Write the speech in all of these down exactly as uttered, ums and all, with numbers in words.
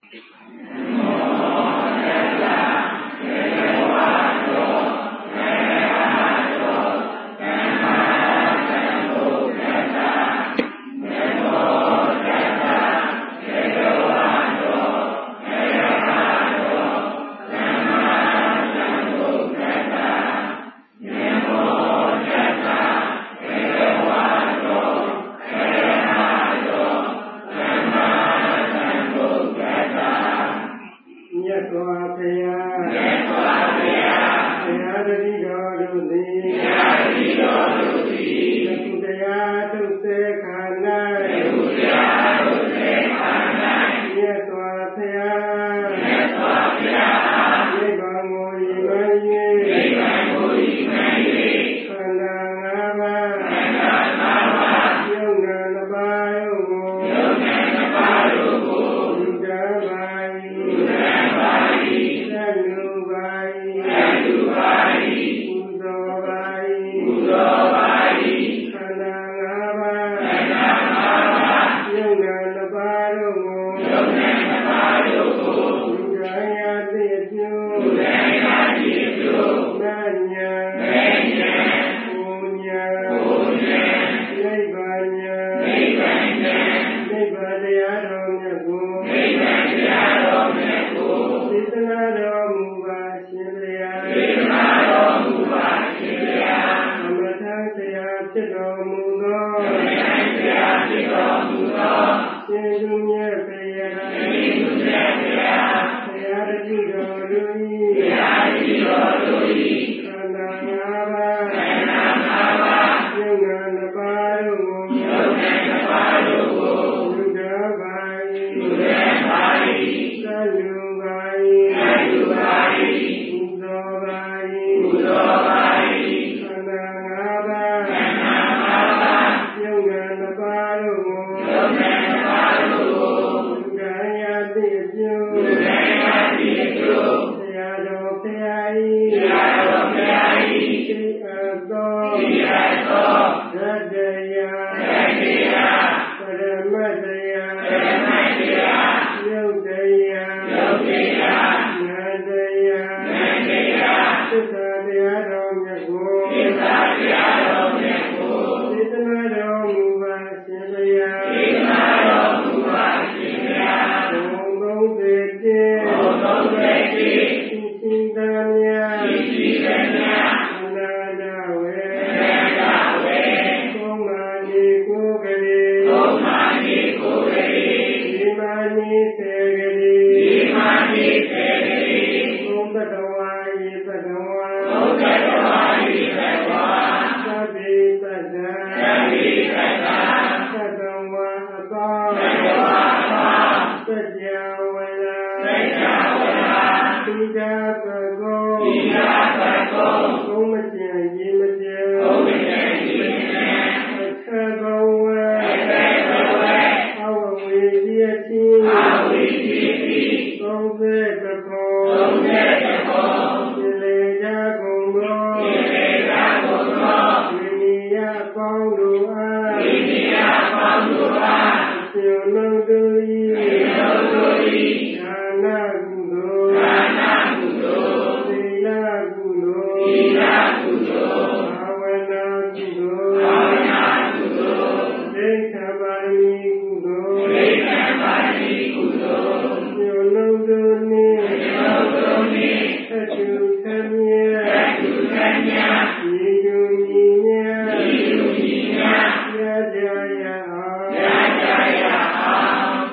Yeah.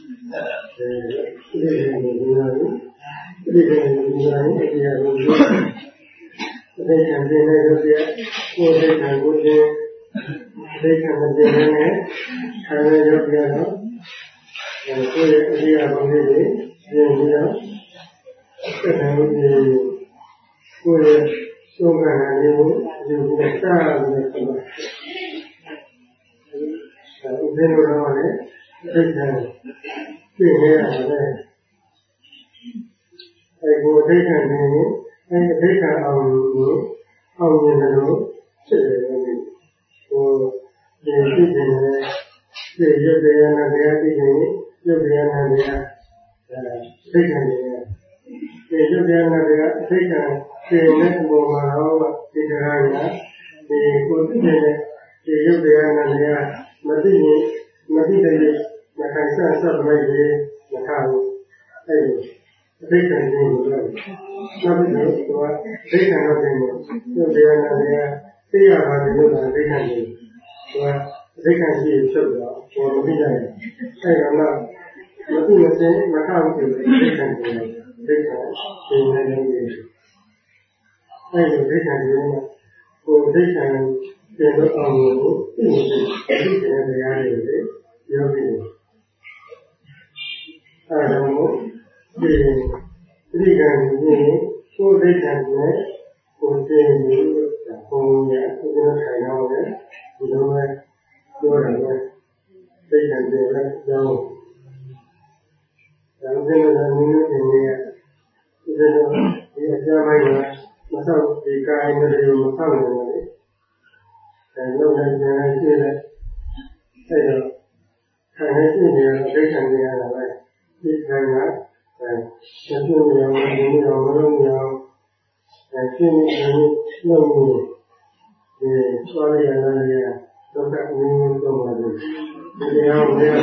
ဒီလိုမျိုးဒီလိုမျိုးဒီလိုမျိုးဒီကံတင်နေလို့ပြကိုယ်စိတ်ကကိုယ်တင်စိတ်ကမတင်နေဆံရရောက်ပြတော့ကိုယ်ရဲ့အရိယာဘုံလေးတွေပြင်ပြီးတော့ဆက်တယ်လို့ဒီကိုယ်ရဲ့သုံးခါရလေးကိုယူပြီးစပြီးတော့ဆိုတော့ဥပ္ပေလိုတော့လေစိတ်ကပြင်နေရတယ်အဲကိုယ်စိတ်ကနေအဲအဋ္ဌာအောင်ကိုအောင်မြင်တယ်လို့ဖြစ်တယ်လို့ဟိုဒီဖြစ်တယ်လေဒီရုပ်တရားနဲ့တရားသိနေရုပ်တရားနဲ့တရားအဲစိတ်ကနေဒီရုပ်တရားနဲ့တရားစိတ်ကသိတဲ့အပေါ်မှာတော့ဒီတရားကဒီကိုသိနေတဲ့ဒီရုပ်တရားနဲ့တရားမသိရင်မသိတဲ့မခိုင်ဆက်ဆက်လိုက်ရင်မထားဘူးအဲဒီဒိဋ္ဌိကိုလို့ပြောတယ်။နောက်ပြီးတော့ဒိဋ္ဌိတော့တယ်လို့တရားနာတရားသိရပါတယ်လို့ဒိဋ္ဌိကိုသူကဒိဋ္ဌိရှိဖြစ်တော့ဘောမသိနိုင်ဘူး။အဲဒါမှမသိမသိမထားဘူးဆိုဒိဋ္ဌိကိုဒိဋ္ဌိသိနေနေတယ်။အဲဒီဒိဋ္ဌိကိုကိုဒိဋ္ဌိပြင်လို့အောင်လို့သိနေတယ်။ဒီတရားတွေပြောပြီးအဲဒါမို့ဒီဒီကံကြီးကိုကိုယ်ဒိဋ္ဌိနဲ့ကိုယ်သိနေလို့ဘုံရဲ့အကျိုးခံရအောင်လေဒီလိုပဲပြောတယ်ပဲဒိဋ္ဌိတွေလည်းကြောင်းဒါပေမဲ့လည်းနည်းနည်းနေရဒီလိုဒီအကြမ်းပိုင်းကမဆောက်ဒီကာယနဲ့ဒီမဆောက်နိုင်ဘူးလေအဲလုံးနဲ့ကျန်ရှိတဲ့အဲတော့ခံရရှိနေတဲ့ဒိဋ္ဌိတွေရတာပဲဒီခံရအဲကျန်တဲ့နေရာမှာဒီနေရာမှာလုံးနေအောင်အဲရှင်းနေလို့လုံးနေဒီသွားရရနေရတော့ကအင်းတော့မှာလို့ဒီနေရာမှာလည်း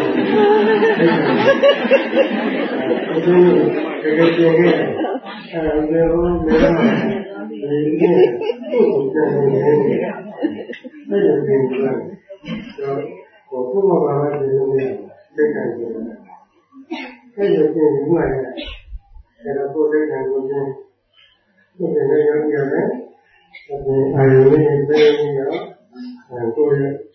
အဲဒီတကယ်ကျင်းခဲ့အဲဒီလိုမျိုးဒီနေ့ဒီကိုကျန်နေတယ်အဲဒီလိုမျိုးတော့ဘုရားဘာသာဒီလိုမျိုးသိတယ်အဲ့ဒီပြင်ဒီမှာလည်းဒါတော့ကိုယ်သိတယ်ကိုယ်ချင်းဒီလိုရောက်ရတယ်ဒီအာရုံနဲ့ပြေးပြီးတော့ကိုယ်ရဲ့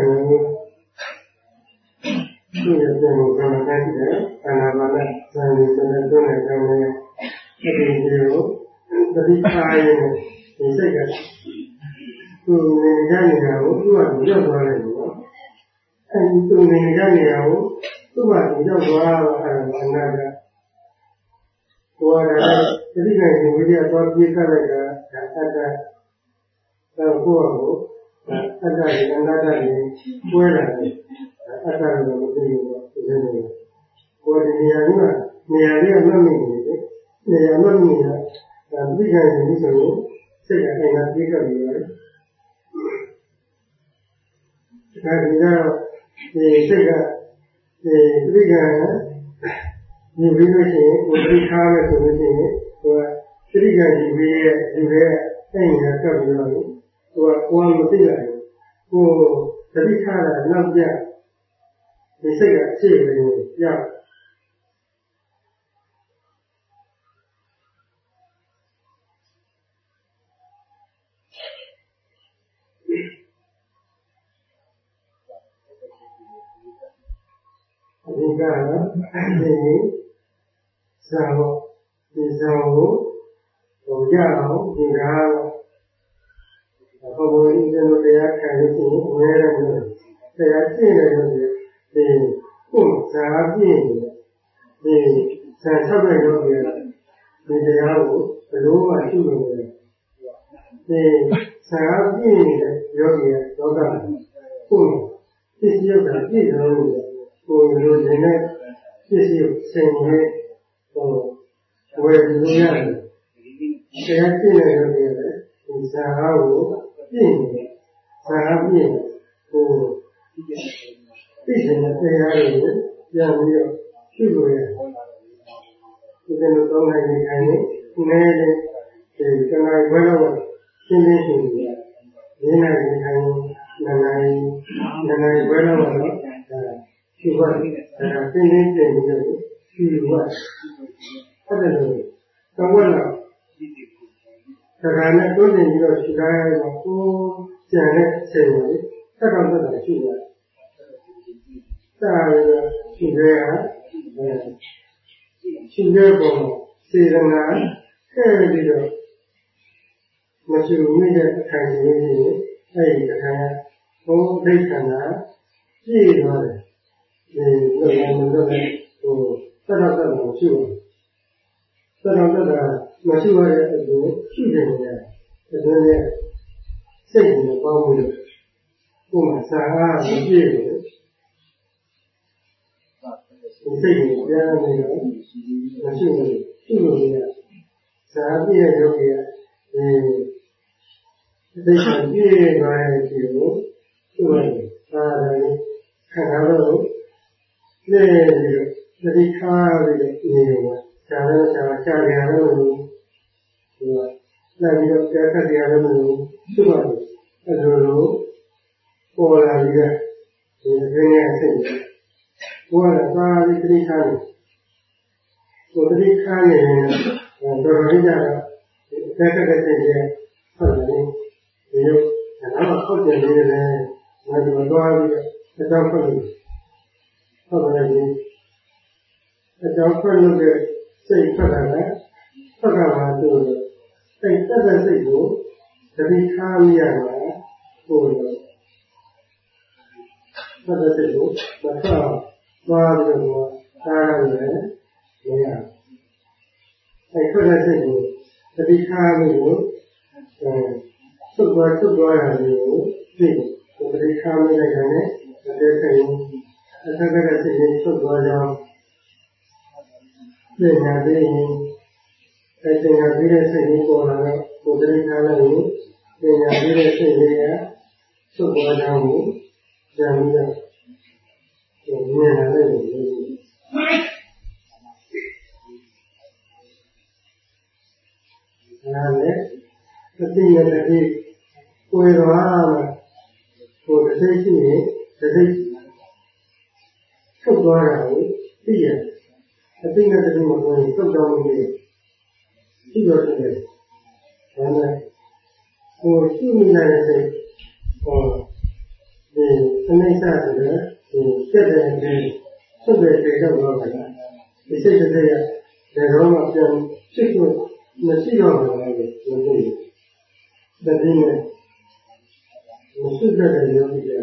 ဒီလိုမျိုးကံနဲ့တယ်အနာမနဲ့ဇာတိနဲ့တွန်းနေတယ်ဒီလိုသတိထားရင်ဒီစိတ်ကသူနေကြနေတာကိုသူကရောက်သွားတယ်နော်အဲဒီသူနေကြနေတာကိုသူကရောက်သွားတော့အဲအနာကကိုယ်ကသတိနဲ့ဝိရိယသွားပြေးခတ်လိုက်တာဒါအတ္တတော့ကိုယ့်ကိုအတ္တရဲ့အနာတ္တရဲ့ကျွဲလာတယ်အတ္တကိုမသိဘူးပေါ့ဒီလိုမျိုးကိုယ်ဒီနေရာကနေရာလေးကမှတ်မိနေတယ်နေရာမှတ်မိနေတာဒါသိကြရင်ဒီဆိုရင်စိတ်ကအင်္ဂါပြေးခတ်ပြီးရတယ်ဒါဒီတော့ဒီစိတ်ကဒီသိကြရင်ဒီပြီးလို့ရှိရင်ကိုယ်သိထားမယ်ဆိုလို့ရှိရင်ကိုယ်ကသတိကဒီပြီးရဲ့ဒီရဲ့အဲ့ဒီကကပ်ပြီးတော့ကိုယ်ကကိုယ်မသိလိုက်ဘူးကိုယ်သတိထားတာနောက်ပြဒီစိတ်ကအခြေအနေရဒီကတော့ဒီဇာဝဒီဇာဝကိုဟိုကြအောင်ဒီကားဘုံဘုံဤတို့တရားခံလို့ရှိရင်ဝဲရတယ်တရားကျင့်တယ်လို့ဒီကိုယ်ဇာပြည့်နေဒီဇာဆက်တဲ့ရောဒီတရားကိုဘယ်လိုမှရှုလို့မရဒီဇာပြည့်နေတဲ့ယောဂီရဲ့လောကကိုယ်သိရုပ်တာပြည့်စုံလို့ကိုယ်လိုချင်တဲ့ဖြစ်စီစင်ရဲ့ဟိုဝယ်လို့ရတယ်။တရားပြည့်နေလို့ရတယ်ဒီဇာဟာကိုပြည့်နေဇာဟာပြည့်ဟိုသိတဲ့တရားတွေကိုပြန်ပြီးတော့ရှုလို့ရတယ်။ဒီလိုတော့နိုင်နေခိုင်းနေဒီနေ့လေဒီကံဘယ်လိုရှင်းရှင်းရှင်းပြနေနိုင်နေခိုင်းနေနိုင်နေနိုင်ဘယ်လိုလဲရှိပါ့အဲတင်းတင်းကျင်းပြီးတော့ဒီဝတ်အဲ့ဒါလို့တော့ဝတ်လာဒါကလည်းတွင်းနေပြီးတော့ခြေကားရတော့ကိုကျန်တဲ့ချိန်ပါလေဆက်တော့ဆက်တာရှိရတယ်ဒါရရှိရဲဟာရှိရဲပေါ်စေရနာခဲ့ပြီးတော့မရှိဘူးတဲ့အခါကြီးလေးအဲ့ဒီအခါဘုံဒိဋ္ဌာနာပြည့်သွားတယ်ဒီလိုမျိုးတော့ဟိုဆက်တော့ဆက်တော့ရှိဘူးဆက်တော့ဆက်တာမရှိရတဲ့အတူရှိတယ်လေဒါနဲ့စိတ်ကိုပေါင်းပြီးတော့ကိုယ်မှာစာအားမပြည့်ဘူးဒီစိတ်ကိုပြန်နေတော့မရှိဘူးရှိလို့ရစာပြည့်ရုပ်ရဒီသိချင်ပြည့်သွားတဲ့ဒီကိုသူ့ရဲ့သာတယ်ခံရတော့လေပြီးတော့သတိထားပြီးတော့နေရောဇာတော့ဇာချကြရတော့ဒီကလာပြီးတော့ကြားခတ်ကြရတော့သူ့ဘာလို့အဲ့လိုလိုပေါ်လာပြီးတော့ဒီအင်းရဲ့စိတ်ကိုယ်ကသာပြီးသတိထားတယ်ကိုယ်သတိထားနေရင်တော်တော်လေးကြတော့ကြားခတ်တဲ့စိတ်ရဲ့ဟုတ်တယ်ဒီလိုတော့ဟုတ်တယ်လေငါတို့သွားပြီးအကြောင်းဖွင့်လို့ဟုတ်တယ်လေအကြောင်းဖွင့်လို့စိတ်ထွက်လာတယ်ထွက်လာမှသူ့စိတ်တက်တဲ့စိတ်ကိုသတိထားမိရမှာဟိုလိုတက်တဲ့စိတ်ကိုမထွက်သွားပြီးတော့ထားရတယ်မရအဲထွက်တဲ့စိတ်ကိုသတိထားပြီးတော့အဲသုတ်သွားသုတ်သွားရတယ်ကိုသိကိုသတိထားမိလိုက်တယ်အတဲ့စိတ်အထက်ကတဲ့စိတ်ကိုသုတ်သွားကြောင်းသိညာသိရင်အဲသိညာသိတဲ့စိတ်ကိုပေါ်လာတော့ကိုသတိထားလိုက်ရင်သိညာသိတဲ့စိတ်လေးကသုတ်သွားကြောင်းကိုကြံပြီးတော့မြင်လာတယ်လို့ပြောတယ်နားလေသတိနဲ့တတိကိုယ်တော်အားကိုယ်တစ်စိတ်ရှိရင်တစ်စိတ်ထုတ်သွားတာကိုသိရအသိနဲ့တတိမပေါ်ရင်ထုတ်သွားလို့ရတယ်သိတော့တယ်ဒါနဲ့ကိုယ်ရှိနေတဲ့အချိန်ဟောဒီအနိစ္စဆိုတဲ့ဒီစက်တဲ့ဒီသုတ်တဲ့တေတော့တော့ပါလားဒီစိတ်တဲ့ရဒီတော့မှပြန်ဖြစ်လို့မရှိတော့ဘူးလေဒီလိုတတိနဲ့မရှိတဲ့ယောဂီတွေ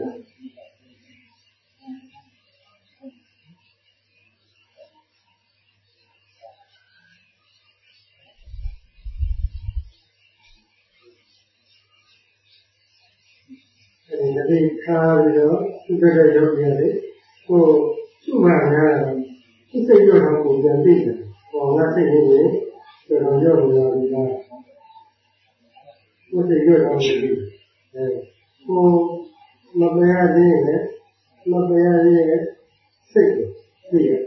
အဲဒီခါပြီးတော့သူတဲ့ယောဂီတွေကိုသူ့ဘာများသူစိတ်ရောတော့ကိုပြန်သိတယ်ဟောငါစိတ်နေတယ်တော်တော်ရောလာပြီလားကိုစိတ်ရောတော့ပြီအဲကိုမပရသေးနဲ့မပရသေးရဲ့စိတ်ကိုသိရ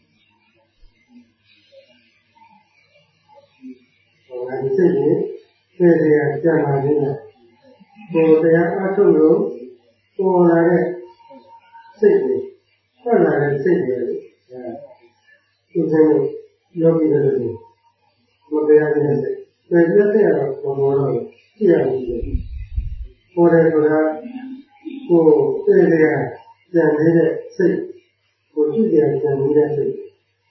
ဟောငါစိတ်ကိုသိတယ်ကြာလာနေတယ်ကိုတရားအထုတ်လို့ပေါ်လာတဲ့စိတ်ကိုထွက်လာတဲ့စိတ်တွေအဲသူစိတ်ကိုယောဂီတွေမတရားတဲ့စိတ်ပြည့်ပြည့်တော့ဘောဘောတော့ကြည့်ရဘူးပေါ်တယ်ဆိုတာကိုသိတဲ့ကြံနေတဲ့စိတ်ကိုကြည့်ကြကြံနေတဲ့စိတ်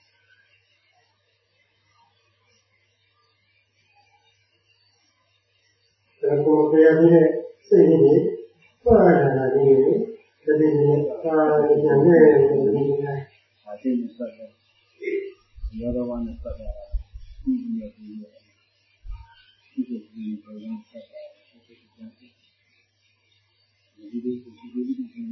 ဒါကိုတရားနေတဲ့စိတ်တွေပါလာတာဒီတတိယပါကြံနေတဲ့စိတ်တွေအသိဉာဏ်ဆက်တယ်ရောတော်ဝနဲ့ဆက်တာဒီလိုဒီလိုဒီလိုဒီလိုဆက်တာဒီလိုဒီလိုဒီလိုဒီလိုဒီလိုဒီ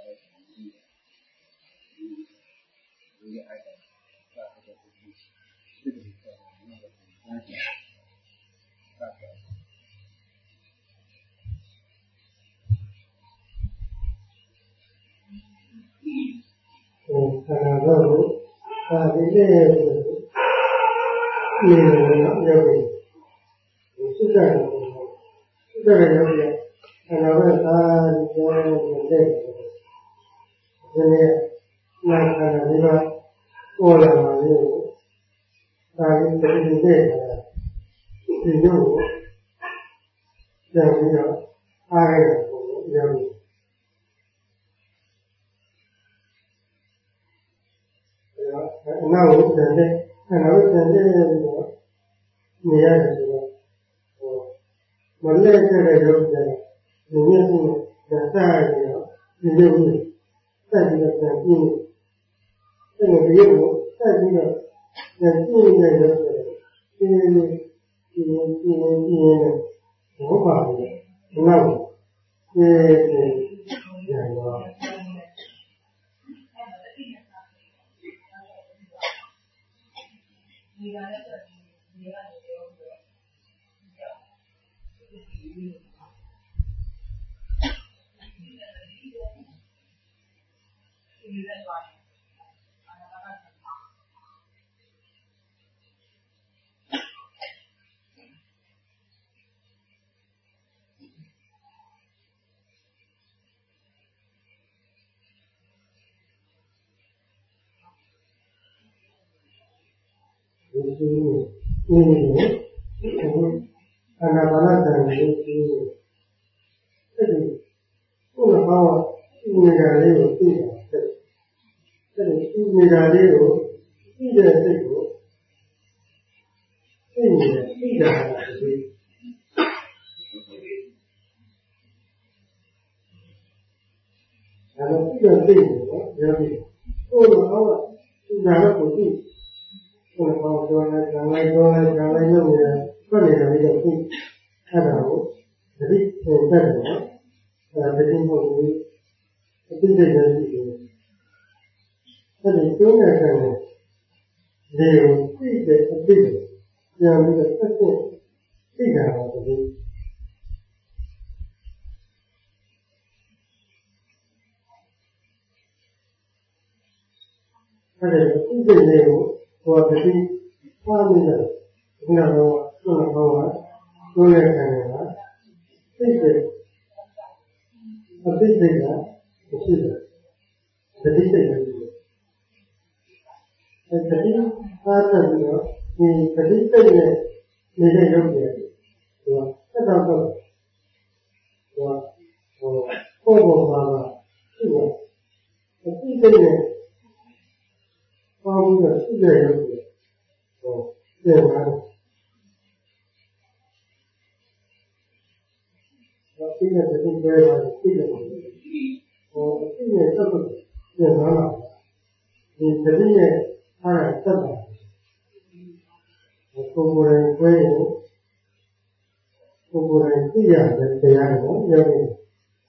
လိုဒီနေ့နေတော့ရောက်ပြီစစ်ကြတယ်စစ်ကြတယ်ရောက်ပြီအဲ့တော့သာပြောနေတဲ့ဒီနေ့နာခါနေပါပေါ်လာပါလို့ဒါလေးတည်းနေတဲ့ဒီညို့ပြန်ပြီးတော့အားရဖို့ရောက်ပြီအနောက်ကိုပြန်တဲ့အနောက်ပြန်တဲ့နေရတယ်ဆိုတော့ဟိုမလဲတဲ့ရုပ်ပြန်ဒီနေ့ကပြန်စားရတော့ဒီလိုမျိုးဆက်ပြီးတော့ပြန်ကြည့်နေတယ်ဒီလိုမျိုးဆက်ပြီးတော့ပြန်ကြည့်နေတယ်ဆိုတော့ဒီလိုဒီလိုဒီလိုဒီလိုဟုတ်ပါဘူးနောက်ဒီဒီရတော့ဒီကနေ့တော့ဒီကနေပြောပြီးတော့ဒီလိုဒီလိုအနာဘာလာတန်လေးဒီအဲ့ဒီကိုယ်ကနေတာလေးကိုသိတာအဲ့ဒီနေတာလေးကိုသိတဲ့စိတ်ကိုသိနေတယ်သိတာကဒီအဲ့တော့သိတဲ့စိတ်ကိုပြောပြီးကိုယ်ကဟောတာသိတာကိုသိကိုယ်ကတော့ပြောနေကြတယ်ပြောနေကြတယ်လုပ်နေတယ်ဖတ်နေတာလေးကိုသိအဲ့ဒါကိုတတိသင်တတ်တယ်နော်အဲဒါတတိမဟုတ်ဘူးအသိစိတ်နဲ့ရှိတယ်အဲ့ဒီတွင်းနေတဲ့လေကိုသိတဲ့အသိကိုပြန်ပြီးတော့သက်သက်သိတာပါတတိအဲ့ဒီသိစိတ်လေးကိုဟောတတိပွားနေတဲ့ခုနကတော့ခုနကတော့တွင်းနေတဲ့ကသိစိတ်အသိစိတ်ကမရှိဘူးတတိစိတ်လည်းရှိတယ်အဲတတိအားသက်ပြီးတော့ဒီတတိစိတ်နဲ့နေတဲ့ရုပ်တွေဟိုသက်တော့တော့ဟိုဟိုပေါ်ပေါ်ပါရှိတယ်အသိစိတ်နဲ့ပေါင်းပြီးတော့ရှိတဲ့ရုပ်တွေဟိုပြန်လာတယ်ဒီနေ့တတိပဲပါသိတယ်ဟိုဒီနေ့သက်တော့ပြန်လာတာဒီတတိရဲ့အားရသက်တာကိုယ်ကိုယ်ကိုယ်ကိုကိုယ်ကိုယ်သိရတဲ့တရားကိုပြောနေတယ်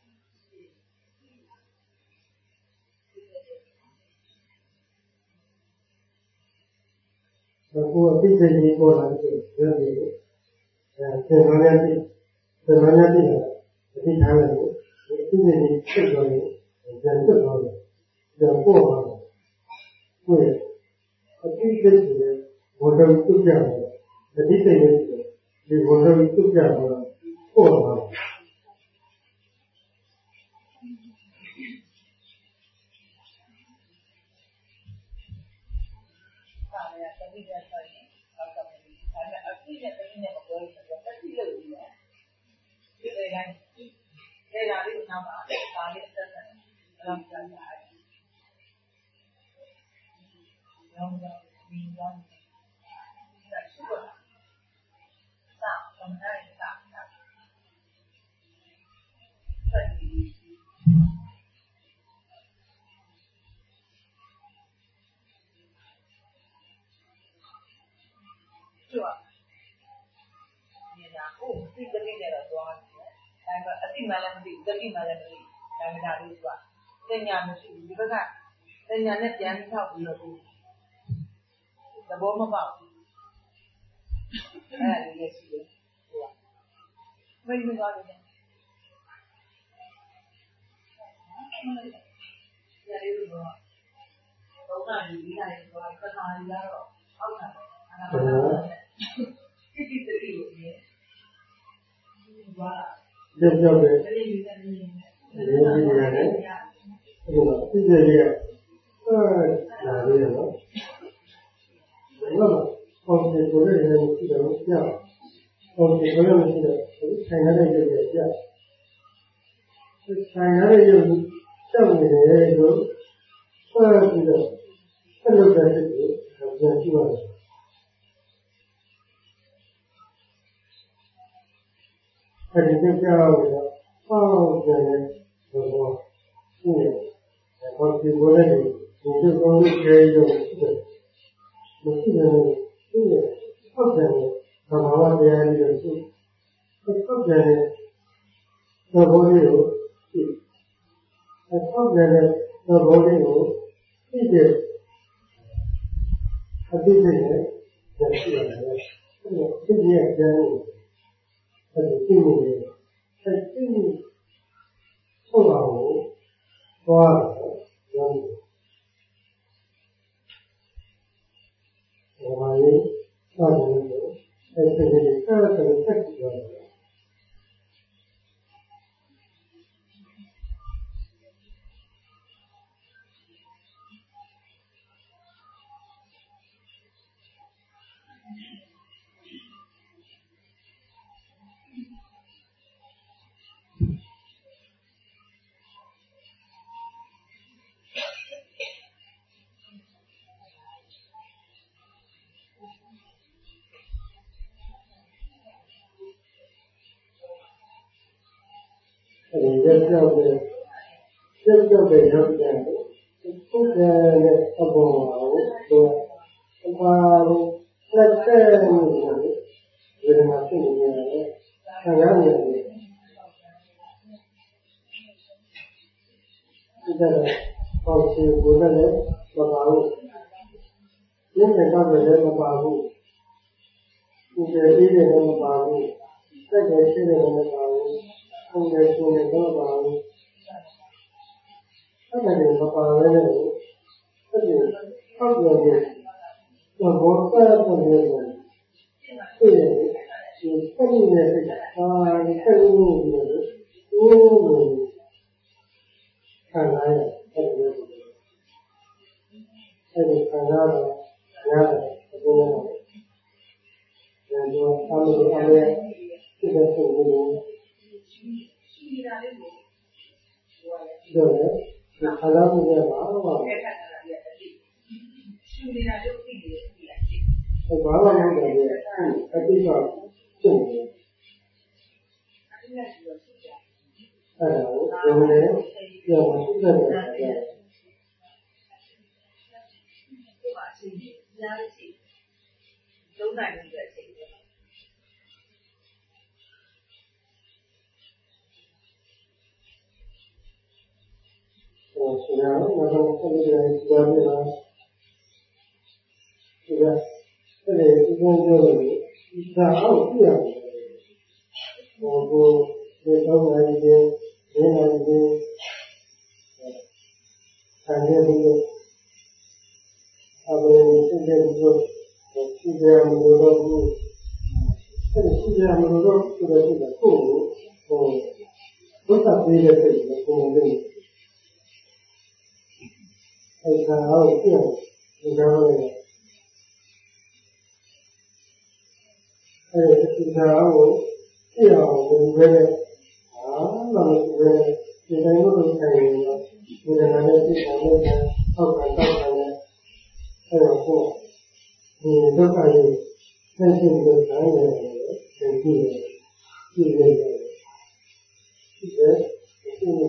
ကိုယ်အသိစိတ်ကြီးပေါ်လာတယ်ပြောနေတယ်အဲသင်္ခါရတိသင်္ခါရတိအသိထားတယ်ကိုအသိစိတ်ကြီးဖြစ်သွားတယ်ပြန်တက်သွားတယ်ပြန်ပေါ်လာတယ်ကိုယ်အသိစိတ်ကြီးဘောဓံတုကြတယ်အသိစိတ်ကြီးဒီဘောဓံတုကြတယ်ပေါ်လာတယ်လေလာလေးနောက်ပါဒါလေးအသက်သက်လောက်ကြတယ်။ရောင်းရောင်းဒီရောင်းဒါရှိပါလား။စာပုံတိုင်းစာစာဆက်ပြီးကျော်ဒီနာကိုသိတဲ့လေးတော့သွားတယ်။ဒါပေမဲ့အတိမလည်းမသိဘူးတတိမလည်းမသိဘူးဒါမှမဟုတ်လေးကတင်ညာမရှိဘူးဒီဘက်ကတင်ညာနဲ့ပြန်ထောက်ပြီးတော့သဘောမပေါက်ဘူးအဲ့ဒါလေးရှိတယ်ဟိုကမင်းမသွားလို့ရတယ်လို့တော့နာရီလေးတိုင်းတော့ခဏလေးကတော့အောက်ခံတယ်အဲ့ဒါမှတိတိတိကိုမြင်ဘာလဲကြောက်တယ်တလေးလေးတလေးလေးဒီလိုမျိုးရတယ်အဲ့တော့သိကြရအာလာရတော့ဘယ်လိုပုံစံကိုလည်းလည်းရှိတော့ပြပုံစံကိုလည်းမရှိတော့ဆိုင်ရတဲ့ရုပ်တွေပြဆိုင်ရတဲ့ရုပ်ကြောက်နေတယ်လို့ဆက်ပြီးတော့ဆက်လုပ်တဲ့စိတ်ကိုပြန်ကြည့်ရတယ်အဲဒီကြောက်ကြောက်တော့ပေါ့တယ်ဘောရှိတယ်ပုံစံကိုလည်းဒီလိုကောင်းလို့ကျေးရုံမရှိတယ်မရှိတယ်ဟုတ်တယ်ဘာဝတရားတွေရှိဟုတ်တယ်သဘောလေးကိုရှိဟုတ်တယ်သဘောလေးကိုသိတဲ့အတိတ်နဲ့ရှိရတယ်အဲ့ဒါသိရဲ့အကျဉ်းကိုအဲ့ဒီသိမှုတွေအဲ့ဒီဆုံးအောင်ကိုသွားတယ်ရောင်းတယ်ဘာလဲစောင့်နေတယ်အဲ့ဒီတွေဆက်ဆက်ဆက်ကြည့်ရတယ်အဲဒီရက်ကြောက်တဲ့ရက်ကြောက်တဲ့ရောက်တဲ့ပုဂ္ဂိုလ်ရဲ့အပေါ်မှာတော့အပါလို့လက်တဲ့မှုတွေဝေဒနာဖြစ်နေရတယ်ဆံရနေတယ်ဒီကတော့ပေါ့စီဘုရားလည်းမပါဘူးဒီနေ့ကတော့လည်းမပါဘူးဒီကျေးဇူးလည်းမပါဘူးစိတ်ရဲ့ရှိတယ်လည်းမပါဘူးဟုတ်တယ်ဆိုရင်တော့ပါဘူးအဲ့ဒါတွေမပါဘဲနဲ့အဲ့ဒီအောက်ပြောတဲ့ဘောပတ်ပေါ်နေတဲ့ဒီဒီဆက်နေတဲ့အာဆက်နေတယ်အိုးခံရတဲ့အဲ့ဒီအဲ့ဒီခံရတော့ရတယ်ဘုရားတယ်ဒါတော့အမှုအလဲဒီလိုပုံမျိုးရှိနေတာလေးကိုဟိုရတယ်ဒီခလာမှုတွေပါတော့အဲ့ဒါရှိနေတာလို့သိတယ်သိလားဟိုဘာလို့လဲဆိုတော့အတိတ်ကဖြစ်နေတယ်အဲ့ဒါကိုဘယ်လိုလဲပြောမှရှိတယ်ပေါ့ဒီမှာရှိညာရှိသုံးနိုင်တဲ့အချိန်တွေဟိုဆရာကလည်းဆက်ပြီးတော့ကြားနေတာဒီကအဲ့ဒီဒီကုန်းပြောလို့ဒီသာအောင်ပြရတယ်ဟိုကိုဒီသုံးနိုင်တယ်ဒီနိုင်တယ်အဲဒီလိုအဘယ်စစ်တဲ့လို့ရှိတယ်မလို့တော့ဘူးအဲ့ဒီရှိတယ်မလို့တော့ဆိုတော့ဒီကိုဟိုဘုရားပြေးတဲ့စိတ်ကိုပုံလို့အဲ့ဒါဟုတ်ပြတယ်ဒီကောင်လေးအဲ့ဒီဒါကိုပြအောင်ဝင်ခဲ့တဲ့အာလာလို့ဒီတိုင်းလို့ဆိုင်နေတော့ဒီကနေ့သိတယ်လို့အောက်ကန်တောက်တယ်အဲ့တော့ကိုဒီဒုက္ခရဲ့ဆက်ရှင်လို့ဆိုင်နေတယ်ဒီကြည့်ကြည့်နေတယ်ဒီကဒီလို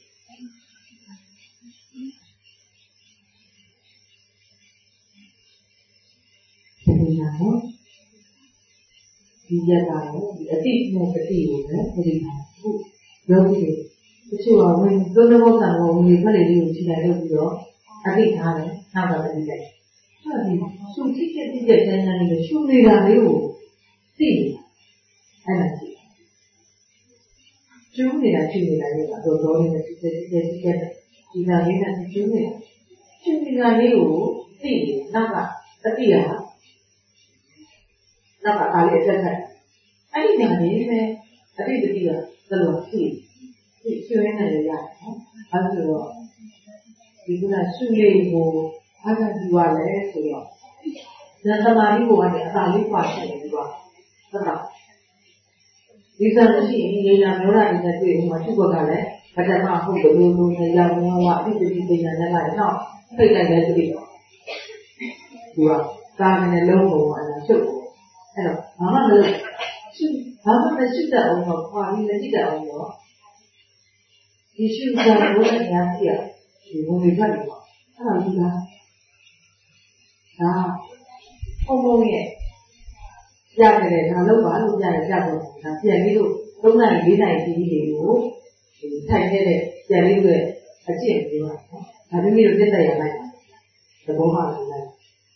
ဒီနာဒီကြတာဒီအတိနဲ့အတိကိုလည်းပြည်တာဟုတ်ယောဂီတွေတချို့ကဘယ်လိုလုပ်ဆောင်လို့ဒီဖက်လေးကိုခြေလိုက်လို့ပြီးတော့အတိထားတယ်ထားပါလိမ့်မယ်အဲ့ဒီရှုကြည့်တဲ့ကြည့်တဲ့တန်းတန်းလေးရှုနေတာလေးကိုသိအဲ့ဒါကြည့်ကျူးနေတာကြည့်နေတာလေးကတော့တော်တော်လေးနဲ့ကြည့်တဲ့ကြည့်တဲ့ဒီနာလေးနဲ့ကျူးနေတာရှင်ဒီကလေးကိုသိတယ်နောက်ကတတိယနောက်ကအားလေးအတက်ဆက်အဲ့ဒီနေရာလေးပဲအတိတ်တတိယသလိုသိသိကျွေးနေရရတယ်နော်အဲ့ဒါတော့ဒီကဆုလေးကိုအားသာကြည့်ရလဲဆိုတော့ဇာတမာရီကိုလည်းအသာလေးပွားရှိနေပြီးတော့ဟုတ်လားဒီစားမရှိရင်နေနာမျိုးလာနေတဲ့တွေ့ရင်မှသူ့ဘက်ကလည်းဗဒမဟုတ်တယ်လို့လို့နေရာမျိုးဝအတိတ်တတိယနဲ့လည်းတော့ဖိတ်လိုက်တဲ့တွေ့တော့သူကကားနဲ့လုံးပုံမှာရှုပ်အဲ့တော့ဘာမှမလုပ်ရှုဘာမှမရှိတဲ့အောင်တော့ပွားပြီးလက်ကြည့်တဲ့အောင်တော့ဒီရှုစားလို့အများကြီးอ่ะဒီဝင်တွေဖတ်တယ်ပေါ့အဲ့ဒါကြီးလားဒါဘုံဘုံရဲ့ရတယ်ဒါလောက်ပါလို့ရတယ်ကြတော့ဒါပြန်ပြီးလို့သုံးနိုင်လေးနိုင်ကြီးတွေကိုထိုင်ခဲ့တဲ့ပြန်ပြီးလို့အကျင့်တွေပါဒါပြီးပြီးတော့တက်တက်ရလိုက်သဘောမှလည်း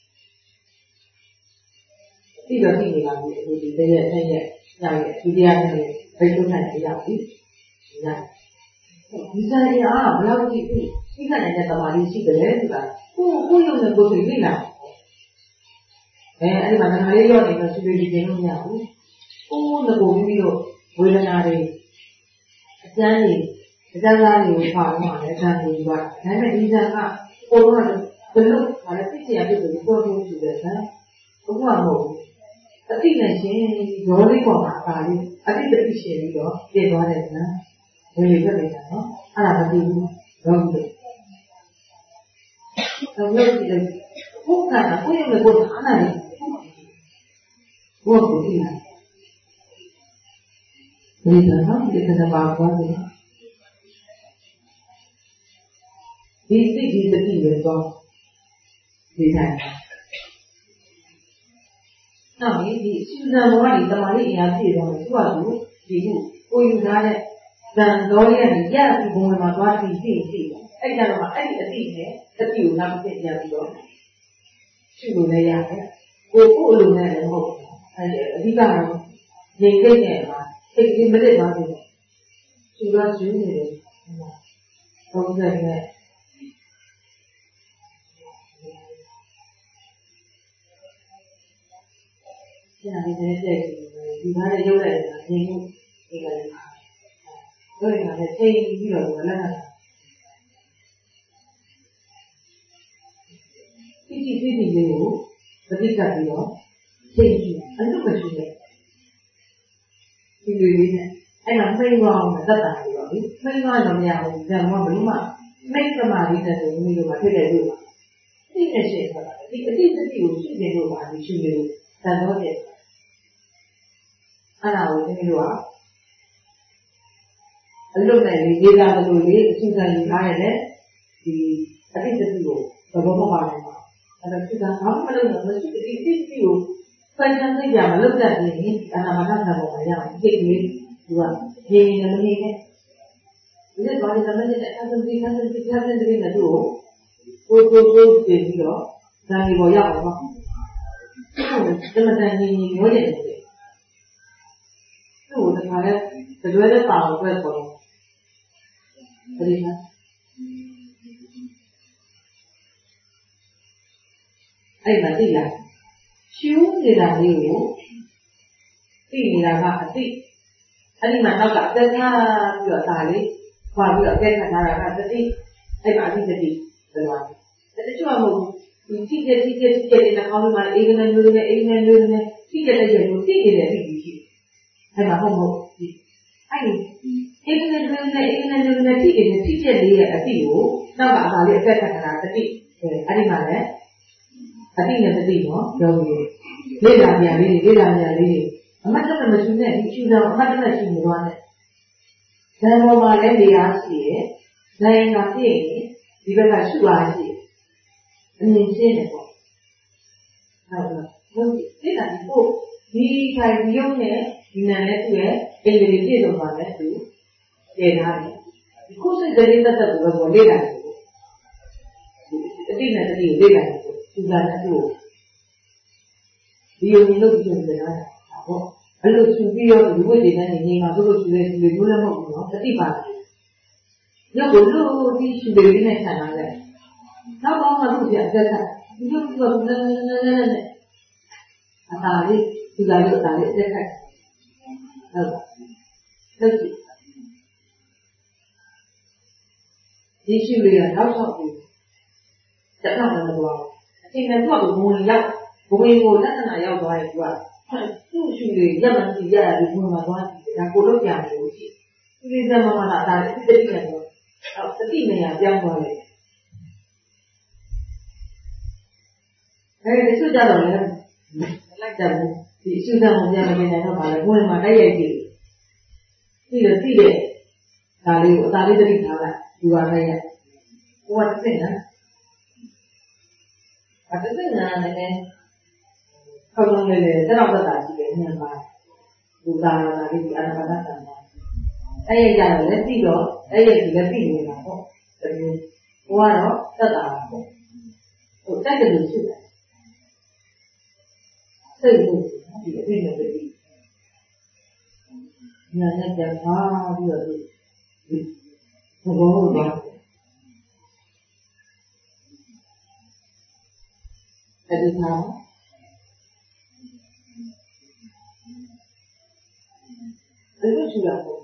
ဒီတော့ဒီနေပါပြီအခုဒီတရက်နဲ့ရက်ညရဲ့ဒီတရားနဲ့ဘယ်လိုနိုင်ကြရပြီညာဒီစားရအားဘယ်လောက်ကြည့်ပြီးသိနိုင်တဲ့သမာဓိရှိတယ်ဆိုတာကိုကိုရုံနဲ့ကိုယ်သိနေလားအဲအဲ့ဒီမှာငါလေးရောနေတော့သူတွေကြည့်လို့မရဘူး။ကိုယ်ကကိုပြီးပြီးတော့ဝေဒနာတွေအကျမ်းတွေအကျမ်းသားတွေကိုဖောက်မှလည်းအကျမ်းတွေပါ။ဒါပေမဲ့ဒီဇာကကိုယ်ကဘယ်လိုဟာလဲသိချင်ရဖြစ်လို့ကိုယ်ကိုကြည့်တယ်ဆန်း။ဘုရားမဟုတ်ဘူး။အတိနဲ့ရှင်ရောလေးပေါ်မှာပါလေးအတိတတိရှင်ပြီးတော့ပြင်သွားတယ်ဆန်း။ဝင်ရပြနေတာနော်။အဲ့ဒါမသိဘူး။တော့ဘူး။တော့လို့ဒီလိုဘုရားကကိုယ်ရဲ့ကိုယ်အားနာတယ်ဘုရားကိုကြည့်လိုက်ဒီကတော့ဒီကနေ့ပါသွားတယ်ဒီစိတ်ဒီတတိရတော့ဒီတိုင်းနောက်ဒီစူဇန်ဘောကဒီတမာလေးအရာပြည့်တော့သူကသူဒီခုကိုယူထားတဲ့ဇန်တော်ရဲ့ရတဲ့ဘုံမှာသွားပြီးသိသိအဲ့ကြတော့အဲ့ဒီအတိနဲ့တတိကိုနောက်ပြည့်ပြပြီးတော့ရှုလို့လည်းရတယ်ကိုကိုအလိုနဲ့လည်းမဟုတ်အဲ့အဓိကတော့နေကိတ်နဲ့မှာစိတ်ကြီးမလက်ပါဘူးသူကကျွေးနေတယ်ပုံစံနဲ့ကျန်တဲ့တဲ့ဒီမှာရုပ်လိုက်တာနေမှုဒီကလေးပါတို့ရတဲ့ချိန်ပြီးတော့လည်းလက်ဒီဒီဒီဒီလေးကိုပဋိက္ခပြီးတော့ချိန်ပြီးအလုပ်မရှိနဲ့ဒီလိုလေးနဲ့အဲ့မှာမိန်ကောင်နဲ့သက်တာပြီးတော့ဒီမိန်ကောင်တော့မရဘူးဇံမောဘယ်မှမိတ်ကမာလေးတဲ့ဆိုမိလို့မဖြစ်တဲ့လို့ပါဒီနဲ့ရှိဆိုတာဒီအတိအကျကိုရှိနေလို့ပါဒီရှိနေလို့ဇံတော့တဲ့အဲ့ဒါကိုဒီလိုကအလုပ်နဲ့လေးလာလို့လေးအစူခံယူထားရတဲ့ဒီအတိအကျကိုသဘောပေါက်ပါမယ်အဲ့ဒါစစ်တာဘာမှမလုပ်တော့မရှိဒီအတိအကျကိုစံချမ်းသိကြမလုပ်တတ်ရင်အနာမနာသဘောမရအောင်ဒီကိသူကရေနေနေနေဒီလိုဘာလို့သမဏေနဲ့အသုတိအသုတိအသုတိနဲ့တို့ကိုကိုကိုပြင်ပြီးတော့ဇာတိပေါ်ရောက်တော့ဒီမှာတန်ကြီးမျိုးတယ်သူ့ကိုတခါလဲတရွဲတဲ့ပါအောင်ပဲပေါ်တယ်ဒီမှာအဲ့မှာသိလားရှုနေတာလေးကိုသိနေတာကအသိအဲ့ဒီမှာနောက်ကတက်ထားပြီးတော့ဒါလေးခွာပြီးတော့တက်ထားတာကတတိအဲ့မှာအသိတတိဆိုတော့တချို့ကမဟုတ်ဘူးဒီတိတိတိတိတိတဲ့ကောင်းမှအေးကနေလို့နဲ့အေးကနေလို့နဲ့တိတဲ့တဲ့ကိုသိနေတဲ့အသိရှိအဲ့မှာဟုတ်မဟုတ်အဲ့ဒီအေးကနေလို့နဲ့အေးကနေလို့နဲ့တိနေတဲ့တိတဲ့လေးရဲ့အသိကိုနောက်ကဒါလေးအတက်ထားတာတတိအဲ့ဒီမှာလည်းအတိနဲ့တတိနော်ပြောပြီးလေ့လာပြန်လေးလေ့လာပြန်လေးအမတ်တက်မရှိနဲ့ဒီချူတော်အမတ်တက်ရှိနေသွားတယ်ဇန်ပေါ်မှာလည်းနေရာရှိရဲ့ဇန်ကပြည့်ရင်ဒီဘက်ကရှုပါရှိအမြင်ရှင်းတယ်ပေါ့ဟုတ်လားဟုတ်ဒီကနေ့ကိုဒီခိုင်ရုံနဲ့ဒီနံနဲ့သူ့ရဲ့အင်္ဂလိပ်ပြည့်စုံပါမယ်သူတည်ထားတယ်ဒီခုစိတ်ကလေးတက်တက်ကိုပဲလေ့လာတယ်အတိနဲ့တတိကိုလေ့လာတယ်သူကလည်းသူ့ဒီလိုလုပ်ပြီးတော့လည်းဟောအဲ့လိုသူပြီးတော့ဒီဝိသေနဲ့နေမှာသူတို့သူလည်းသူလည်းမျိုးလည်းမဟုတ်ဘူးနော်တတိပါရုပ်ကိုလို့ဒီရှင်တွေနဲ့ဆန္ဒနဲ့နောက်တော့မှသူ့ပြန်အသက်ဆက်ဒီလိုပြောနေနေနေနေအသာလေးဒီကလေးအသာလေးအသက်ဆက်ဟုတ်လက်ကြည့်ဒီရှိလေးကနောက်ဆောက်ပြီးတက်တော့မလို့အချိန်နဲ့တော့ဘုံဝင်ရောက်ဘုံဝင်ကိုလက်နာရောက်သွားရင်သူကသူ့ရှိလေးရမှန်းကြည့်ရတယ်ဘုံမှာသွားကြည့်ဒါကိုလို့ပြန်လို့ရှိဒီလေးစမမလာတာတိတိနဲ့တော့အော်တတိနေရပြောင်းသွားတယ်အဲဒီစုကြတော့လည်းလိုက်တယ်ဒီစုကြမှုပြန်မနေနိုင်တော့ပါလေဘုံမှာတိုက်ရိုက်ကြည့်ပြီးတော့သိတဲ့ဒါလေးကိုအသာလေးတတိထားလိုက်ဒီပါနဲ့ရဟိုကသိနေအတသိနာနဲ့ခေါင်းလုံးလေးလည်းတက်တော့တက်တာရှိတယ်ညံပါဘူတာနာလေးဒီအနာပါဒသံပါအဲ့ရကြတော့လည်းသိတော့အဲ့ရကြီးလည်းသိနေတာပေါ့ဒါမျိုးဟိုကတော့တက်တာပေါ့ဟိုတက်တယ်လို့ရှိတယ်စိတ်ကိုဒီအသိနဲ့တည်းညာနဲ့ကြပါပြီးတော့ဒီဘောဘောပါအဲ့ဒီမှာဘယ်လိုရှိရလဲ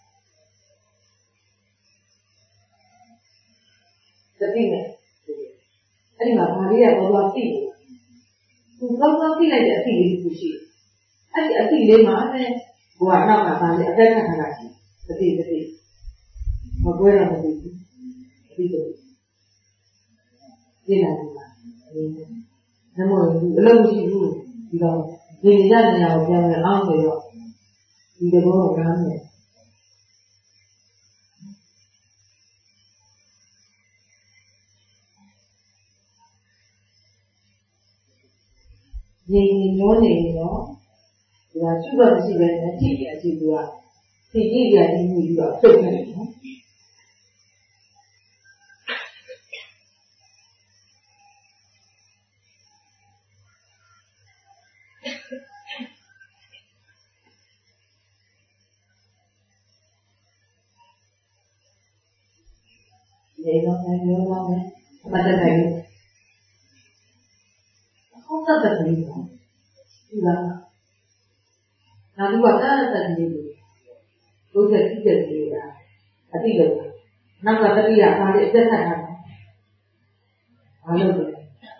တတိနဲ့အဲ့ဒီမှာဘာလေးရဘောဘောသိသူဘောဘောသိလိုက်တဲ့အသိလေးကိုရှိအဲ့ဒီအသိလေးမှာနဲ့ဘုရားနောက်ကဘာလေးအသက်ခံထားတာရှိတတိတတိမကွဲတော့မသိဘူးအသိတော့သိလာတယ်မှာနမောဒီအလုံးရှိဘူးဒီတော့ဒီရတဲ့နေရာကိုပြန်ပြန်အောင်ဆိုတော့ဒီတဘောကိုကမ်းမယ်နေညောနေတော့ဒီကစုတော့မရှိပဲနဲ့ကြည့်ရကြည့်ပြီးတော့ဒီကြည့်ရကြည့်ပြီးတော့ဖြုတ်နေတယ်နော်ဒီတော့လည်းပြောပါမယ်မတတ်နိုင်ဘူးဟုတ်တယ်တယ်နော်ဒီလားနောက်တစ်ခါတတ်တယ်တယ်လို့ချက်ကြည့်တယ်လေအတိလို့နောက်ကတတိယဘာလေးအသက်ဆက်တာဘာလို့လဲ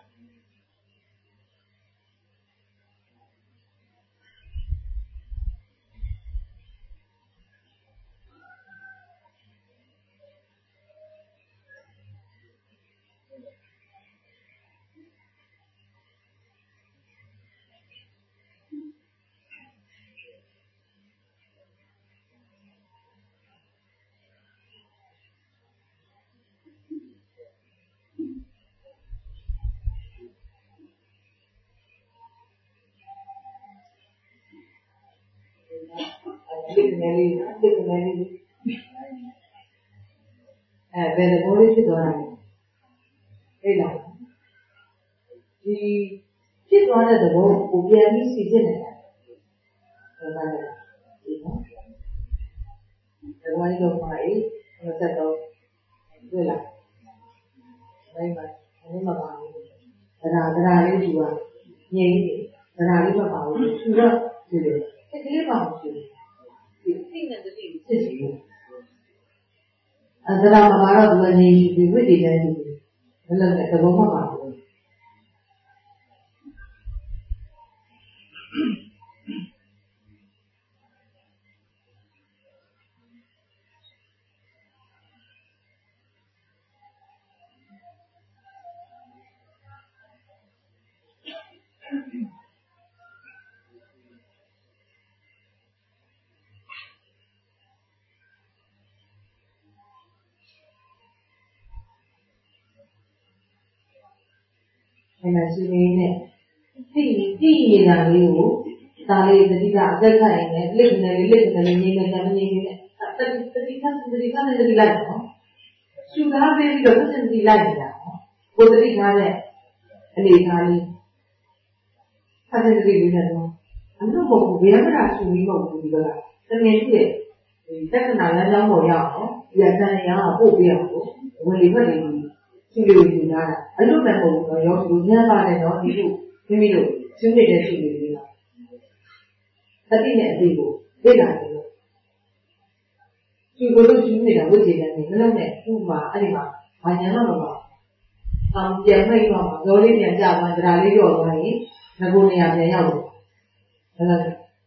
ဒီနေ့လေးဒီနေ့လေးအဲဘယ်လိုလေးဖြစ်သွားလဲအဲ့လားဒီဖြစ်သွားတဲ့သဘောကိုပြန်ပြီးစီစစ်နေတာဒါကလည်းဒီနော်ဒီဝိုင်းတော့ပါအေးဟိုတက်တော့တွေ့လားအဲ့မှာအဲ့မှာပါဘူးဒါဒါဒါလေးဒီကငြိမ်းတယ်ဒါလေးမပါဘူးသူတော့ဒီလေအဲ့ဒီလေးပါဘူးဒီသိနေတယ်ဒီစစ်စီအစရာမှာတော့သူကနေဒီဝိတ္တိတဲ့ဒီဘယ်လိုလဲသဘောမှမပါဘူးအဲ့ဒါရှိနေနဲ့သိသိနေတာလေးကိုဒါလေးတတိကအသက်ခိုင်နေလက်နဲ့လက်နဲ့ငြိမ်းနေတယ်ငြိမ်းနေတယ်တတိတတိကတတိကနဲ့တတိလိုက်နော်ရှုသားပေးပြီးတော့ဘုရင်စီလိုက်နေတာကိုတတိထားတဲ့အနေထားလေးဖတ်တဲ့တတိလေးနဲ့တော့အလို့မဟုတ်ဘူးဘယ်မှာရှုပြီးမဟုတ်ဘူးဒီကတကယ်ကြည့်တက္ကနာလမ်းကြောင်းပေါ်ရောက်အောင်ဒီအတန်ရအောင်ပို့ပြအောင်ဝင်လေဖက်နေသူတွေယူလာတာအလို့မဲ့မဟုတ်ဘူးရောသူညံ့ပါတယ်နော်ဒီလိုမိမိတို့ရှင်းနေတဲ့သူတွေလေးကတတိနဲ့အသေးကိုသိလာတယ်လို့သူတို့ရှင်းနေတာဝိသေတယ်မလို့နဲ့ဥမာအဲ့ဒီမှာဘာညာမှမပါအောင်ပြန်မိတ်တော့မှာဇော်လေးပြန်ကြပါကြတာလေးတော့သွားရင်ငကိုနေရာပြန်ရောက်တယ်အဲ့ဒါ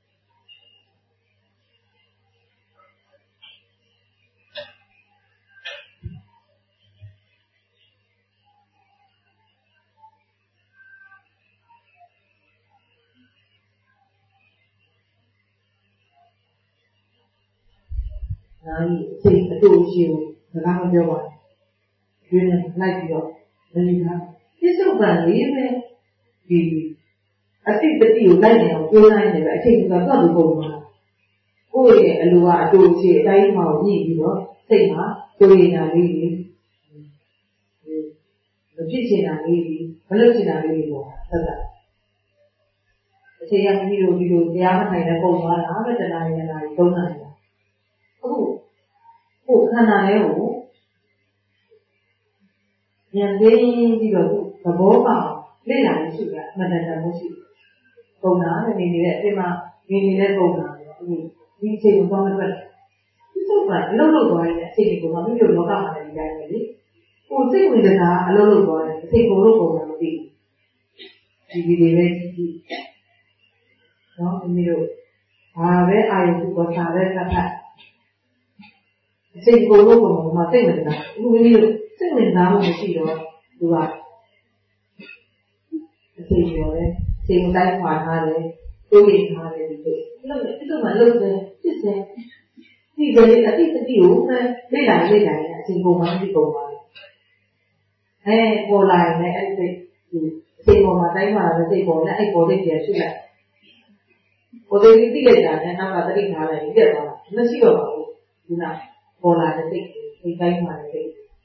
နိုင်စိတ်အတူရှိဘူးစကားမပြောပါဘူးဒီနေ့လိုက်ပြီးတော့လည်းဒါပြစ္ဆုတ်ပံလေးပဲဒီအတိတ်တတိကိုလိုက်နေအောင်ပြောလိုက်နေတယ်အချိန်ကတော့သူ့ပုံမှာကိုယ့်ရဲ့အလိုကအတူရှိအတိုင်းမှညှိပြီးတော့စိတ်မှာကိုယ်ရည်နာလေးကြီးမဖြစ်ချင်တာလေးကြီးမလုပ်ချင်တာလေးကြီးပေါ့ဆက်တာအချိန်ရမပြီးလို့ဒီလိုတရားမနိုင်တဲ့ပုံသွားတာပဲတဏှာရည်နာကြီးသုံးနိုင်တာအခုကိုယ်ခန္ဓာလေးကိုဉာဏ်သိပြီးတော့သဘောပေါက်လေ့လာလို့ရှိတာအမှန်တန်မှုရှိပုံနာနဲ့နေနေတဲ့အပြင်မှာနေနေတဲ့ပုံနာအခုဒီအချိန်ကိုသွားမဲ့ပတ်ဒီစုပ်ကအလုံးလုံးသွားတဲ့အချိန်ကိုမှမိတို့လောကမှာလည်းကြားနေလေကိုယ်စိတ်ဝင်စားအလုံးလုံးသွားတဲ့အချိန်ကိုလို့ပုံနာမသိဘူးဒီဒီလေးပဲကြည့်နော်မိတို့ဘာပဲအာရုံပြုပေါ်တာပဲကတ်အချိန်ကိုလို့ပုံမှာစိတ်ဝင်စားအခုမိတို့စိတ်ဝင်စားမှုမရှိတော့သူကအချိန်ရောလေချိန်တိုင်းခွာထားတယ်တွေးနေထားတယ်ဒီလိုအဲ့လိုဒီလိုမှလုပ်တယ်ဖြစ်စင်ဒီကလေးအတိအတိကိုပဲလေ့လာလေ့လာနေအချိန်ပုံမှန်ဒီပုံပါအဲပေါ်လာရင်အဲ့ဒီဒီအချိန်ပုံမှာတိုင်းမှာစိတ်ပေါ်နဲ့အဲ့ပေါ်လေးပြန်ရှိလိုက်ပေါ်လေးတိလိုက်တာနဲ့နောက်ကတတိထားလိုက်ပြတ်သွားတာမရှိတော့ပါဘူးဒီနောက်ပေါ်လာတဲ့စိတ်ဒီတိုင်းမှာလေ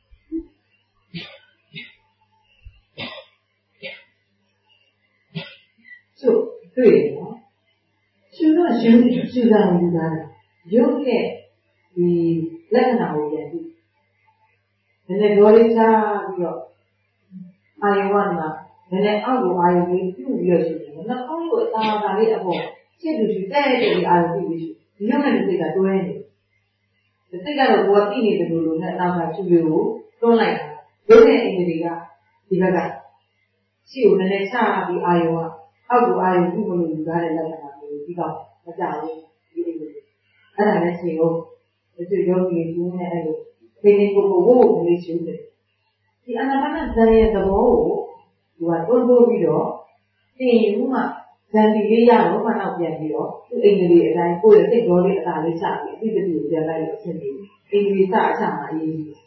ဆိုတွေ့တယ်နော်ရှင်တော့ရှင်ရှင်သာယူတာရုပ်ရဲ့ဒီလက္ခဏာကိုပြန်ပြီးနည်းနည်းဒေါ်လေးစားပြီးတော့အာယဝမှာနည်းနည်းအောက်ကိုအာယုလေးပြုပြီးတော့ရှင်တယ်နောက်အောက်ကိုသာသာလေးအပေါ်ရှင်းသူရှိတဲ့တဲ့အာယုပြုပြီးရှင်ဒီရုပ်နဲ့ဒီစိတ်ကတွဲနေတယ်စိတ်ကတော့ကိုယ်ကပြီးနေတယ်လို့လို့နဲ့နောက်ကဖြူလေးကိုတွန်းလိုက်တာရုပ်နဲ့အင်္ဂလိပ်ကဒီဘက်ကရှေ့ကိုနည်းနည်းချပြီးအာယုကအောက်ကိုအာရုံပြုလို့ယူထားတဲ့လက္ခဏာမျိုးဒီကောင်မကြဘူးဒီလိုအဲ့ဒါလည်းရှိလို့ဒီယောဂီကျင်းနဲ့အဲ့လိုဒီနေ့ကိုကိုကိုကိုလေးရှိတယ်ဒီအနာပါနဇန်ရဲ့သဘောကိုသူကတွန်းပို့ပြီးတော့သိရင်မှဇန်တီလေးရတော့မှနောက်ပြန်ပြီးတော့သူ့အိမ်ကလေးအတိုင်းကိုယ့်ရဲ့စိတ်တော်လေးအသာလေးချပြီးအသိတတိကိုပြန်လိုက်လို့အဆင်ပြေအိမ်ကလေးစအချမှာအရေးကြီး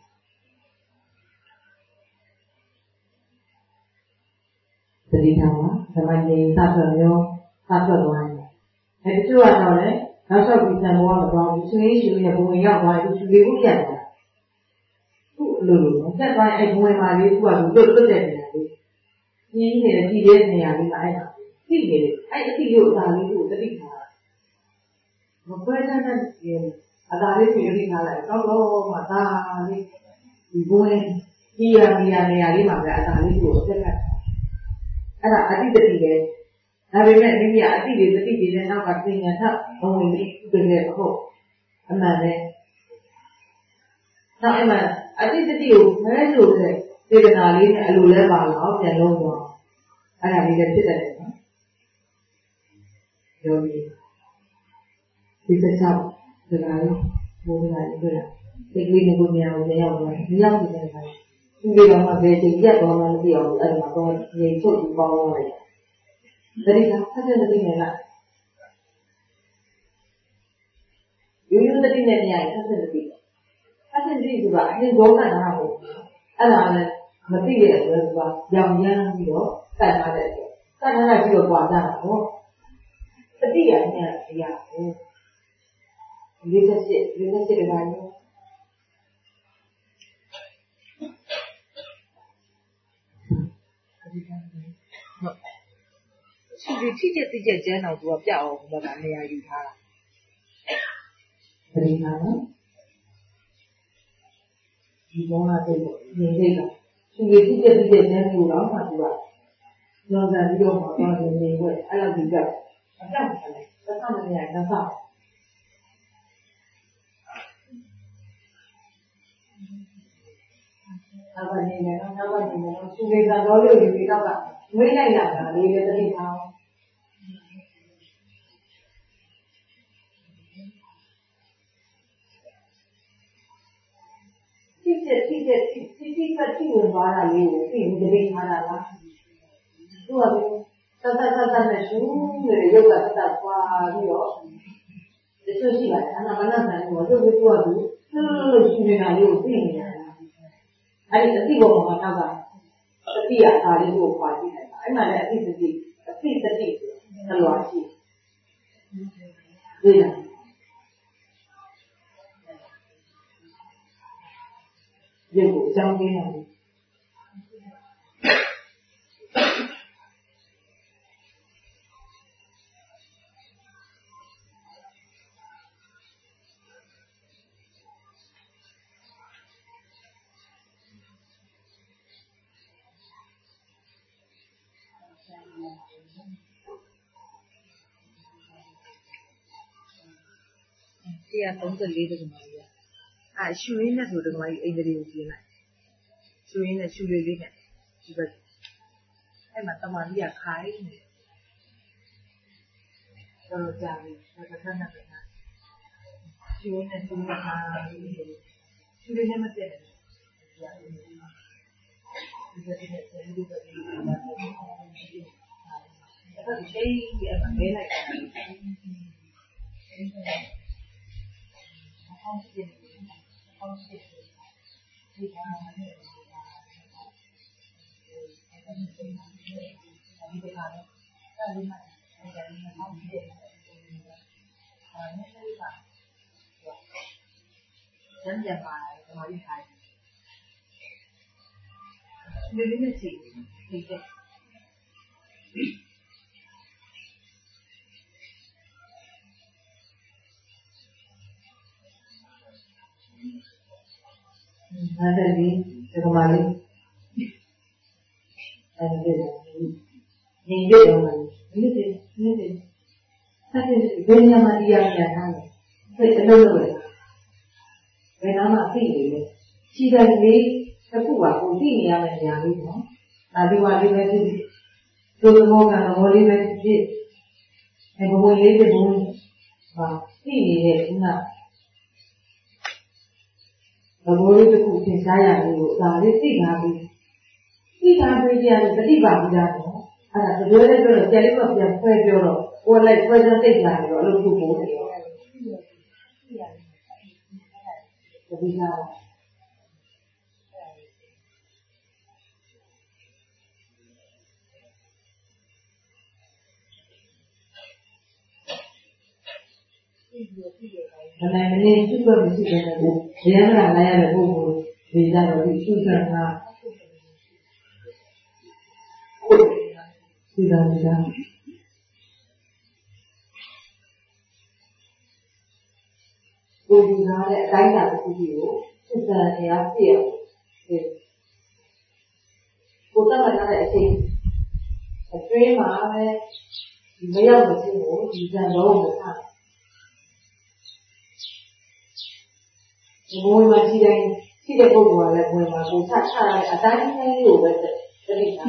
သတိထားပါဓမ္မနေစထွက်ရောစထွက်သွားတယ်။အဲဒီကျတော့လည်းနောက်ဆက်ပြီးဆံဘောကမသွားဘူး။ရှင်လေးရှင်ရဲ့ဘုံဝင်ရောက်သွားရင်သူလေးကိုပြန်သွားတာ။သူ့အလိုလိုဆက်သွားရင်အဲဘုံဝင်မှာလေးသူကသူလွတ်လွတ်တဲ့နေရာလေး။ကြီးနေတဲ့ကြည်တဲ့နေရာလေးမှာအဲ့ဒါသိနေတယ်။အဲ့အသိကိုအသာလေးကိုသတိထားတာ။မပွဲတဲ့တဲ့အသာလေးကိုသတိထားလိုက်တော့တော့မှသာလေးဒီဘုံဝင်ကြီးရနေရာနေရာလေးမှာပဲအသာလေးကိုအသက်ကအဲ့ဒါအတိတတိပဲဒါပေမဲ့မိမိကအတိတွေတတိတွေနဲ့နောက်ကပညာထဘုံဝင်ပြီးပြင်နေဟုတ်အမှန်ပဲနောက်အဲ့မှာအတိတတိကိုမဲလို့တဲ့စေတနာလေးနဲ့အလိုလဲပါတော့ပြန်လုံးသွားအဲ့ဒါလေးလည်းဖြစ်တယ်နော်ယောဂီဒီစချောက်စကားလို့ဘုရားကြီးပြောတာဒီကလေးကိုမြင်အောင်မြင်အောင်ဒီလောက်ဒီနေ့ပါဒီလိုတော့မှဘယ်ချိန်ရက်တော့မှမသိအောင်အဲ့ဒါမှတော့ငြိမ်ချုပ်ပြီးပေါင်းသွားလိုက်။ဒါတွေကဆက်တဲ့တိနဲ့လား။ရိုးရိုးတိနဲ့နေရာဆက်တဲ့တိ။ဆက်တဲ့တိဆိုတာအရင်တော့ကနားပေါ့။အဲ့ဒါလည်းမသိတဲ့အတွက်ကရောင်ရမ်းပြီးတော့စက်ထားတဲ့အတွက်စက်ထားတာပြီးတော့ပွာကြတာပေါ့။တတိယညအရာကိုလေးသက်စစ်လေးသက်စစ်တကားမျိုးရှိပြီးထိတဲ့တိကျကျန်းတော့သူကပြအောင်ဘက်ကနေရာယူထားတာ။ဒီမှာနော်ဒီဘောကတည်းကနေနေကသူတွေဖြစ်တဲ့ဖြစ်တဲ့ဉာဏ်မျိုးတော့မှသူကလောကပြီးတော့မှတော့နေဝဲအဲ့လိုဒီကအကြောက်တယ်သက်သာနေရတဲ့ဆောက်နောက်ကနေလည်းနောက်ကနေလည်းသူတွေကတော့လို့ဒီတော့ကမွေးလိုက်လာတာလေးလည်းတတိထားဖြစ်ဖြစ်ဖြစ်ဖြစ်ဖြစ်ဖြစ်ပတ်ဖြစ်ဝင်သွားတာလေးကိုပြင်တတိထားတာလားသူကသတ်သတ်သတ်သတ်နဲ့ရှုနေတဲ့ရုပ်ကသတ်သတ်သွားပြီးတော့ဒီလိုရှိပါတယ်အနာမနာဆန်ကိုသူ့ကိုသူ့ကသူလှလို့ရှုနေတာလေးကိုပြင်နေတာအဲ့ဒီအသိဘောမှာနောက်ကတတိယအားလေးကိုပါကြည့်လိုက်တာအဲ့မှာလည်းအသိတတိအသိတတိသလွာရှိဒီလားရုပ်ကိုအကြောင်းပြရတယ်တရားသုံးဆယ်လေးတက္ကမကြီးอ่ะအဲရှူရင်းနဲ့ဆိုတက္ကမကြီးအိန္ဒြေကိုပြင်လိုက်ရှူရင်းနဲ့ရှူလေးလေးနဲ့ဒီဘက်အဲ့မှာတမာကြီးကခိုင်းနေတော့ကြာပြီဒါကဆက်နေတယ်ရှူရင်းနဲ့ရှူမှာရှူလေးနဲ့မတည့်ဘူးကြာပြီဒီကနေ့ဆက်ပြီးတော့ဒီမှာအဲ့ဒါရှိအဲ့မှာမဲလိုက်တာ好些，好些，其他的那个，呃，那个是非常的，你别看了，但是嘛，那个那个好些，呃，那个啥，是吧？人家买什么一台，没没没钱，对不对？ အဲ့ဒါဒီဒီကမာလေးအဲ့ဒါဒီနေရတော့ဒီဒီဒီဒီဆက်ပြီးဘယ်နေရာမှာတရားရထားလဲစိတ်အလုံးလုံးပဲဘယ်နာမှသိနေလဲခြေတယ်လေးတစ်ခုပါကိုသိနေရမယ့်နေရာလေးနော်ဒါဒီဝါလေးပဲဖြစ်ဖြစ်သူ့ဘောကဘောလေးပဲဖြစ်အဲဘောလေးတစ်ဘူးဟာသိနေတဲ့ခုနဘဘိုးလေးတစ်ခုသင်စားရတယ်လို့ဒါလေးသိတာပြီးသိတာပြီးကြတယ်တတိပါပြီးတာပေါ့အဲ့ဒါပြောရဲပြောတော့ကြက်လေးကပြန်ဖွဲပြောတော့ကိုယ်လိုက်ဖွဲစသိတာပြီးတော့အလုပ်လုပ်ဖို့တယ်ရောတတိကမနိုင်မနေသူ့ကိုမရှိတဲ့ကိုရမ်းလာလိုက်ရတဲ့ပုဂ္ဂိုလ်ဒီကြတော့ဒီသူ့ကံကဒီကံကကိုဒီကားတဲ့အတိုင်းအတာတစ်ခုကြီးကိုစစ်စံတရားပြည့်အောင်ကိုတတ်မှတ်တဲ့အချိန်အတွင်းမှာပဲဒီမရောက်တဲ့ခြင်းကိုဒီကံတော့မထားဒီဘုံမှာရှိတိုင်းရှိတဲ့ပုဂ္ဂိုလ်ကလည်းဘုံမှာကိုချချရတဲ့အတိုင်းအတိုင်းကိုပဲတတိထား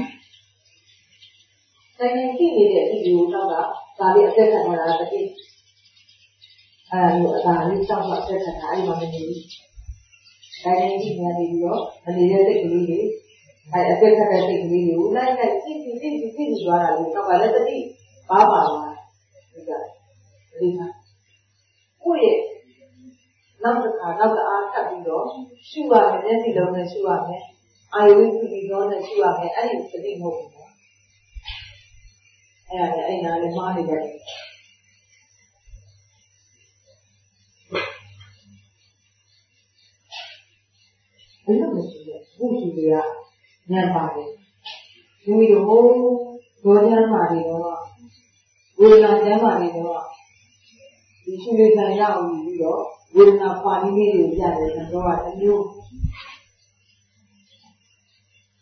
တိုင်းတိုင်းရှိနေတဲ့အဒီကိုတော့ဒါလေးအသက်ခံရတာတတိအဲလိုအသာလေးစောင့်တော့အသက်ခံတာအဲ့မှာမနေဘူးတိုင်းတိုင်းရှိနေတယ်ပြီးတော့မနေတဲ့စိတ်ကလေးတွေအဲအသက်ခံတဲ့စိတ်ကလေးတွေကိုလိုက်လိုက်သိသိသိသိသိသွားတာလေတော့ကလည်းတတိပါပါလားဒီကတတိထားကိုယ့်ရဲ့နောက်တစ်ခါနောက်တစ်အားထပ်ပြီးတော့ရှုရမယ်မျက်စိလုံးနဲ့ရှုရမယ်အာယုဝိပ္ပိသောနဲ့ရှုရမယ်အဲ့ဒီသတိမဟုတ်ဘူးနော်အဲ့ဒါလည်းအဲ့နာလည်းမှားနေတယ်ဘယ်လိုမရှိလဲဘုရားတွေကညံပါတယ်ဒီလိုဘောချမ်းပါတွေတော့ဝေဒနာချမ်းပါတွေတော့ဒီရှုလေးခံရအောင်ပြီးတော့ဝေဒနာပါဠိလေးကိုပြတယ်ဆိုတော့အမျိုး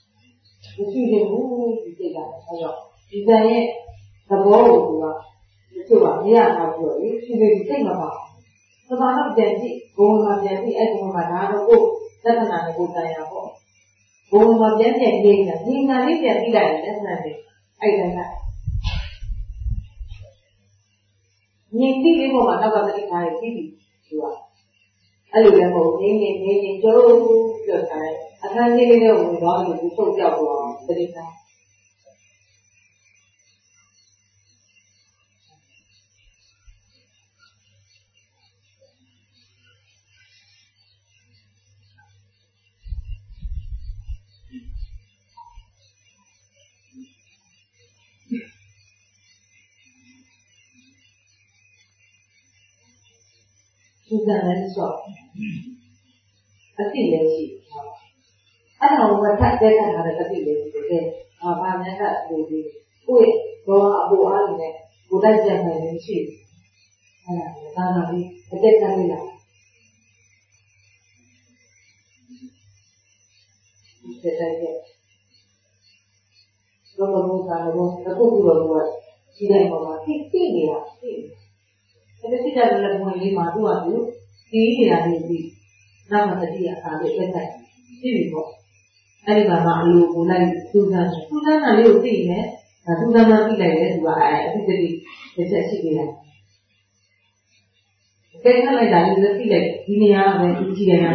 မရှိသေးဘူးဒီစိတ်ကအဲ့တော့ဒီဇန်ရဲ့သဘောကိုသူကသူကမရတော့ဘူးလေရှိသေးစိတ်မပါဘူးသဘာဝပြန်ကြည့်ဘုံမှာပြန်ကြည့်အဲ့ဒီမှာဒါတော့ကိုလက္ခဏာကိုတိုင်ရပေါ့ဘုံမှာပြန်ပြန်ကြည့်နေတာဒီနာလေးပြန်ကြည့်လိုက်ရင်လက္ခဏာတွေအဲ့ဒါကမြင်သိလေးပေါ်မှာနောက်ကတတိထားရပြီးပြီသူကအဲ့လိုလည်းမဟုတ်နေနေနေနေကျိုးပြောတာအခန်းကြီးလေးတော့ဝင်သွားလို့သူထုတ်ပြောက်သွားတတိထားသူကလည်းဆော့အတိလည်းရှိအဲ့တော့ဝတ်ထက်တဲ့ခါတဲ့အတိလည်းရှိတယ်အာဘာမှကဒီကိုယ့်ဘောအပူအားနဲ့ကိုယ်တိုက်ကြတယ်လည်းရှိအဲ့ဒါဒါမှဒီအတက်တက်လေးလားဒီတက်တက်ရဲ့ဘုံဘုံကလည်းဘုံအခုခုတော့ကရှိတယ်ပေါ်မှာသိသိနေတာသိအဲ့ဒီစိတ်ဓာတ်လည်းဘုံလေးမှာသူ့ဟာသူဒီနေရာလေးပြီးနောက်မှတတိယအားလေးတက်တက်ရှိပြီပေါ့အဲ့ဒီမှာမှအလိုကိုလိုက်စူးစမ်းစူးစမ်းတာလေးကိုသိနေဒါစူးစမ်းမှသိလိုက်တယ်သူကအဲ့အသိတတိတစ်ချက်ရှိနေတယ်အကဲခတ်လိုက်တာလေးသိလိုက်ဒီနေရာပဲဒီကြည့်ရတယ်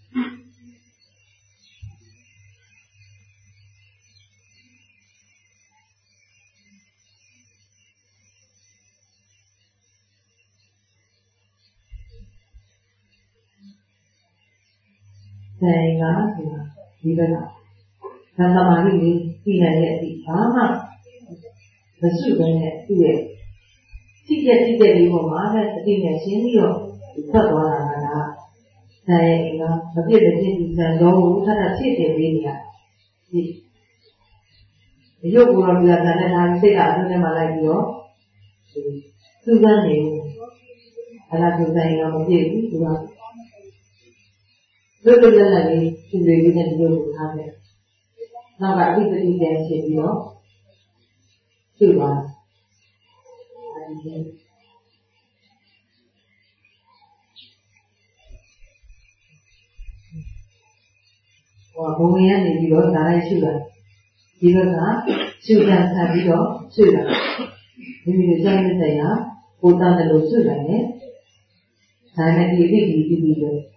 ဆိုင်ကဒီဘက်ကသံသမာဓိလေးပြည်နိုင်တဲ့အထိဘာမှမရှိဘဲနဲ့သူ့ရဲ့ကြည့်တဲ့ကြည့်တဲ့လေးပေါ်မှာပဲအတိနဲ့ရှင်းပြီးတော့ထွက်သွားတာကဆိုင်ကမပြည့်တဲ့ဒီဇန်လုံးကိုထပ်ထပ်ဖြစ်တယ်လေးတွေကဒီရုပ်ကိုတော့ဒီကတည်းကဒါစိတ်ကအထူးနဲ့မှလိုက်ပြီးတော့သူ့စမ်းနေအဲ့ဒါဆိုဆိုင်ကမပြည့်ဘူးသူကလွတ်လွတ်လပ်လပ်လေးသူတွေလေးနဲ့ဒီလိုကိုထားတယ်။နောက်ကအပိပတိပြန်ဖြစ်ပြီးတော့ပြုသွားတယ်။ဟောဘုံရနေပြီးတော့ဒါလိုက်ရှုတာဒီဘက်ကရှုခံထားပြီးတော့ရှုတာဒီလိုကြောင်းတဲ့တရားကိုတန်းတယ်လို့ရှုနိုင်တယ်။ဒါနဲ့ဒီအပိဒီပြီးပြီးတော့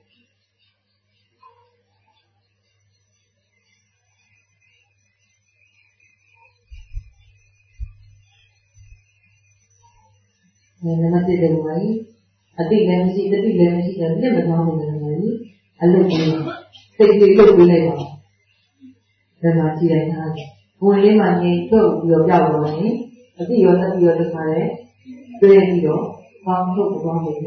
နမတိတယ်ဘာကြီးအတိလည်းမရှိတတိလည်းမရှိတယ်ပြည့်မသွားဘူးလည်းဘာကြီးအလုပ်ကြီးစိတ်ကြီးလုပ်ပြီးလိုက်ပါဘယ်မှာကြည့်လိုက်တာဘဝင်လေးမှငြိမ်ထုတ်ပြီးတော့ပြောက်သွားတယ်အတိရောတတိရောတစ်ခါလဲတွဲပြီးတော့ပေါင်းထုတ်သွားတယ်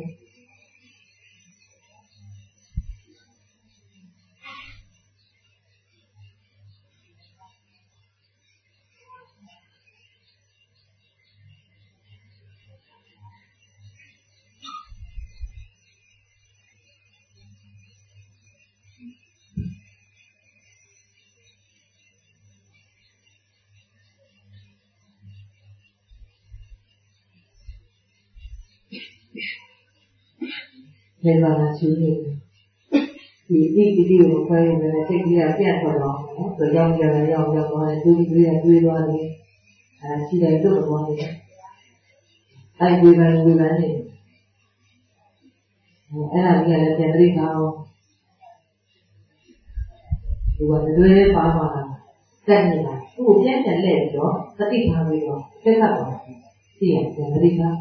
ဘယ်မှာလဲရှိနေဒီဒီဒီဒီကိုဖိုင်းနေတယ်စိတ်ကြီးကပြတ်သွားတော့နော်ဆိုရောက်ကြတယ်ရောက်ရောက်သွားတယ်သူဒီတွေးတွေးသွားတယ်အဲရှိတယ်တို့တော့နေတယ်အဲ့ဒီပိုင်းဒီပိုင်းနေအဲ့ဒါကြီးလည်းပြန်ပြီးတော့ဒီကတွေးပါမှာတက်နေတာသူ့ကိုပြန်ပြန်လဲပြီးတော့သတိထားပြီးတော့တက်ခတ်သွားတယ်သိရင်ပြန်ပြီးတော့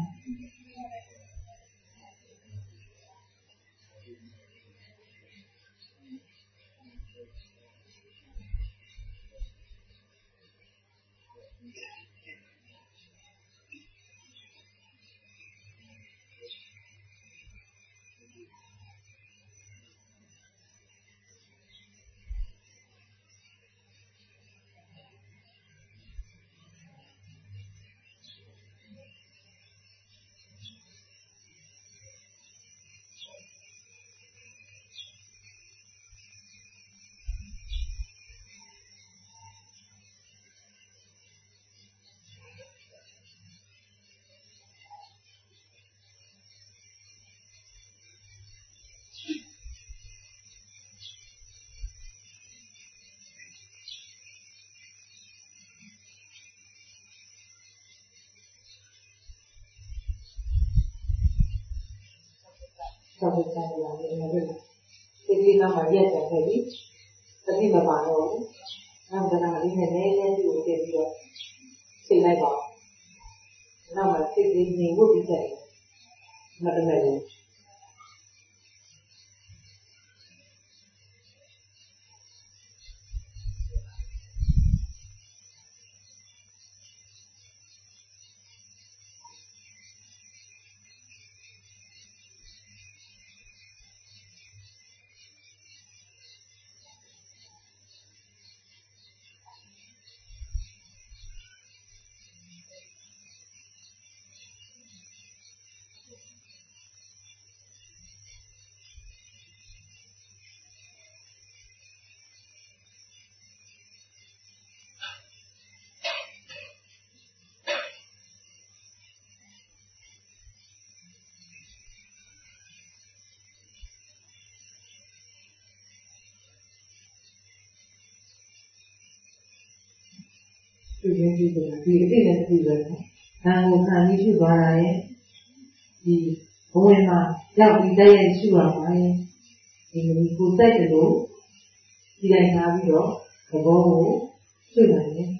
ဆောက်ချင်တယ်လားဒီလိုမျိုးဒီဒီနောက်မှာရက်တယ်ခဲ့ပြီတတိမပါတော့ဘူးနောက်တရားလေးနဲ့နည်းနည်းဒီကိုတည်ပြီးတော့စိတ်လိုက်ပါနောက်မှာစိတ်လေးငြိမ်ဖို့ပြီးတယ်မတမဲ့ဘူးဒီလိုဒီလိုဒီအတိနဲ့တူတယ်။ဒါကိုခံပြီးဖြစ်သွားတာရဲ့ဒီဘဝမှာရောက်ပြီးတည့်ရဲ့ရှိရပါရဲ့ဒီလိုကိုစိုက်တယ်လို့ဒီလိုက်ထားပြီးတော့သဘောကိုဆွေးနိုင်တယ်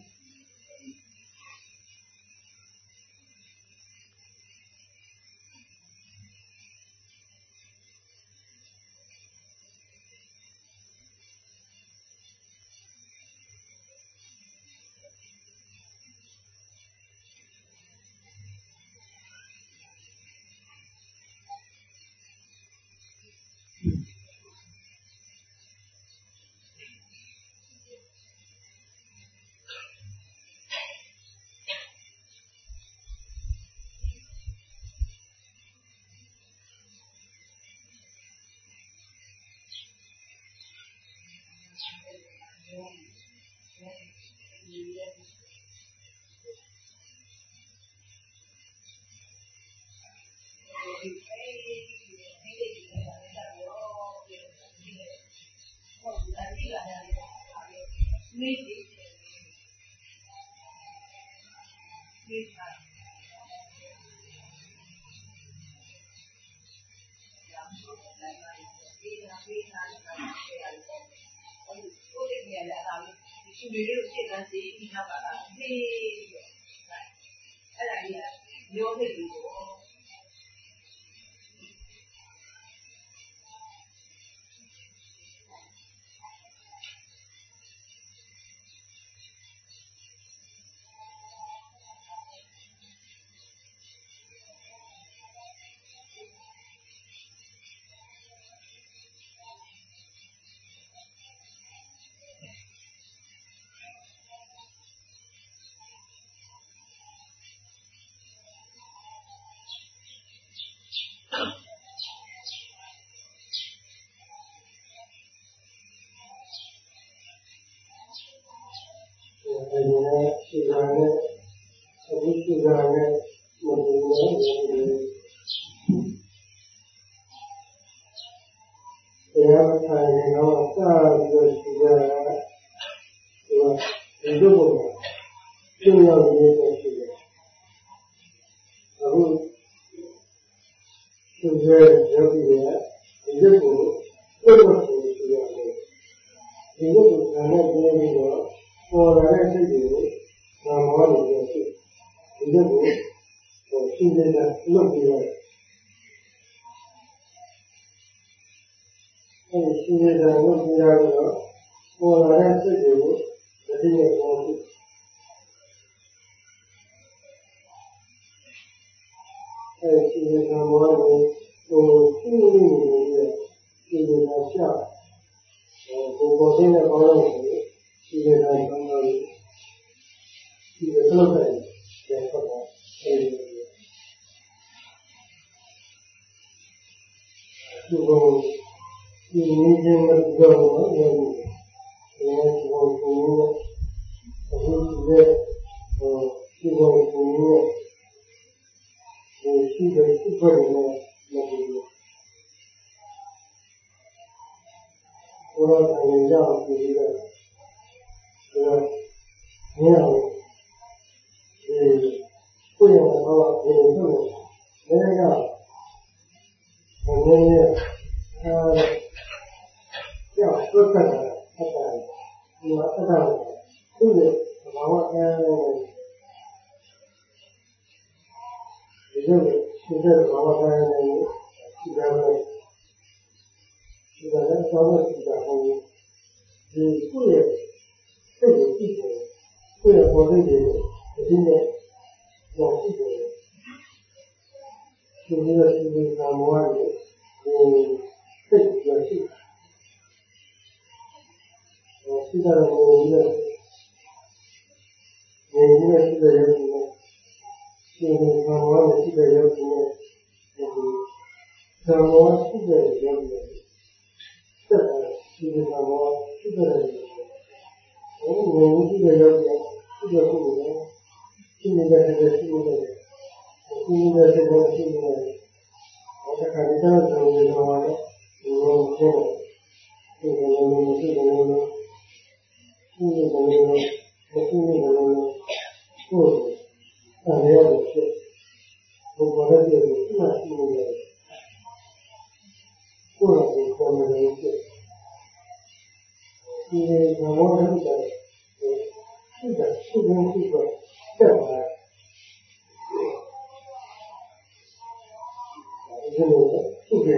ကိုယ့်ရဲ့ဘာဝကိုယ်ကိုယ်နဲ့လည်းကဘယ်နဲ့တ်တာအဲ့ဒါဒီမှာအဲ့ဒါသူ့ရဲ့ဘာဝအဲဒီလိုဒီလိုဘာဝအဲဒီကနေ့ဒီကနေ့ဆောင်းတဲ့ဒီကဟိုဒီကိုယ့်ရဲ့စိတ်ကိုကြည့်တယ်ကိုယ့်ရဲ့ပေါ်လေးတွေဒီနေ့တော့ကြည့်တယ်ဒီလိုဒီလိုကမောရည်ကိုစိတ်ကြည့်ဒီကတော့ဟိုဒီလိုဒီလိုရှိတဲ့ရုပ်တွေဒီလိုကမောရည်ရှိတဲ့ရုပ်တွေဒီကမောရှိတဲ့ရုပ်တွေဆက်ဒီကမောရှိတဲ့ရုပ်တွေဟိုဝင်ရှိတဲ့ရုပ်တွေရှိတဲ့ခုတွေရှိနေတဲ့ရှိနေတဲ့ရှိနေတဲ့ရှိနေတဲ့ဟောတခါဒီတော့ဆိုရင်တော့ဒီလိုဖြစ်ဒီလိုမျိုးရှိတယ်လို့ရှိနေတယ်လို့မရှိနေတယ်လို့ဟုတ်တယ်အဲ့ဒါလည်းဖြစ်ဘုရားရဲ့ဒီမှာရှိနေတယ်ကိုယ်ကိုယ်ကိုယ်နဲ့ဖြစ်ဒီဘောဘောနဲ့ဖြစ်တယ်ရှိတယ်ရှိတယ်ရှိတယ်ဆက်ပါဒီလိုရှိတယ်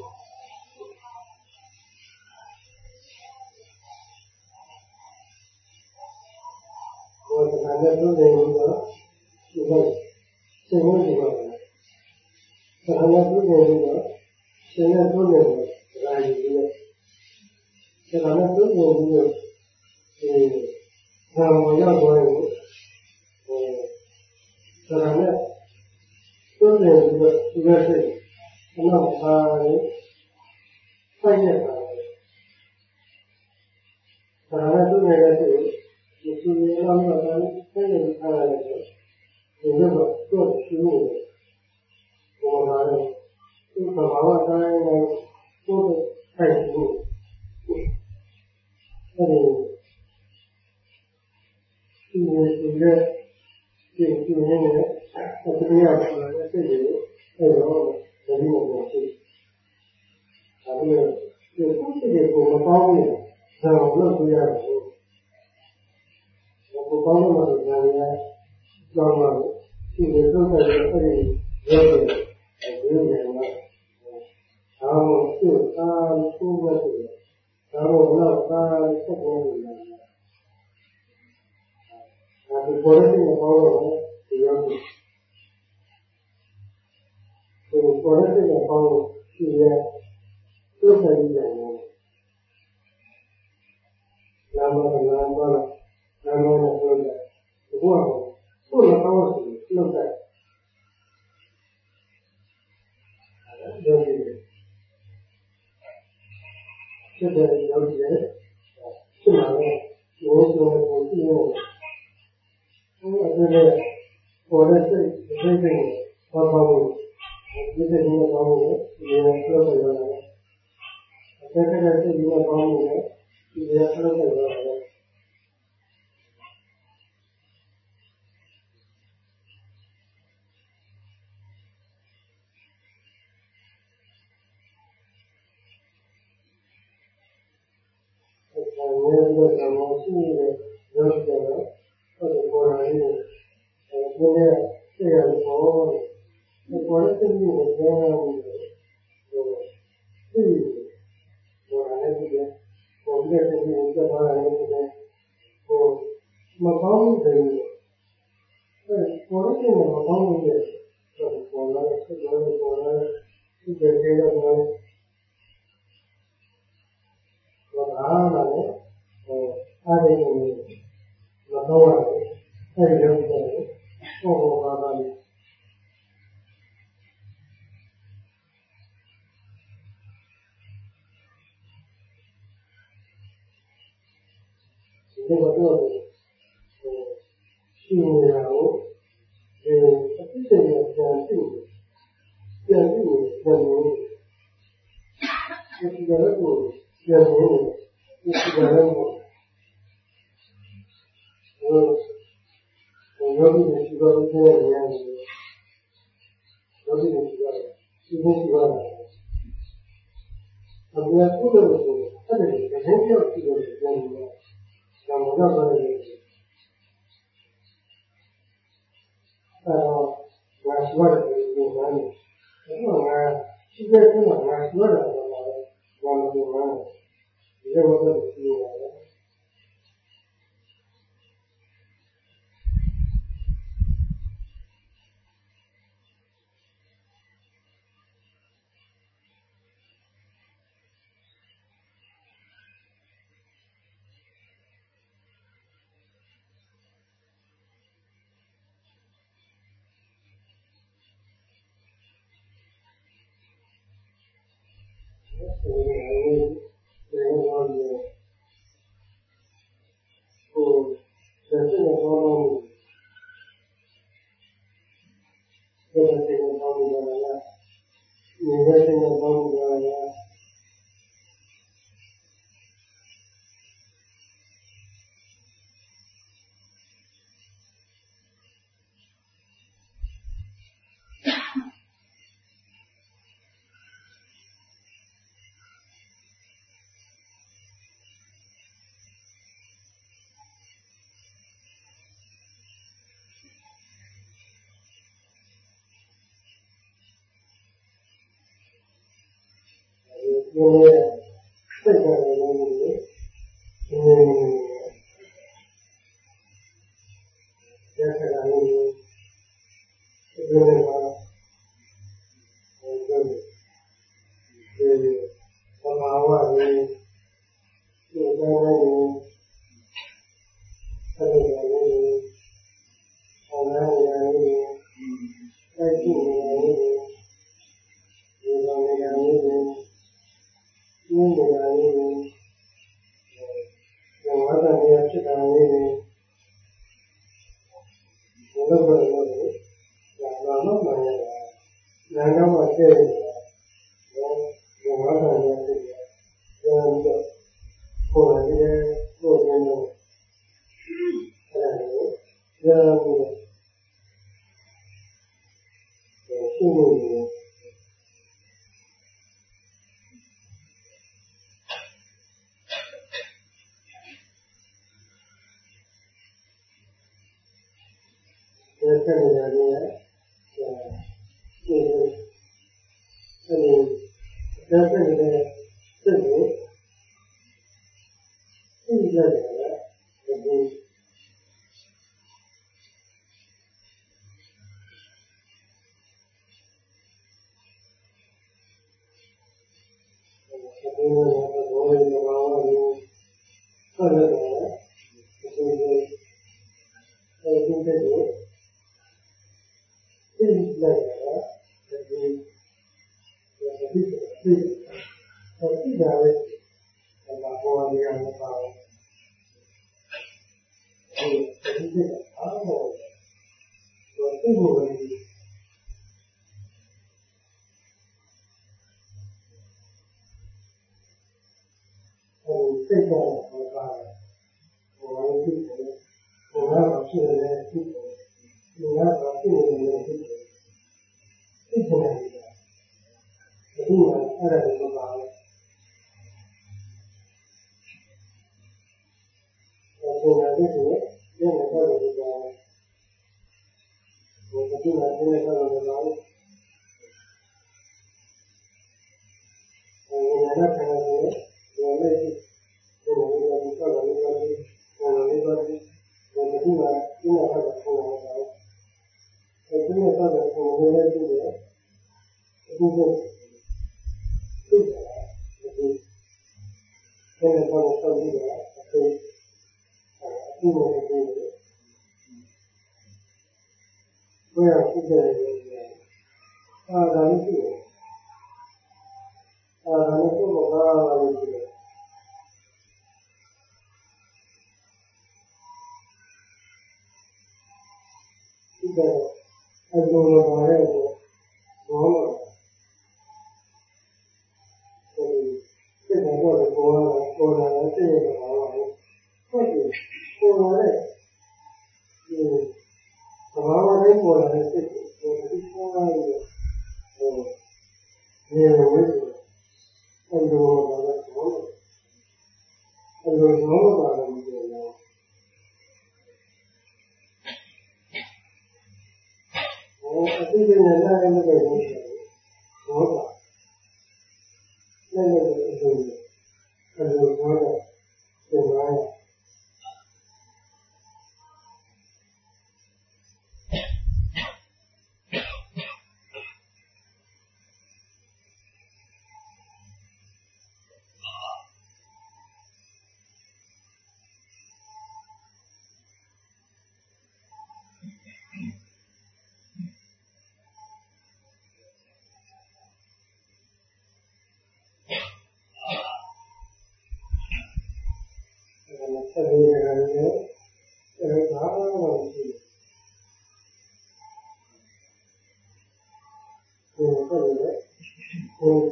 ဘောတနာနဲ့တို့နေပြီးတော့ဒီလိုစေဝနေပါလားဆရာနဲ့တို့နေပြီးတော့ရှင်နဲ့တို့နေတယ်ဒါရည်ကြီးဆရာနဲ့တို့နေပြီးတော့ဒီဘာမှရောက်သွားရင်ဟိုဆရာနဲ့တို့နေပြီးတော့ဒီလိုစိတ်နောက်ပါတယ်စိုက်ရပါတယ်ဒါနဲ့သူ့ရဲ့စိတ်ဒီသူရဲ့အမှန်တရားစိတ်နဲ့ထားရတယ်ဒီလိုတော့သူ့ရှိနေတယ်ဘောလာတယ်သူ့ဘာဝတိုင်းနဲ့သူ့စိုက်ဖို့အဲဒီဒီရဲ့ဒီရဲ့ဒီဒီနဲ့အတူရတဲ့စိတ်တွေအဲတော့ဒီလိုမျိုးရှိတယ်။ဒါပေမဲ့ဒီကုသိုလ်တွေကိုမပေါင်းဘူး။ဒါကိုလုပ်ပြရတယ်။ဘုရားကောင်းမှလည်းဉာဏ်ရကြောင်းပါလို့ဒီလိုလုပ်တဲ့အဲဒီရုပ်တွေအဲဒီလိုမျိုးမှာဒါကိုသူ့အားကိုယ်ပဲဆိုဒါကိုတော့အားဆက်ပေါ်နေတာ။ဒါဒီပေါ်တဲ့ဘောတော့ဒီရုပ်ကိုပေါ်တဲ့ဘောရှိရဲ့သူ့ဆိုင်တယ်လာမလာမလာမလာဆိုတဲ့ဘောကသူ့လောက်အောင်လုပ်တယ်အဲ့ဒါဒီစစ်တဲ့ရောက်တယ်စစ်မှာလည်းရိုးရိုးကိုကြည့်ရအောင်အဲ့ဒါလည်းပေါ်တဲ့စိတ်စိတ်ကိုဘာပါလို့ဒီစိတ်ကိုဘာလို့လဲဒီလိုပြောပြရတယ်အဲ့ဒါကစိတ်ကိုဘာလို့လဲဒီလိုပြောပြရတယ်အဲ့ဒါလည်းတော့မရှိတဲ့ရုပ်တွေတော့ဟုတ်တယ်ပေါ်လာနေတယ်ဒီလိုစိတ်ရပေါ်ဒီပေါ်တဲ့စိတ်ကိုကြောင်းအောင်လို့ဒီပေါ်လာနေတယ်ပေါ်တဲ့စိတ်ကိုကြောင်းအောင်လို့ဟိုမပေါင်းတယ်အဲပေါ်တဲ့စိတ်ကိုမပေါင်းဘူးလေပေါ်လာတဲ့စိတ်ကိုပေါ်လာတဲ့စိတ်တွေကတော့ဘာသာလဲဟိုအားရနေမတော့အဲ့ဒီလိုပေါ့ဟိုဟိုဘာသာလဲဒီကတော့ရှိနေတာကိုဒီအဖြစ်အပျက်ကိုပြန်ကြည့်ပြန်ကြည့်ပြန်ကြည့်ဒီကတော့ပြန်ကြည့်ဒီကတော့ဟိုဟိုယောဂီတွေရှိတော့တဲ့ဉာဏ်တွေယောဂီတွေရှိတော့ရှိဖို့ရှိပါတယ်အပြည့်ကုသိုလ်ကိုအဲ့ဒါကိုသတင်းပြောကြည့်လို့ပြောနေတယ်။ဒါမှမဟုတ်တော့လည်းအဲ့တော့ငါစွာတယ်ပြောမှန်းတယ်။အဲ့တော့ငါရှိတဲ့ကငါစွာတယ်ဆိုတာလည်းဘာလို့ပြောမှန်းဒီလိုတော့ပြောရတယ်။ဒီစိတ်ကလည်းလည်းဒီဒီရခလာလို့ဒီလိုပါဒီသမာဝရဒီဒီတိုင်းတိုင်းဆက်ရနေအောင်လာရနေအဲ့ဒီနေဒီလိုနေနေဒီလိုနေနေဘဝတရားဖြစ်တာလေးတွေဘယ်လိုပဲလို့ဒါမှမမှန်ရတာနာတော့မှကျဲနေတာဘဝတရားဖြစ်တယ်ဒါတော့ကိုယ်လည်းကိုယ်လည်းအဲ့ဒါကိုကြားလို့ရှင်းလို့ဆက်နေရတယ်။အဲဒီအဲဒီဆက်နေတဲ့စိတ်ကိုသိရတယ်ဒီဘယ်လိုလဲဘယ်လိုလဲဘာလို့လဲဆက်နေတယ်အဲဒီအဲဒီကိုသိလိုက်တာဒီဒီဒီဒီဒါလေးဘာပေါ်ရရမှာပါအဲဒီဒီအားလုံးတော့သိဖို့ပဲအဲဒီသိတာဘာပါဟိုလိုသိတယ်ဟိုကတော့ဖြစ်နေတယ်သိတယ်ဒီကတော့ဖြစ်နေတယ်သိတယ်သိတယ်ဒီမှာအဲ့ဒါကိုပါလို့ဒီမှာဒီလိုဒီမှာတော့ဒီကတော့ဒီမှာဒီမှာတော့ဒီလိုဟိုကတော့ဆရာကြီးဒီလိုလေးဒီလိုလေးတော့ဒီကတော့ဒီလိုလေးဟိုလေးတော့ဒီဒီမှာဒီမှာတော့ဟိုလေးတော့ဒီမှာတော့ဟိုလေးလေးဒီလိုဒီလိုသိတယ်ဒီဒီနဲ့တော့ဆက်ပြီးတော့အခုအခုလိုဒီလိုဘယ်အခုတည်းလဲအာဒါလေးရှိတယ်အာဒါလေးကိုဘာလို့ရှိလဲဒီကအကျိုးတော်ရဲ့ဘောမှာစိတ်ကတော့ပေါ်လာပေါ်လာတဲ့စိတ်ရဲ့ဘာလို့လဲဟုတ်ပြီပေါ်လာတဲ့ဒီဘာမှမပေါ်လာတဲ့စိတ်ကိုဒီပေါ်လာတဲ့ဟိုနေလို့ဆိုအဲ့လိုဘာလို့ဆို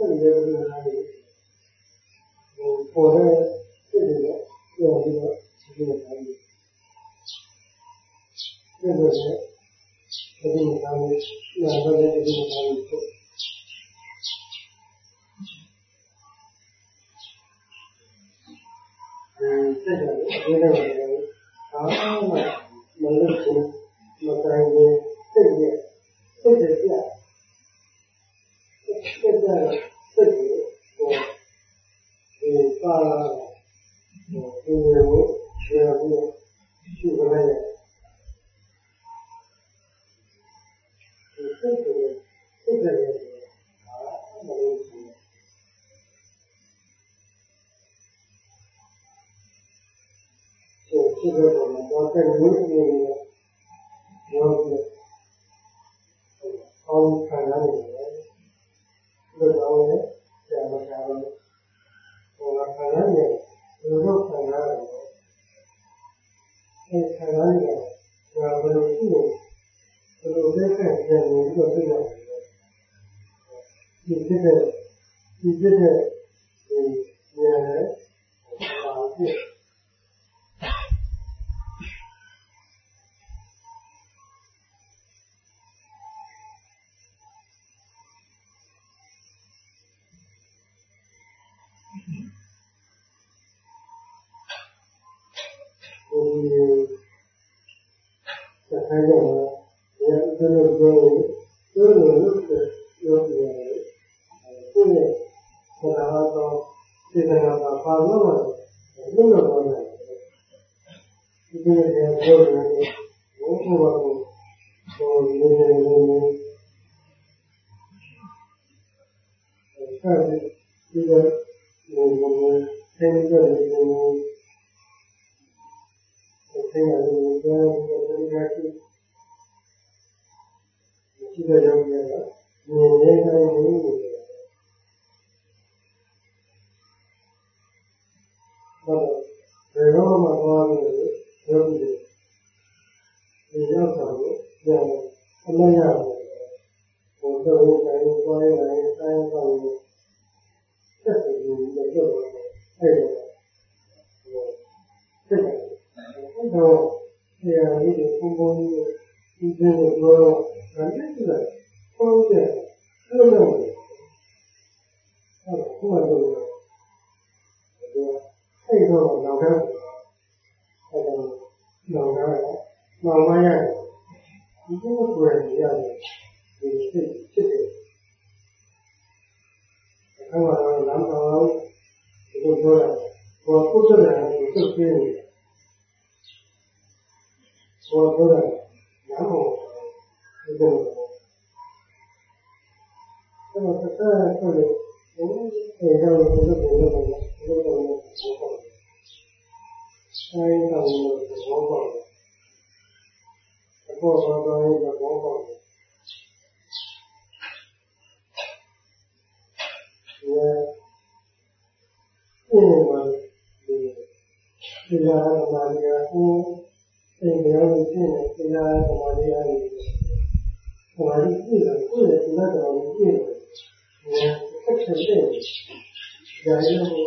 ဆက်ရတဲ့နားလေးဟိုပေါ်တဲ့စိတ်တွေပြောပြီးတော့ဒီလိုတိုင်းဒီလိုနဲ့ဒီလိုတိုင်းနားတော့ဒီလိုတိုင်းပို့အဲဆက်ရတယ်ဒီလိုလည်းအားမမလို့ကိုမတိုင်းဘူးစိတ်ရဲ့စိတ်ရဲ့ပြစိတ်ရဲ့စိတ်ကိုဒီပါဟိုဒီလိုရွှေဘူးရှိကြတယ်ဒီစိတ်ကိုစိတ်ရဲ့အားမလို့ကိုဒီလိုတော့တဲ့လူတွေရောပြီးအောင်ခံရတယ်လို့တော့လည်းကြာမကြာတော့ဟိုခံရတယ်လူတို့ခံရတယ်အဲခံရတယ်ဒါဘယ်လိုရှိလဲဘယ်လိုလဲခံရတယ်လို့ပြောရတယ်ဒီဖြစ်တဲ့ဒီဖြစ်တဲ့ဒီဉာဏ်နဲ့ပါဖြစ်ဆက်ကြပါဘယ်လိုလုပ်လို့ပြောလို့လို့ပြောပြရတယ်ကိုယ့်ရဲ့ဆရာတော်စေတနာပါပါလို့လို့လို့ပြောတယ်ဒီလိုပြောလို့ဘုရားကဟိုဒီလိုမျိုးဆက်ပြီးတော့ဘုရားသင်ကြတယ်ဘုရားဆရာတော်ကဘုရားရှိရှိတဲ့ကြောင့်လည်းမြင်နေတိုင်းမြင်နေတယ်။ဘာလို့ဘယ်တော့မှသွားလို့ပြောပြီးဒီရောက်တာကိုပြန်အမရဘူး။ဘုရားကိုယ်တိုင်သွားရရင်တိုင်းသွားလို့ဆက်ပြီးတော့ပြောတော့အဲ့ဒါဆက်တယ်။တော့ဆရာကြီးကဘုံဘုံကြီးဒီလိုပြောတော့ဒါလည်းဒီလိုဟုတ်တယ်လို့လို့ဟုတ်ကဲ့ဟုတ်တယ်အဲ့တော့နောက်တော့အဲ့တော့နောက်တော့နောက်မှရတယ်ဒီလိုကိုယ်ရတယ်ဒီဖြစ်ဖြစ်တယ်အဲ့တော့လမ်းတော်ဒီလိုပြောတာဘောပုစရတယ်သူသိနေတယ်ဘောပြောတာနားမဒီလိုအဲ့တော့ဆက်ဆက်လို့ဒီလိုတော့ဒီလိုလိုလိုဒီလိုလိုဆိုင်တော်ဘောပေါ့အပေါ်ပေါ်တော့ဘောပေါ့ဒီအဲ့မှာဒီဒီလာမာရီယာကိုအဲ့ဒီရောဒီနဲ့ဒီလာမာရီယာကိုဟိုအရင်ကကိုယ်ကဒီလာတော်ကိုပြည့်တယ်ဟိုဆက်ချက်တယ်ဒါရောဟို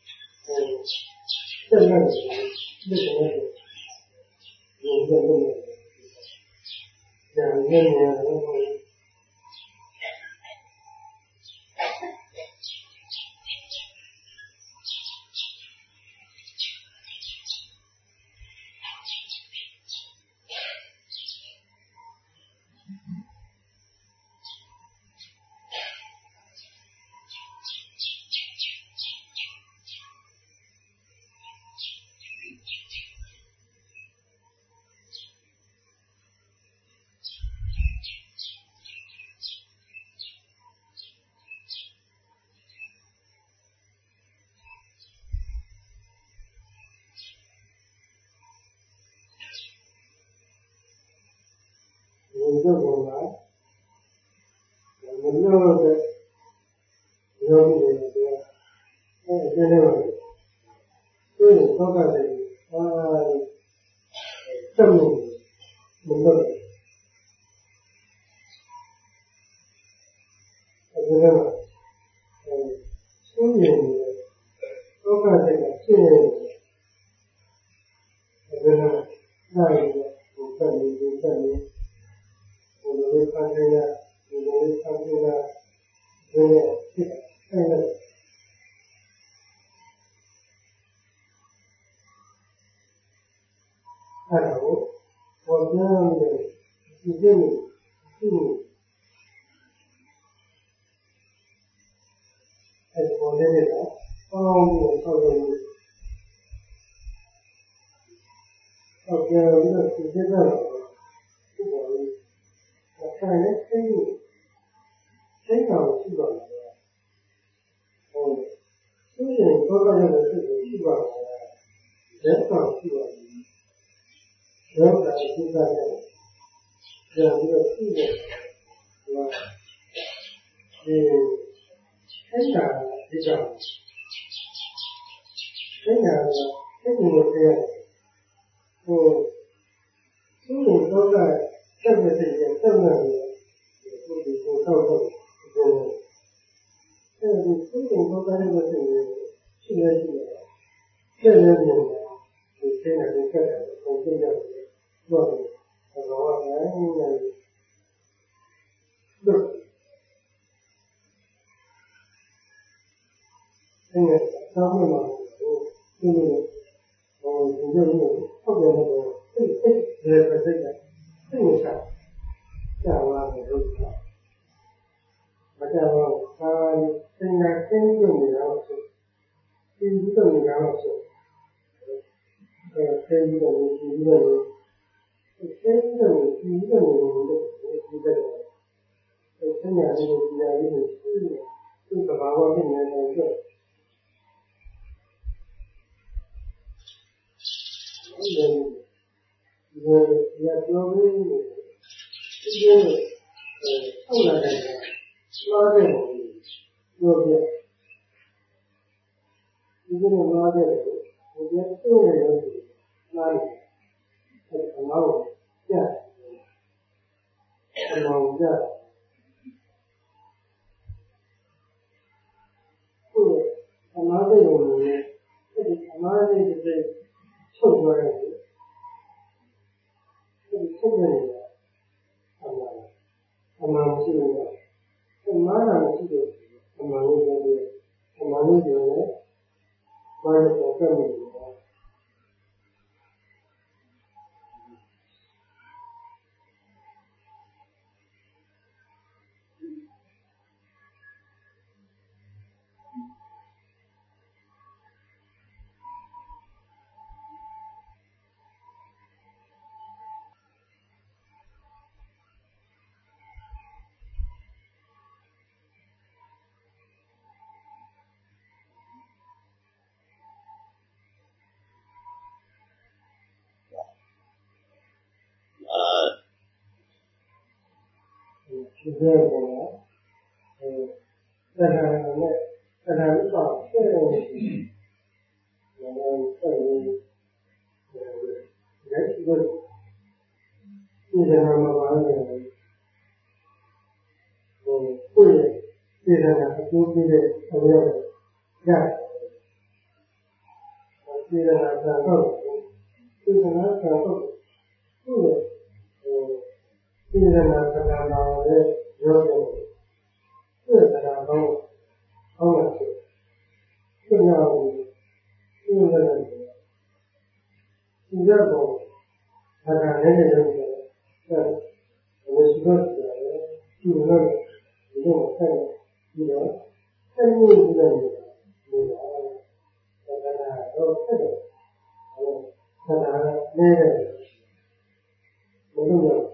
ဆက်လက်ဒီလိုမျိုးဒီလိုမျိုးဒါနဲ့ရောဒီလိုပုံကမလို့တဲ့ရောင်းနေတယ်အဲဒါလည်းသူ့ကိုတော့တယ်အာတမှုမလို့အဲဒီကအဲ Hello, what do you do? As for the data, all the other okay, look, you get out of it. I try next thing. Take out two dollars. Oh, so you go down to the two dollars. That's not two dollars. Well, that's two dollars. Yeah, we are two dollars. The Kenya is a Kenya is a Oh, so you go back, everything is permanent. You go down to and the student go back everything is changing. Changing. You can look at it, continue to work. And all that, and look. And some of them, oh, you know, okay, it's a thing is that Java is a but Java thing that thing doing also. Thing doing also. Thing doing, you know, thing doing, you know, the thing that is think about what thing is good. Then the the global is all of that. Slaughter global. Even a slaughter, we get two of them. Slaughter. Allow. Yeah. Allow. Yeah. So, another one. Another is the children. Children. Allah. Allah children. Allah children. Allah children. Allah children. Why the family? Together, that I met, that I thought, and I'm saying, that's good. Even I'm a man, so, good, even I do give it a little, yeah. Even I can't go, even I can't go, good. Even I can't go, you're good that I don't own it. Good now, you know, therefore, I can never that was good to learn, you know, you know, and we learn, you know, that I don't say, that I never, you know.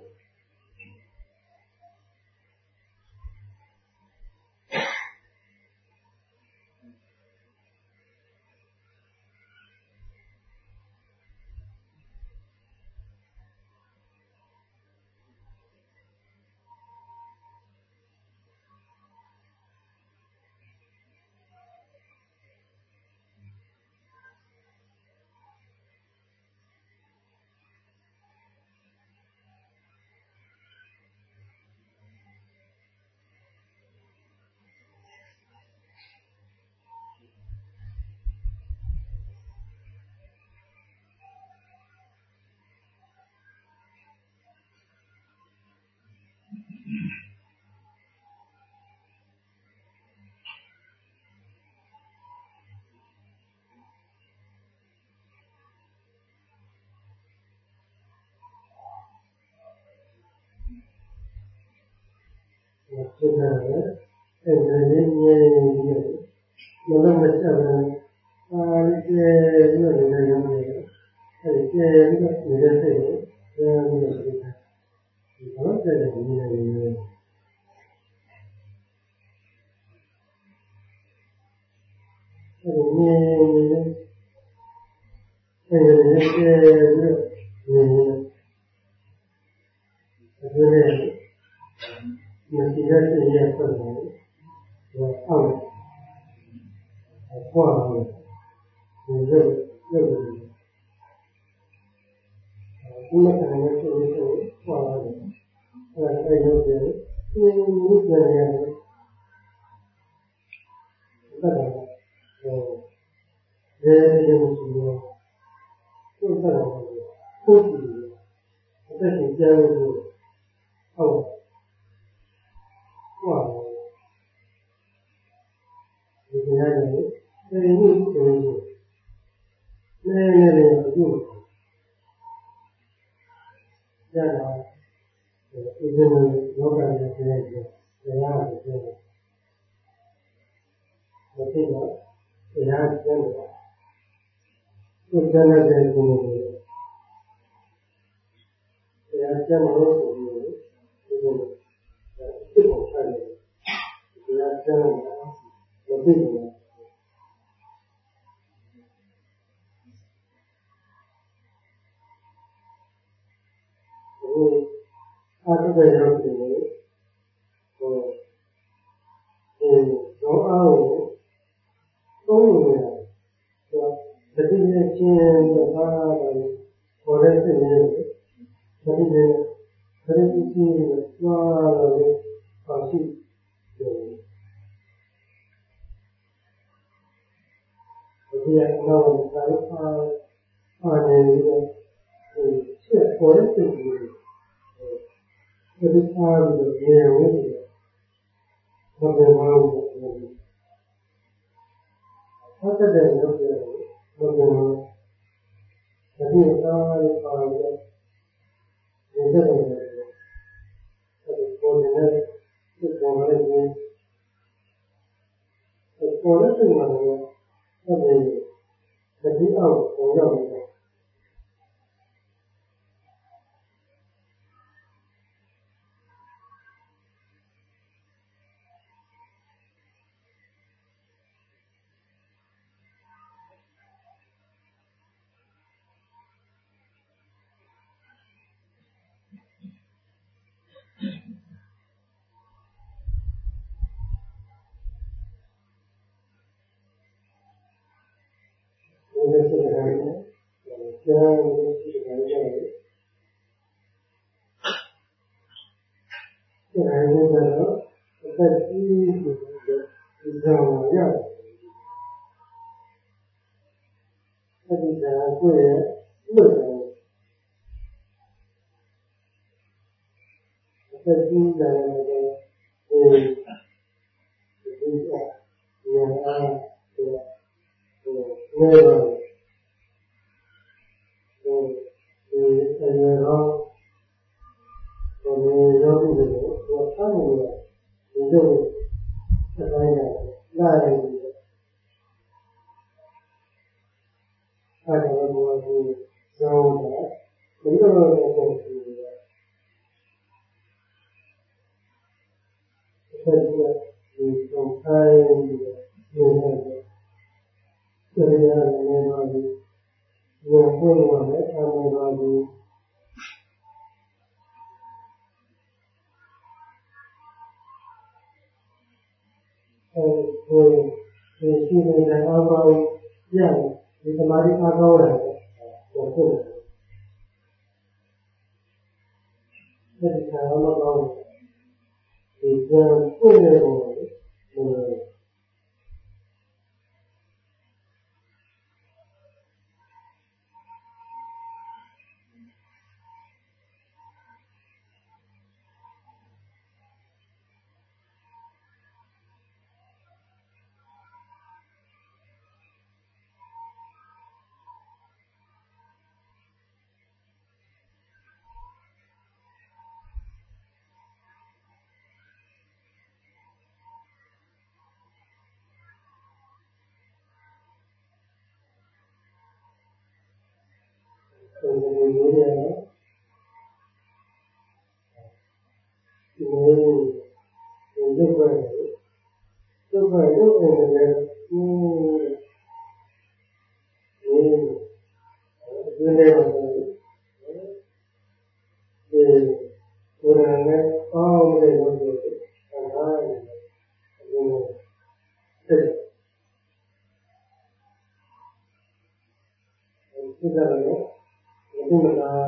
ဆိုတာကအဲ့ဒါလေးငြင်းပြီးမလုံးမချက်ပဲအာကျေပြီးတော့လည်းရုံးနေတယ်အဲ့ကျေပြီးတော့နေတဲ့စိတ်ကိုပြန်ပြီးတော့ဒီဘာလို့တဲ့နေနေလဲအဲ့ဒီနေနေအဲ့ဒီကျေပြီးတော့နေနေအဲ့ဒီမတိရတဲ့ရဆက်တယ်ဟောအောက်ဟောတယ်ဒီလိုလိုဒီမှာလည်းဆိုလို့ဟောတယ်အဲ့ဒါရုပ်တယ်ဒီမျိုးပြန်ရတယ်ဒါကဟောဒီလိုမျိုးဆိုတော့ကိုယ်ကတော့ကိုယ်ကြည့်တယ်အဲ့ဒါကြောင့်ဟုတ်ဟုတ်ဒီနေရာကြီးဒီလိုဆိုနေနေနေအခုကြာတော့ဒီလိုလောကကြီးထဲကျတရားကိုပြောတယ်ဒါပေမဲ့တရားကျမ်းတာကိုယ်ကျမ်းတဲ့ကိုယ်ကိုတရားကျမ်းလို့ဆိုပြီးဒီလိုစိတ်ကိုဆက်တယ်တရားကျမ်းတာမသိဘူးအားထုတ်တဲ့ရောက်တယ်ဟိုဒီတော့အားကိုသုံးနေတယ်ဟိုတတိယချင်းဘာသာတယ်ခေါ်တဲ့စိတ်နဲ့တတိယတတိယချင်းသွားတယ်ပါရှိတယ်ဒီကတော့ဒါအားအားနေပြီးတော့ဒီချက်ခေါ်တဲ့စိတ်ကိုဒီအားကိုရေဝဲတယ်ဘာပဲမဟုတ်ဘူးဟုတ်တယ်လို့ပြောတယ်ဘာပဲမဟုတ်ဒီအားကိုပါရတယ်ဒီတဲ့တယ်ဒီပေါ်နေတဲ့ဒီပေါ်နေတဲ့ဒီပေါ်တဲ့မှာလည်းဟုတ်တယ်ဒီအောက်ကိုရောက်နေတယ်ဒီစိတ်ဓာတ်နဲ့ကျောင်းရဲ့စိတ်ဓာတ်ရဲ့ဒီအရင်ကတော့အသက်ကြီးကိုဒီကောင်ရတယ်အဲဒီကကိုယ့်ရဲ့လွတ်တယ်အသက်ကြီးတယ်လည်းဒီဒီကညာအားဒီဒီနေတော့ဒီဒီအရင်တော့ဒီရောဒီလိုတော့အားနေတယ်ဒီလိုစတိုင်းနဲ့လာနေတယ်အဲ့ဒါကဘောဒီဇောင်းတယ်ဒီလိုတော့ပုံစံတယ်ဆက်ပြီးဒီပုံဆိုင်ဒီလိုတရားနဲ့နေပါဘူးဒီပုံစံနဲ့အမှန်ပါဘူးအဲဒီဒီရှိနေတဲ့အောက်အောက်ပြန်ဒီသမာဓိအားကောင်းတယ်ပေါ့ဟုတ်တယ်ဒီကံမကောင်းဒီကံကိုယ်ရဲ့ဘုံကို người người này người người giúp về giúp về giúp về người này người người này mà thì người này có người nào được làm hai người thích cái giờ đó nhưng mà là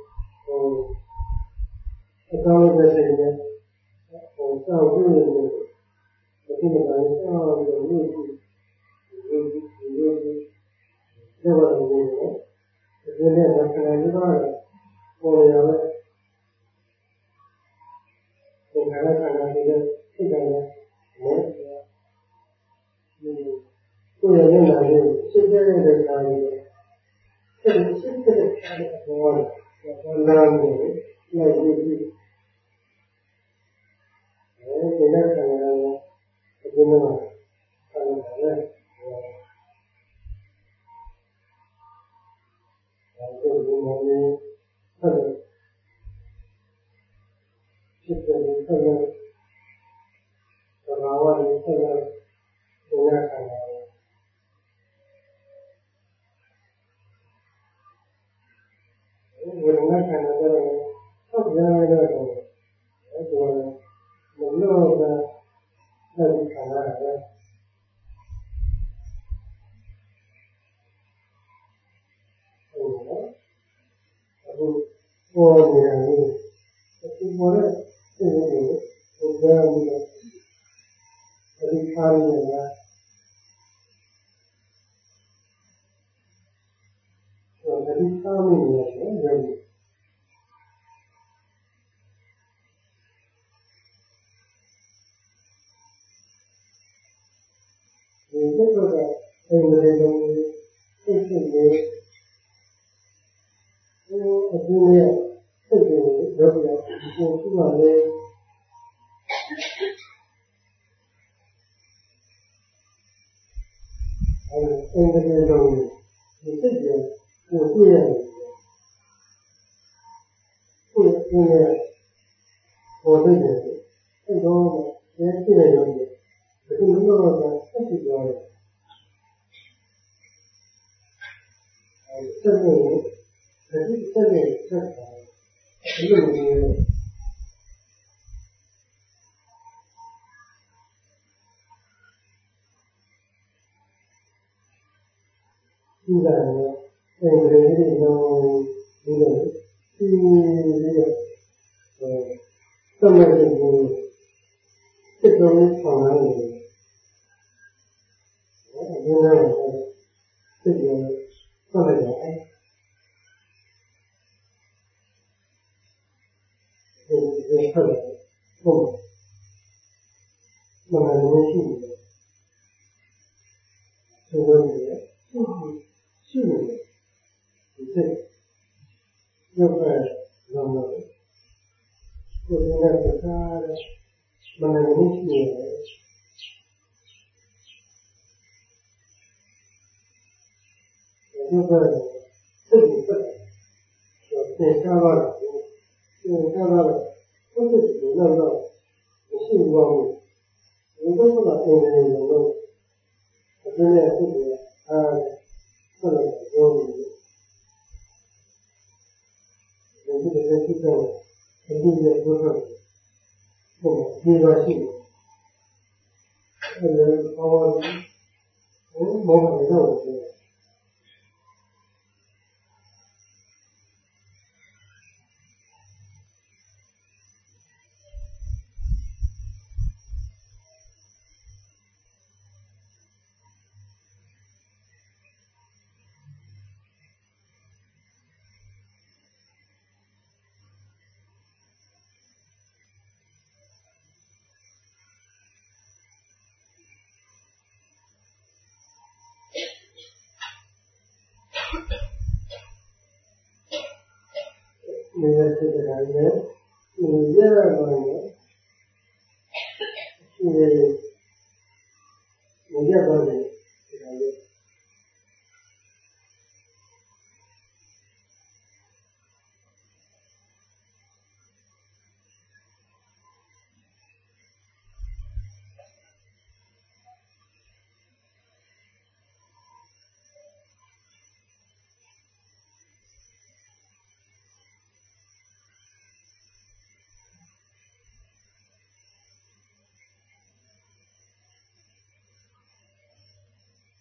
cái câu về gì nhé còn sao cứ như vậy nhưng mà là sao giống như như như như vậy như thế cái này là cái này nó là coi là cái này là cái này là cái này là tôi là như là như cái cái này là cái này cái cái cái này là làm gì là gì cái này cái này là cái này là cái này là cái này là Chicken, rawan, minyak, gulungan karena ada apa ada itu mulu ada dari karena ada aku oh ini itu boleh ini udah ini dari karya dari kami ya jadi ini juga yang berada di sini ini akhirnya ini berada di sini yang berada di sini我对呀，对对呀，我对的，这种也对的，这个能够的太奇怪了，哎，这个这个这个这个，这个东西，现在呢。这个人里头，这个这个呃，这么这个这种场合里，我现在我这个做得来，这个特别不，那么容易，这个也就是是的。对，要不然那么，我现在是他慢慢的去，我就是这部分，我先下到了，先下到了，不是只弄到性方面，我都不把这个人弄弄，我现在自己啊，做了很多。我这个人是在肯定也不是不阶段性，那人把我我某某的我觉得，那个这个感觉，你第二个呢，是你第二个呢，这感觉，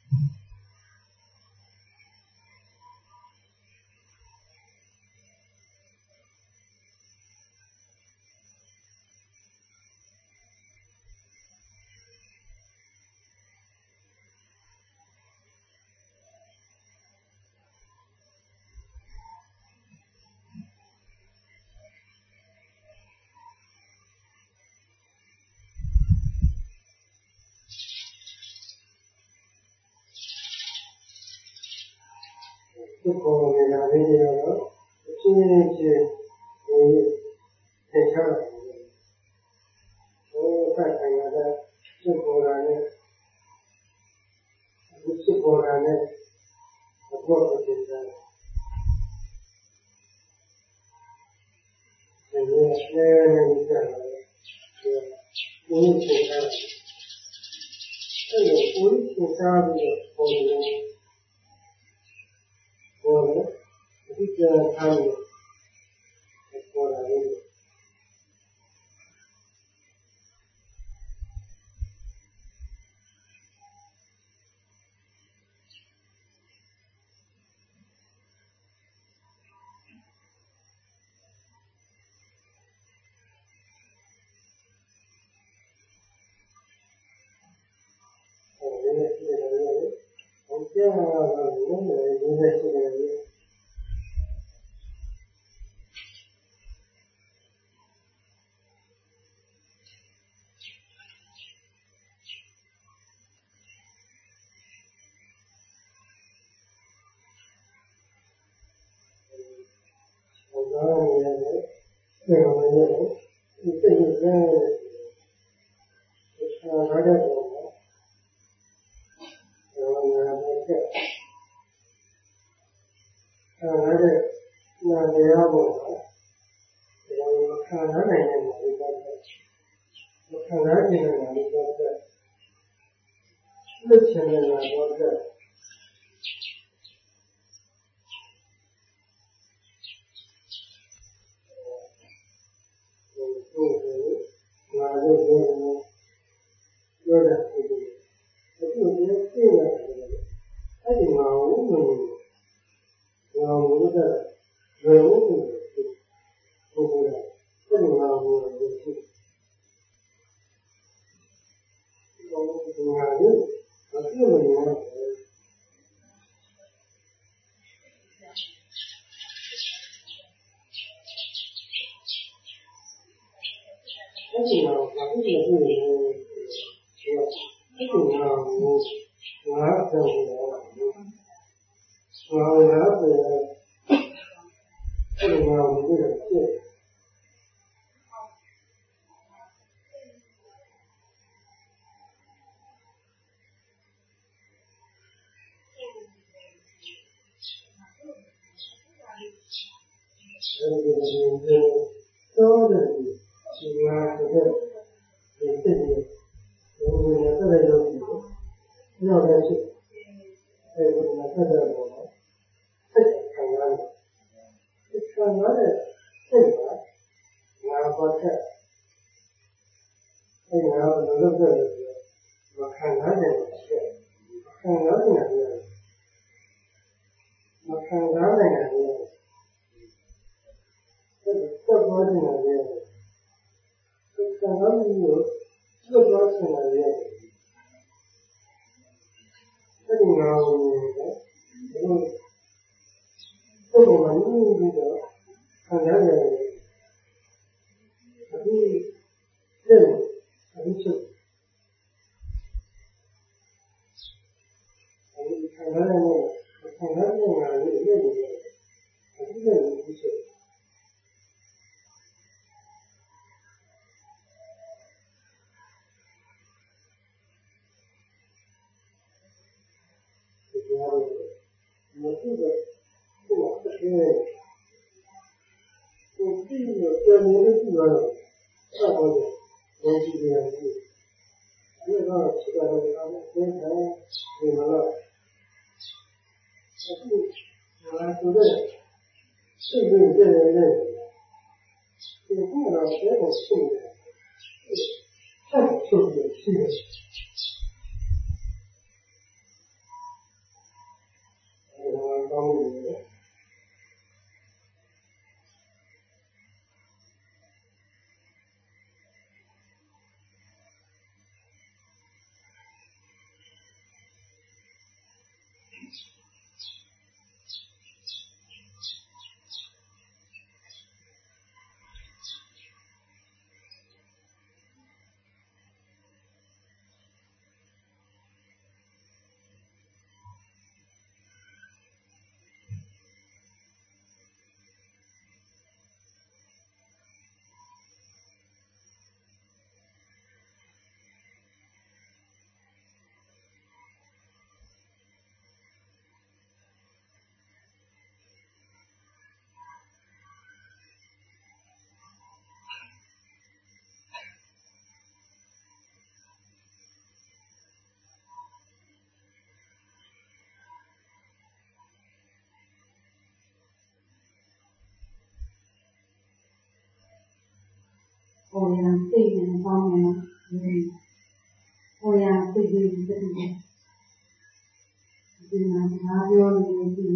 ทุกคนเวลาเรียนแล้วชื่อชื่อนี้เป็นข้าวโอ้ถ้าใครมาได้ชื่อโบราณเนี่ยชื่อโบราณเนี่ยพวกเราเป็นได้แต่เนี่ยแค่ไม่มีอะไรเนี่ยนี่เป็นอะไรแต่เนี่ยคุณคุณทราบเนี่ยคนเนี่ยBoleh, jadi jangan hanya sekolah ini. Oh, ini sih ini. Mungkin orang ini ini sih ini. Orang ini, orang ini, itu juga ada orang, orang ada ke, orang ada nanti apa, orang ada yang nanti apa, orang ada yang nanti apa, lucah yang nanti apa. ပေါ်ရန်စိတ်နဲ့ပေါင်းနေပေါ်ရန်စိတ်ကြီးတက်တယ်ဒီမှာဘာပြောနေဒီ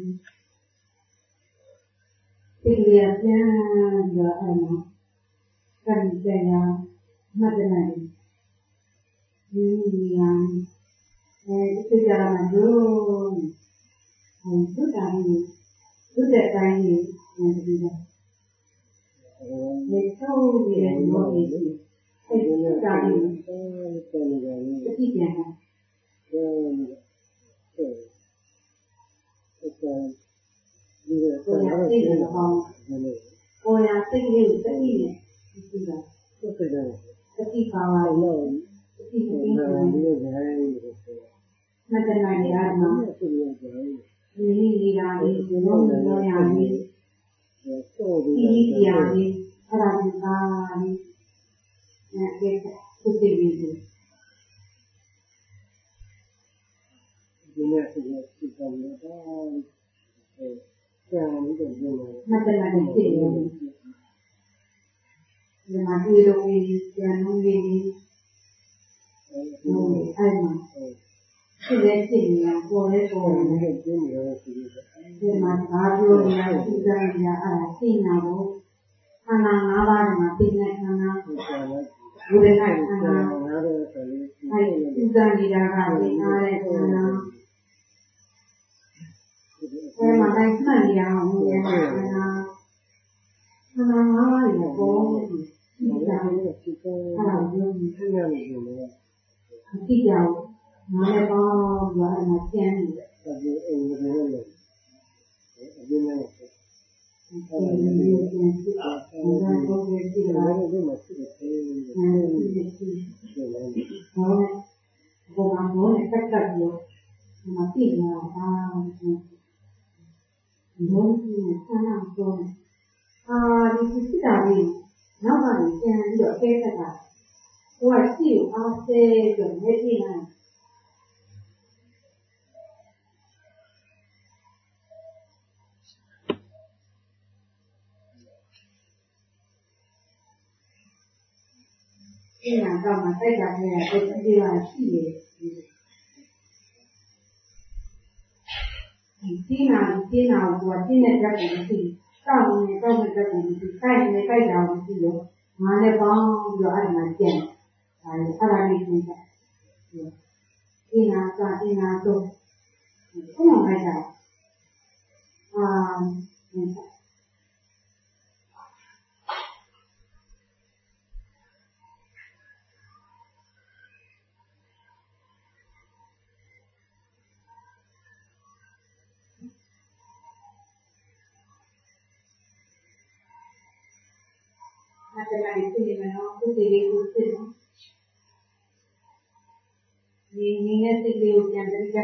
ဒီရပြန်ရအောင်ကံကြရမှတ်တယ်ဒီရန်အဲဒီကြရမှာလို့ဘုရားကြီးဘုရားတိုင်းကြီးဒီလိုလေဆုံးရတဲ့ဘောလေးအဲဒီတာကြီးတတိယကပေါ်ရစိတ်နဲ့ပေါင်းပေါ်ရစိတ်လေးကိုတတိနဲ့ဒီကတတိပါဝါလို့တတိကိုပြီးတယ်မတနာရမှာဒီလီလာလေးဘုံလုံးရလေးဒီပြာလေးအဲ့ဒါဒီပါလေးနဲ့ဒီကုသိုလ်ကြီးဒီနေ့ဒီစိတ်ကောင်းတော့အဲကျန်နေတဲ့ဘုံမတနာတဲ့စိတ်ရောဒီမှာဒီလိုကြီးကျန်နေလေးအဲ့မှာဖြစ်တဲ့စိတ်ညာပေါ်လဲပေါ်တယ်ကျင်းနေရရှိတယ်ဒီမှာဘာပြောနေလဲဒီကံညာအဲ့ဒါသိနာဖို့ခန္ဓာ၅ပါးမှာသိနေခန္ဓာဘုရားနဲ့ခန္ဓာအဲ့ဒီကံညာကသိနာတဲ့ခန္ဓာအဲမှာတိုင်းမှတ်နေရအောင်ဒီခန္ဓာခန္ဓာ၅ပါးကိုပေါ်ဒီကံအဲ့ဒါပြောနေသိရတယ်အတိအကျနားပေါင်းရွာမှာကျန်းနေတယ်။ဒီအိမ်ထဲမှာအဒီနဲ့အဲဒီလိုကျန်းနေတာ။ဒါကဘုရားကြည့်လာတယ်မှာရှိတယ်။အဲဒီရှိတယ်။ဟောဘောကမောနဲ့တက်တက်လို့မသိနေတာအာဘုန်းကြီးဆန္ဒဆုံးအာဒီစိတ်ဓာတ်လေးနောက်မှကျန်ပြီးတော့အကဲခတ်တာဟိုကရှိကိုအားဆဲပြီးတော့နေနေတယ်ဒီမှာတော့မတိုက်တာနဲ့အဲ့ဒီပါရှိတယ်ဒီနာဒီနာကိုဒီနဲ့တက်ပြီးဒီတောက်နေတောက်နေတက်ပြီးဒီတိုက်နေတိုက်တာကိုဒီလိုငါလည်းပေါင်းပြီးတော့အဲ့ဒါကျန်ဒါလည်းအဲ့ဒါလေးကျန်တယ်ဒီနာကဒီနာတော့ဘုံမိုက်တာအာ那在那里这里面呢，不得力不是你你那这里有讲这个，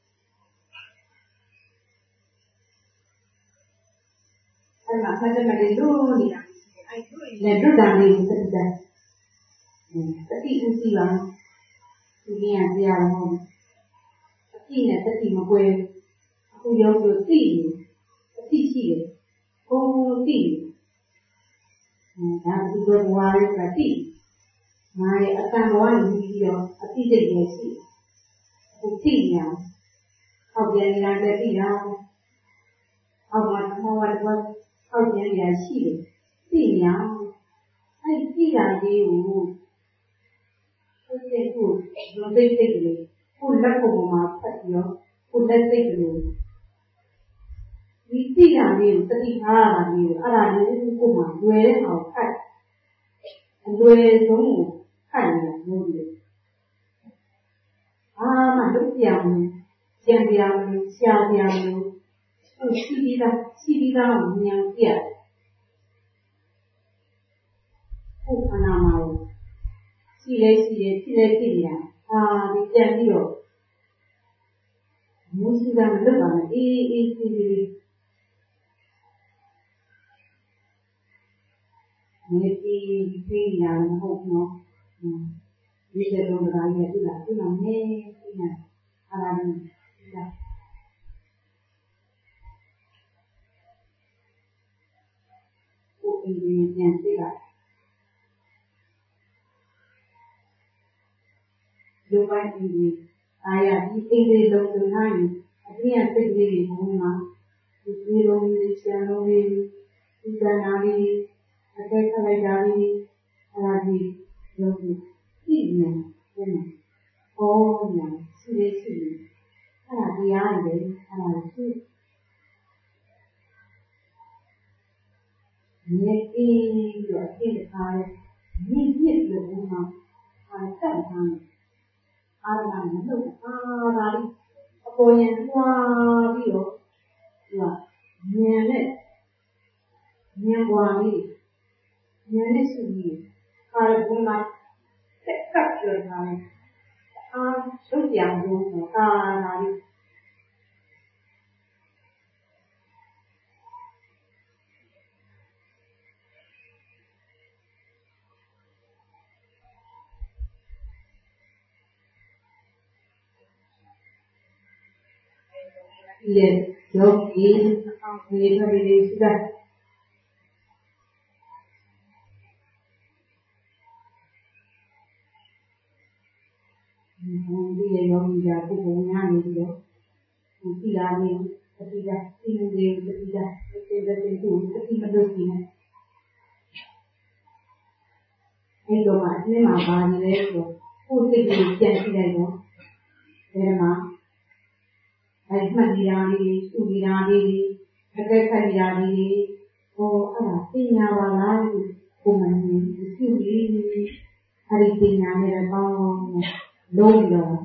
哎嘛，他在那里路里啊，来路上里有这个，嗯，这地不是啊，这边这样的，这地呢这地么贵，不要有地，地气，工地。ဒါဒီလိုဘဝလေးကတိငါရဲ့အတန်ဘဝကြီးပြီးတော့အတိတ်ရဲ့ရှိအခုတိညာအောက်ပြန်လာတဲ့တိညာအောက်မှာမောဝတ်ဘောအောက်ပြန်ရရှိတယ်တိညာအဲ့တိညာလေးကိုဟုတ်ကဲ့ကိုလိုသိသိကလေးကိုလက်ပုံမှာဖတ်ပြီးတော့ကိုလက်သိကလေးဒီတိညာလေးကိုတတိထားတာလေးကိုအဲ့ဒါလေးကိုမှလွယ်တဲ့အောင်ဖတ်အလွယ်ဆုံးကိုဖတ်နေတယ်လို့ပြောအာမလုပ်ပြအောင်ကြံပြအောင်ရှားပြအောင်ဟုတ်ရှိပြီးသားရှိပြီးသားကိုဉာဏ်ပြဟုတ်ခဏမှာရှိလဲရှိတယ်ရှိလဲရှိတယ်အာဒီကြံပြီးတော့မျိုးစုကမလွတ်ပါနဲ့အေးအေးစီစီနေပြီးပြီးရမဟုတ်နော်ဒီလိုတော့ဒါရည်ပြလာပြလာနေပြလာအားရနေဒါကိုအင်းကြီးပြန်ပြလာလူပိုင်းအင်းကြီးအားရဒီအင်းလေးလုံးလုံးနိုင်အပြင်စိတ်လေးဘုံမှာဒီလိုလုံးလေးဆံလုံးလေးဒီကနာလေးအကဲခလိုက်တာလေးအားရဒီလုံးလေးဒီနေတယ်။အော်ညာစီလေးစီလေးအဲ့ဒါတရားနေတယ်အဲ့ဒါရှိမြေအေးတော့အင်းအားရမြင့်မြင့်လို့ဘုံမှာအားတက်ထားတယ်အားရမလို့အားပါလိအပေါ်ရင်ွားပြီးတော့သူကဉာဏ်နဲ့ဉာဏ်ပွားလေးဉာဏ်နဲ့စုပြီးအားရဘုံမှာတက်ကပ်ပြောထားတယ်အားရုပ်ပြောင်းလို့အားလာလိYes, yogi, kita pilih sudah. Dia yogi jadi punya ni dia. Ketiga ni, ketiga ini dia, ketiga ketiga itu, ketiga dosi ni. Ini doa ni apa ni le? Putih ni jadi ni le. Memang. အဲ့မှတ်တရားလေးစုတရားလေးအကဲခတ်တရားလေးဟောအဲ့ဒါပညာပါလားလို့ကိုယ်မှန်နေပြုပြီးအဲ့ဒီပညာနဲ့ပေါင်းလုံးပြီးတော့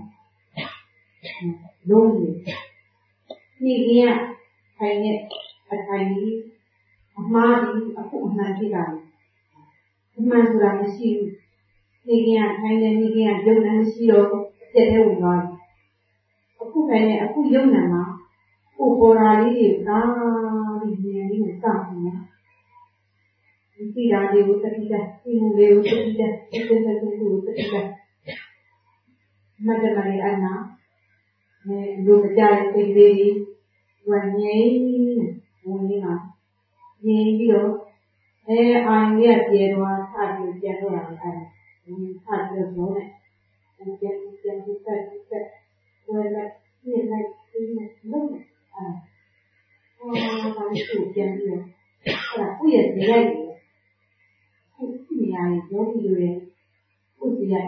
လုံးပြီးဒီကရခိုင်နဲ့အခိုင်ကြီးအမှားကြီးအခုအမှန်ဖြစ်တာအမှန်ဆိုတာမရှိဘူးဒီကရခိုင်နဲ့ဒီကရရုပ်နဲ့မရှိတော့ပြည့်တဲ့ဝင်သွားအခုပဲနဲ့အခုယုံနာမှာကိုပေါ်လာလေးတွေသာပြီးဉာဏ်လေးကိုစောင့်နေတယ်ဒီတရားလေးကိုတတိယဒီလိုလေးကိုတတိယဒီလိုလေးကိုတတိယမတ္တမလေးအနာအဲလူမကြတဲ့စိတ်လေးတွေဝင်ငြိမ်းဝင်နေမှာငြိမ်းပြီးတော့အဲအာရုံရဲ့ပြေတော့ဆပြီးပြန်တော့တာအဲဆပြီးတော့နဲ့ပြန်ပြန်ပြန်ဆက်ဆက်ဝယ်လိုက်ပြည့်လိုက်ပြည့်လိုက်လုံးအဲဟောဘာလို့ပြန်ပြီးတော့အဲ့ဒါကိုယ့်ရဲ့ဇေယျကြီးကိုယ့်နေရာရဲ့ယောဂီတွေရဲ့ကိုယ့်ဇေယျ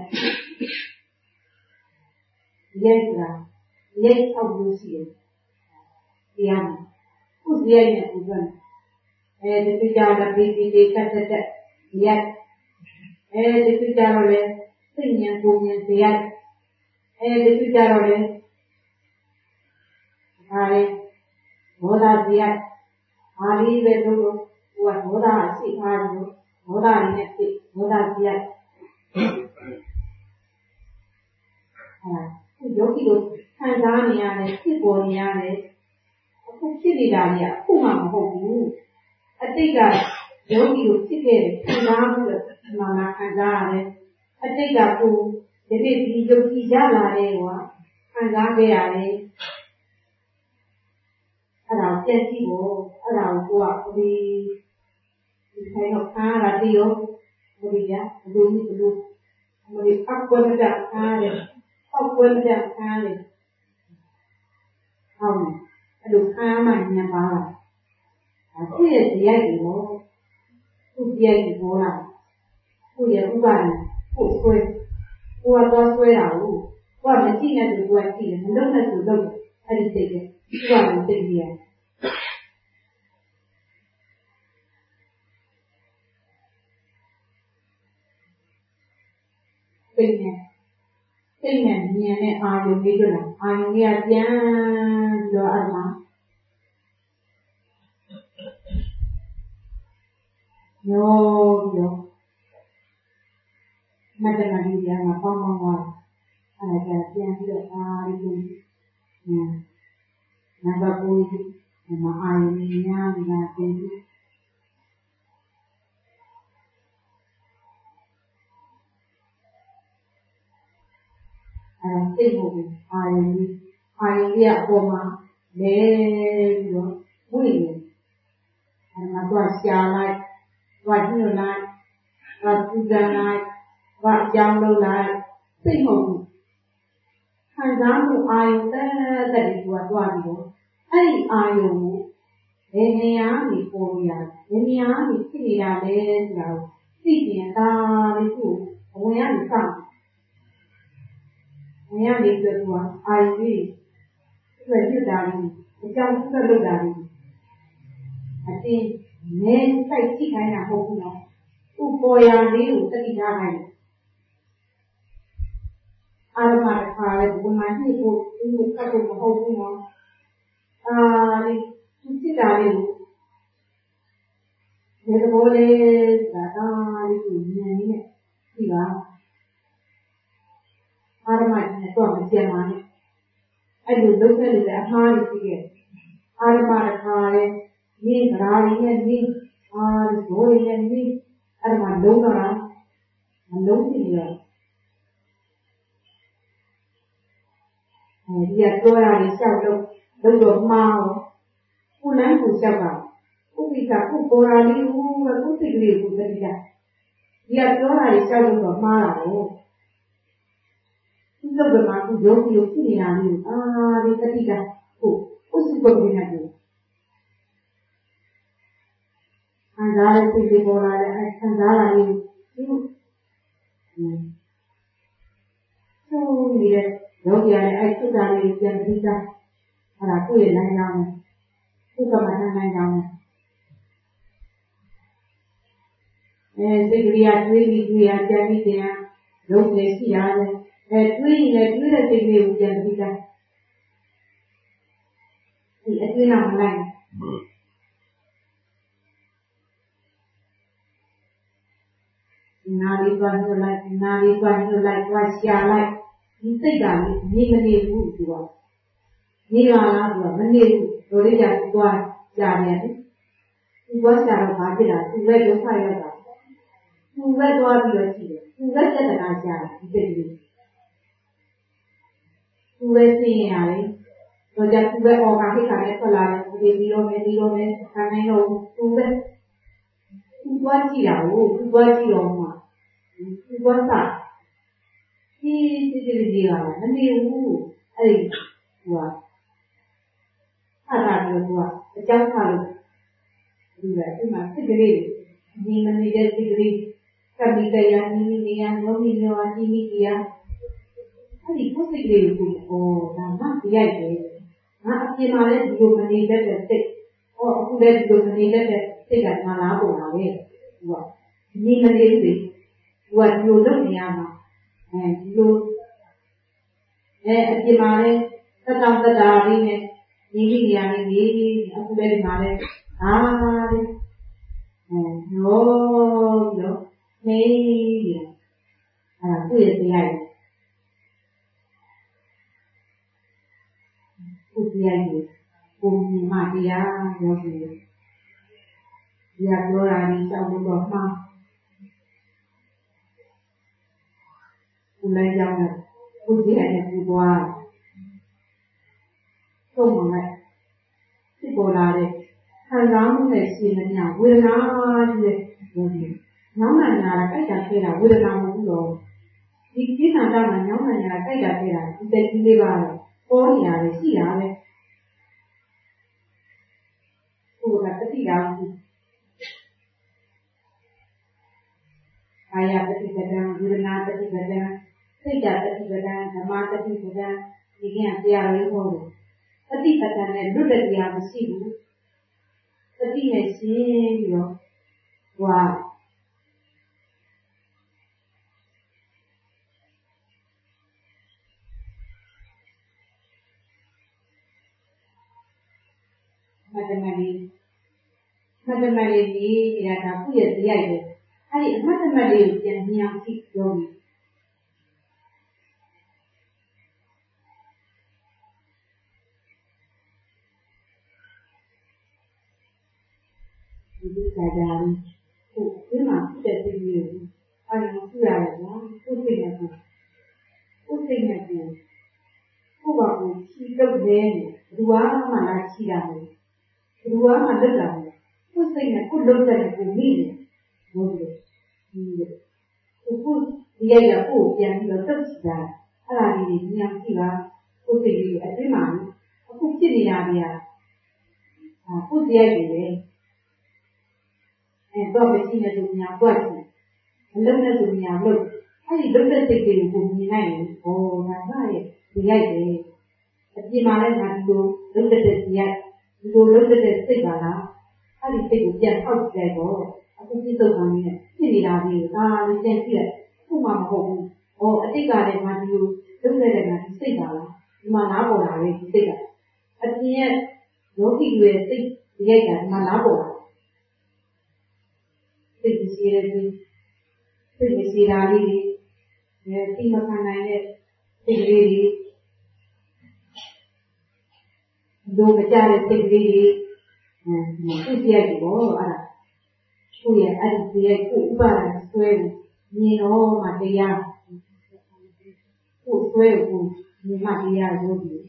ရဲ့ကလက်အောက်လို့ရှိတယ်တရားကိုယ့်ဇေယျရဲ့ဥပ္ပံအဲဒီကြောင့်လည်းပြီးပြီးတက်တက်တက်ရက်အဲဒီကြောင့်လည်းသိဉာဏ်ကိုဉာဏ်ဇေယျအဲဒီကြောင့်လည်းဒါလေဘောဓဇေယျအာလီပဲလို့ဟိုကဘောဓအရှိထားလို့ဘောဓရင်းနဲ့သိဘောဓဇေယျအဲယောဂီတို့ခံစားနေရတယ်ဖြစ်ပေါ်နေရတယ်အခုဖြစ်နေတာကြီးအခုမှမဟုတ်ဘူးအတိတ်ကယောဂီတို့ဖြစ်ခဲ့တဲ့ခံစားမှုတွေမှမှခံစားရတယ်အတိတ်ကကိုဒီနေ့ဒီယုတ်ကြည်ရလာတဲ့ကွာခံစားခဲ့ရတယ်အဲ့ဒါပြည့်စုံဖို့အဲ့ဒါကိုကဒီဒီခိုင်တော့ခါရတည်ရောဘုရားဘလူးဘလူးဘလူးအကွက်ကြခါတယ်အကွက်ကြခါတယ်ဟုတ်အဲ့လိုခါမှညံပါလားအခုရဲ့ဇေယျကြီးကိုသူဇေယျကြီးပေါ်လာသူရဲ့ဥပါဒ်ကိုဆွဲကိုကတော့ဆွဲတာကိုကိုကမကြည့်နဲ့သူကကြည့်တယ်မလုပ်နဲ့သူလုပ်အဲ့ဒီစိတ်ကသူကလည်းသိနေရတယ်သိနေသိနေဉာဏ်နဲ့အာရုံလေးတို့လားအာရုံလေးကပြန်ပြီးတော့အဲ့မှာရောပြီးတော့မတ္တမကြီးပြန်မှာပေါင်းပေါင်းသွားအဲ့ဒါပြန်ပြီးတော့အာရုံနဲ့နံပါတ်ကိုမအာရုံများများပြန်ပြီးအဲစိတ်ကိုအာရုံကြီးအာရုံကြီးအပေါ်မှာလဲပြီးတော့ဝိနေအဲမှာတော့ရှားလိုက်ဝါညွတ်လိုက်ဝါပူဇော်လိုက်ဝါအကြောင်းလုပ်လိုက်စိတ်မဟုတ်ဘူးခံစားမှုအာယုံတက်တက်ဒီကွာတွားပြီးတော့အဲ့ဒီအာယုံကိုဘယ်နေရာနေပေါ်ရဘယ်နေရာနေဖြစ်နေတာလဲဆိုတာကိုသိကျင်တာလေးကိုအဝင်ရနေစောင့်ဝင်ရနေပြီးတော့အာယုံကြီးပြည့်ပြည့်တာလေးအကြောင်းဆက်လုပ်တာလေးအတင်းမဲစိုက်ကြည့်ခိုင်းတာဟုတ်ဘူးနော်သူ့ပေါ်ရလေးကိုတတိထားခိုင်းအာရမတခါလေဘုံမှညှိဖို့ဒီလိုကတ်လို့မဟုတ်ဘူးနော်အာဒီသူစစ်တာလေးဒီလိုလေးသာတာလေးကိုညံနေတယ်ဒီပါအာရမနဲ့တော့မကြံပါနဲ့အဲ့လိုလုပ်ခဲ့လို့လည်းအမှားကြီးရှိခဲ့အာရမတခါလေဒီဗရာလေးနဲ့ဒီအာဒီဘိုးလေးနဲ့ဒီအဲ့ဒါမှလုံးတော့မလုံးကြည့်ရအဲဒီကပြောရလေးလျှောက်လို့လုံးတော့မှားတော့ခုလမ်းကိုလျှောက်တာခုပိကခုပေါ်ရာလေးဟူခုစိတ်ကလေးကိုတတိယဒီကပြောရလေးလျှောက်လို့တော့မှားတာကိုသူ့လုပ်ကမှသူရုပ်ကြီးကိုဖြစ်နေတာလေးအာဒီတတိယခုဥစုပုဒ်နေတယ်ခံစားရတဲ့စိတ်တွေပေါ်လာတဲ့အဲခံစားလာလေးသူဆိုရတဲ့ယောဂီရဲ့အဲစိတ်ဓာတ်လေးပြန်ပြီးသားအဲ့ဒါကိုယ့်ရဲ့နိုင်ကြောင်းနဲ့ကိုယ်ကမှနိုင်ကြောင်းနဲ့အဲစိတ်ကလေးကတွေးပြီးတွေးရကြပြီးတယ်လုံးနေရှိရတယ်အဲတွေးရင်တွေးတဲ့စိတ်လေးကိုပြန်ပြီးသားဒီအတွေ့အကြုံလိုက်နာရီပွားညှို့လိုက်နာရီပွားညှို့လိုက်ပွားရှာလိုက်ဒီစိတ်ကလည်းနေမနေဘူးသူကနေလာလားသူကမနေဘူးတို့လေးကပွားရှာတယ်သူပွားရှာတော့ဘာဖြစ်တာသူလည်းဒုက္ခရောက်တာသူလည်းတွားပြီးတော့ရှိတယ်သူလည်းတက်တနာရှာဒီစိတ်ကလေးသူလည်းသိရင်ရတယ်တော့ကြသူလည်းအော်ကခိခါနဲ့ထွက်လာတယ်ဒီလိုမျိုးဒီလိုမျိုးခံနိုင်တော့သူလည်းသူပွားကြည့်တာကိုသူပွားကြည့်တော့မှသူပွားတာဒီဒီဒီဒီကမနေဘူးအဲ့ဒီဟိုကအားရလို့သူကအကြောင်းထားလို့ဒီကဒီမှာစိတ်ကလေးဒီမနေတဲ့စိတ်ကလေးကံဒီတရားနိမိနေရနောမိနောအနိမိတရားအဲ့ဒီကိုယ်စိတ်ကလေးကိုဟောဒါမှပြရိုက်တယ်ငါအပြင်မှာလည်းဒီလိုမနေတတ်တဲ့စိတ်ဟောအခုလည်းဒီလိုမနေတတ်တဲ့စိတ်ကမှလာပေါ်လာပဲသူကဒီမနေဘူးသူကဒီလိုလုပ်နေရမှာအဲဒီလိုအဲအပြင်မှာလည်းသတ္တသတ္တာလေးနဲ့ညီမိနေရနေပြီအခုလည်းဒီမှာလည်းအာလေးအဲရောရောနေပြီအဲသူ့ရဲ့တရားကိုတရားကိုပုံမြင်မှတရားရောပြီဒီကပြောတာဒီစောင့်လို့တော့မှားဦးလည်းကြောင်းနဲ့ဦးကြီးနဲ့ပူပွားသုံးမယ်ဖြစ်ပေါ်လာတဲ့ခံစားမှုနဲ့ရှင်နေမြဝေဒနာရဲ့ဝင်ပြီးနောင်နာနာတိုက်တာခဲ့တာဝေဒနာမဟုတ်တော့ဒီကိစ္စတာမှာနောင်နာနာတိုက်တာခဲ့တာဒီတက်ကြီးလေးပါတော့ပေါ်နေရတယ်ရှိတာပဲဟိုကတတိယကာယပฏิပဒံဝေဒနာပฏิပဒံစိတ်ဓာတ်ပฏิပဒံဓမ္မပฏิပဒံဒီကံတရားလေးဟောတယ်ပฏิပဒံနဲ့လွတ်တဲ့တရားမရှိဘူးပฏิနဲ့ရှင်းပြီးတော့ဟွာမတ္တမလေးမတ္တမလေးကြီးဒါကခုရဲ့တရားရဲ့အဲ့ဒီအမှတ်တမဲ့လေးကိုပြန်မြင်အောင်ကြည့်ပြောနေဒီလိုကြာကြာကိုဒီမှာဖြစ်တဲ့ဒီလိုအဲ့ဒီကိုကြည့်ရတယ်နော်ကိုသိနေတယ်ကိုသိနေတယ်ကိုဘာကိုချီတော့တယ်ဘယ်သူမှလာချီတာမဟုတ်ဘယ်သူမှလွတ်လာတယ်ကိုသိနေကိုလွတ်တယ်ကိုမိတယ်ဟုတ်တယ်ဒီကိုဒီရရကိုပြန်ပြီးတော့တက်ချတာအဲ့ဒါလေးကိုညံကြည့်ပါကိုယ်စိတ်ကြီးအတွင်းမှာအခုဖြစ်နေတာတွေကအာကိုယ်တရားကြီးလေအဲတော့မရှိနေသူများတော့မလုံးနဲ့သူများလို့အဲ့ဒီလုံးတဲ့စိတ်တွေကိုမြင်နိုင်ရင်ဟောငါကရဲ့ဒီရိုက်တယ်အပြင်မှာလည်းငါဒီလိုလုံးတဲ့စိတ်ရိုက်ဒီလိုလုံးတဲ့စိတ်ပါလားအဲ့ဒီစိတ်ကိုပြန်ထောက်ကြည့်တော့အခုပြစ်တော့ခံနေဖြစ်နေတာကြီးဒါလေးပြန်ကြည့်လိုက်ခုမှမဟုတ်ဘူးဟောအတိတ်ကလည်းငါဒီလိုလုံးတဲ့ငါဒီစိတ်ပါလားဒီမှာနားပေါ်လာတယ်ဒီစိတ်ကအပြင်ရဲ့ယောဂီတွေစိတ်ရိုက်တာဒီမှာနားပေါ်လာစိတ်ကြီးရတဲ့စိတ်ကြီးရာလေးတွေဒီမခံနိုင်တဲ့စိတ်လေးတွေဒုမကြတဲ့စိတ်လေးတွေအဲဒီပြည့်ကိုအဲ့ဒါကိုယ့်ရဲ့အဲ့ဒီပြည့်ကိုဥပါဒ်ဆွဲမြင်တော့မှတရားကိုယ်ဆွဲကိုမြင်မှတရားရုပ်ပြီး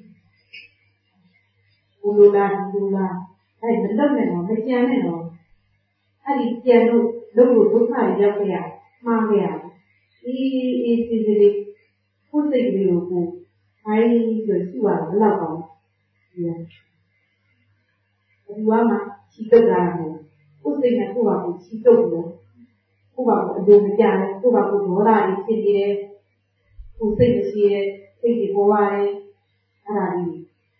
ဘုလိုလားဘုလိုလားအဲ့မလုပ်နဲ့တော့မကြံနဲ့တော့အဲ့ဒီကြံလို့လုပ်လို့ဒုက္ခရောက်ကြရမှားကြရဒီအေးစီစီလေးကိုယ်စိတ်လေးကိုကိုခိုင်းပြီးတော့ရှိရဘယ်လောက်ကောင်းဒီအဒီဝါမှာချီတုတ်တာကိုကိုယ်စိတ်နဲ့ကိုယ့်ဘာကိုချီတုတ်လို့ကိုယ့်ဘာကိုအလိုမကျလဲကိုယ့်ဘာကိုဒေါသတွေဖြစ်နေတယ်ကိုယ်စိတ်မရှိရဲ့စိတ်တွေပေါ်ပါတယ်အဲ့ဒါကြီး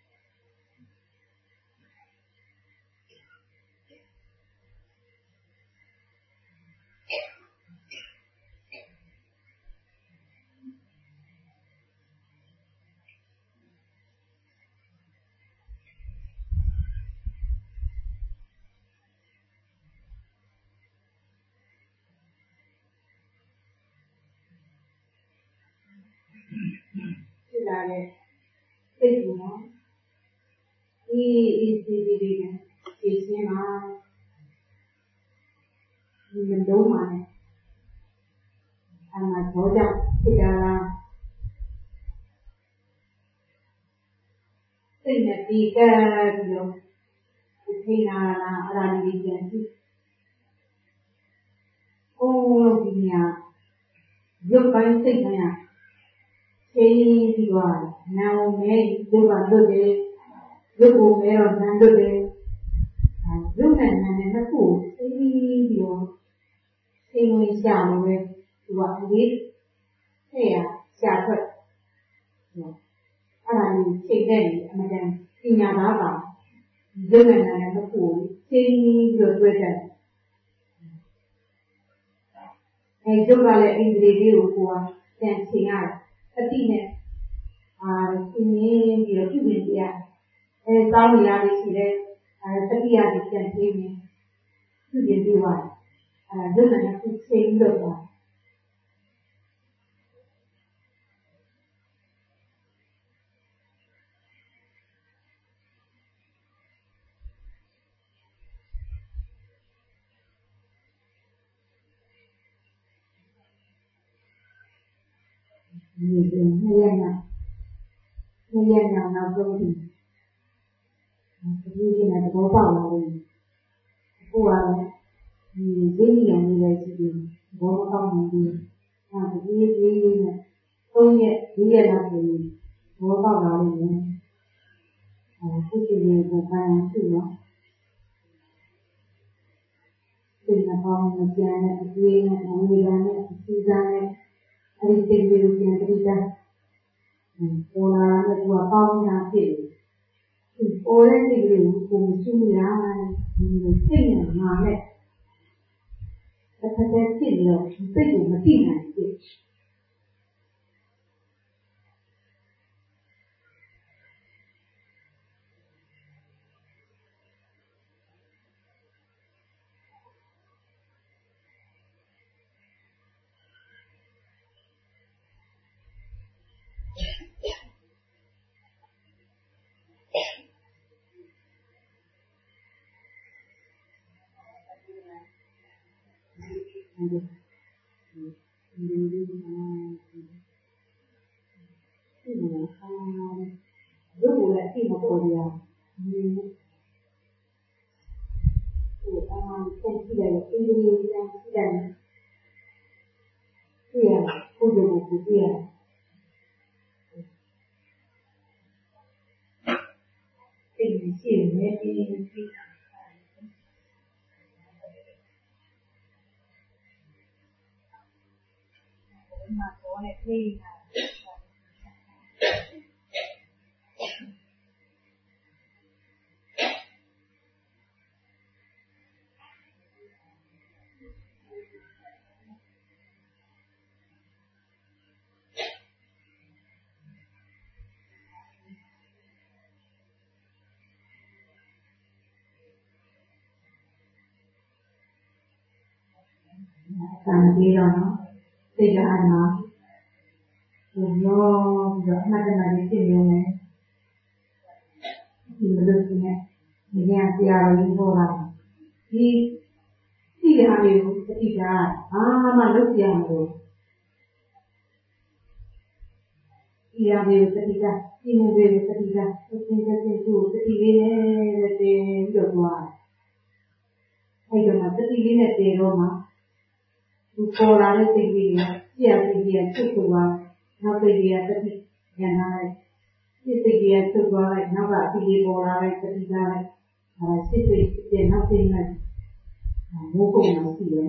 လာတဲ့စိတ်ကနော်ဒီအေးစီဒီဒီနဲ့ရှင်းရှင်းပါဒီမလုံးပါနဲ့အမှန်တော့ကြောင့်ဖြစ်တာလားစိတ်နဲ့ဒီကပြီးတော့ဒီထိနာလားအရာဒီပြန်ကြည့်အိုးဒီညာရုပ်ပိုင်းစိတ်ပိုင်းอ่ะသိပြီးတော့နာဝမဲဒီကလွတ်တယ်ရုပ်ကိုမဲတော့နာလွတ်တယ်ရုပ်နဲ့နာနဲ့နှစ်ခုသိပြီးတော့သိဝင်ရှာလို့ပဲသူကလေးထဲရရှာထွက်အဲ့ဒါကြီးချိန်တဲ့အမှန်တန်ပညာသားပါရုပ်နဲ့နာနဲ့နှစ်ခုသိပြီးတော့တွေ့တယ်အဲရုပ်ကလည်းအင်္ဂလိပ်လေးကိုကိုယ်ကပြန်ချိန်ရတယ်အတိနဲ့အာသင်ရင်းပြီးတော့ပြုပြင်ပြရအဲတောင်းရရရှိတဲ့အဲတတိယကြီးပြန်ပြေးနေပြုပြင်ပြပါအဲဒုက္ခနဲ့သူချိန်လို့ပါဒီလိုမျိုးရနာမျိုးရနာနောက်ဆုံးဒီဒီကိစ္စတော့ပေါ့လာတယ်အခုကလည်းဒီဒီနေရာလေးပဲရှိတယ်ဘောကောင်းနေတယ်အဲဒီဒီလေးနဲ့သုံးရက်ဒီရက်လောက်ဆိုရင်ဘောပေါက်လာလို့ရတယ်အခုဒီလိုကိုပန်းရှိတော့ဒီနှောင်းနဲ့ပြန်နဲ့အကျွေးနဲ့အဝေးနဲ့အစီအစားနဲ့အဲ့ဒီစိတ်တွေပြန်ပြီးသားပေါ်လာတဲ့သူကပေါင်းနေတာဖြစ်တယ်ဒီပေါ်တဲ့စိတ်တွေကိုမရှိရဒီစိတ်နဲ့ငါနဲ့တစ်ခါတည်းဖြစ်လို့စိတ်ကိုမသိနိုင်ဘူးဒီဒီဒီဒီဒီအာဘုရားတိမပေါ်ရဒီဟိုအာဆက်ကြည့်တယ်အင်္ဂလိပ်ပြန်ကြည့်တယ်ဒီရဘုရားကိုကြည့်ရစိတ်နဲ့ရှိနေပြီးပြီးတာမှာတော့ねပြေးတာဆံပြီးတော့နော်စိတ်ကအဲ့မှာဘုရောပြီးတော့အမှတ်တမဲ့ဖြစ်နေတယ်ဒီလိုစီနဲ့ဒီကဆရာတော်ကြီးဟောတာဒီသိရလေးကိုတတိကအာမလုပ်ပြရမလို့ဒီရလေးကိုတတိကဒီမူလေးကိုတတိကသင်္ကြန်သင်္ကိုတတိလေးနဲ့တည်ပြီးတော့သွားအဲ့တော့တတိလေးနဲ့တည်တော့မှဒီပေါ်လာတဲ့စိတ်လေးကဆရာကြီးကချုပ်သွားနောက်စိတ်ကြီးကတတိဉာဏ်လာလိုက်စိတ်ကြီးကချုပ်သွားလိုက်နောက်ကဒီလေးပေါ်လာလိုက်တတိကလိုက်အဲစိတ်စိတ်တဲ့နောက်စိတ်နဲ့မိုးကုန်မှရှိတယ်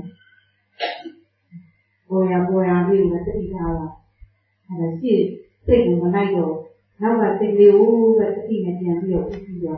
ပေါ်ရပေါ်ရလေးကိုတတိထားတာအဲစိတ်စိတ်ကိုမလိုက်တော့နောက်ကစိတ်လေးကိုပဲတတိနဲ့ပြန်ပြီးတော့ပြီးတော့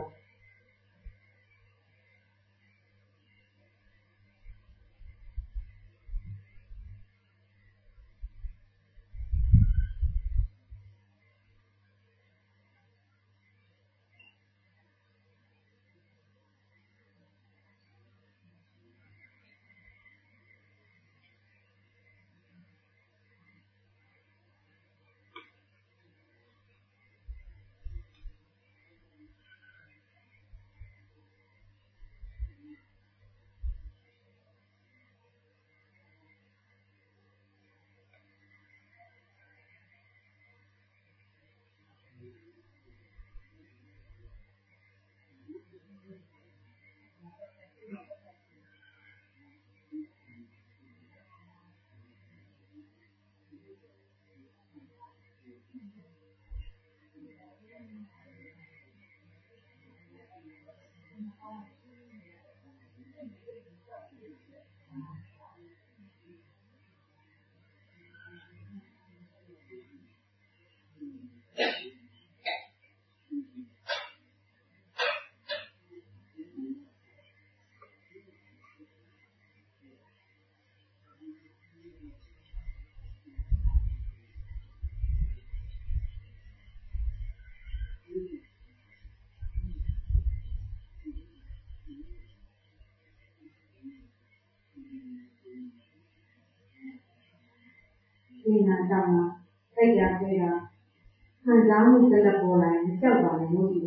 ဒီနာတောင်းတာစိတ်ကြပြေတာခံစားမှုတက်လက်ပေါ်လာရင်ကြောက်ပါမယ်လို့ဒီ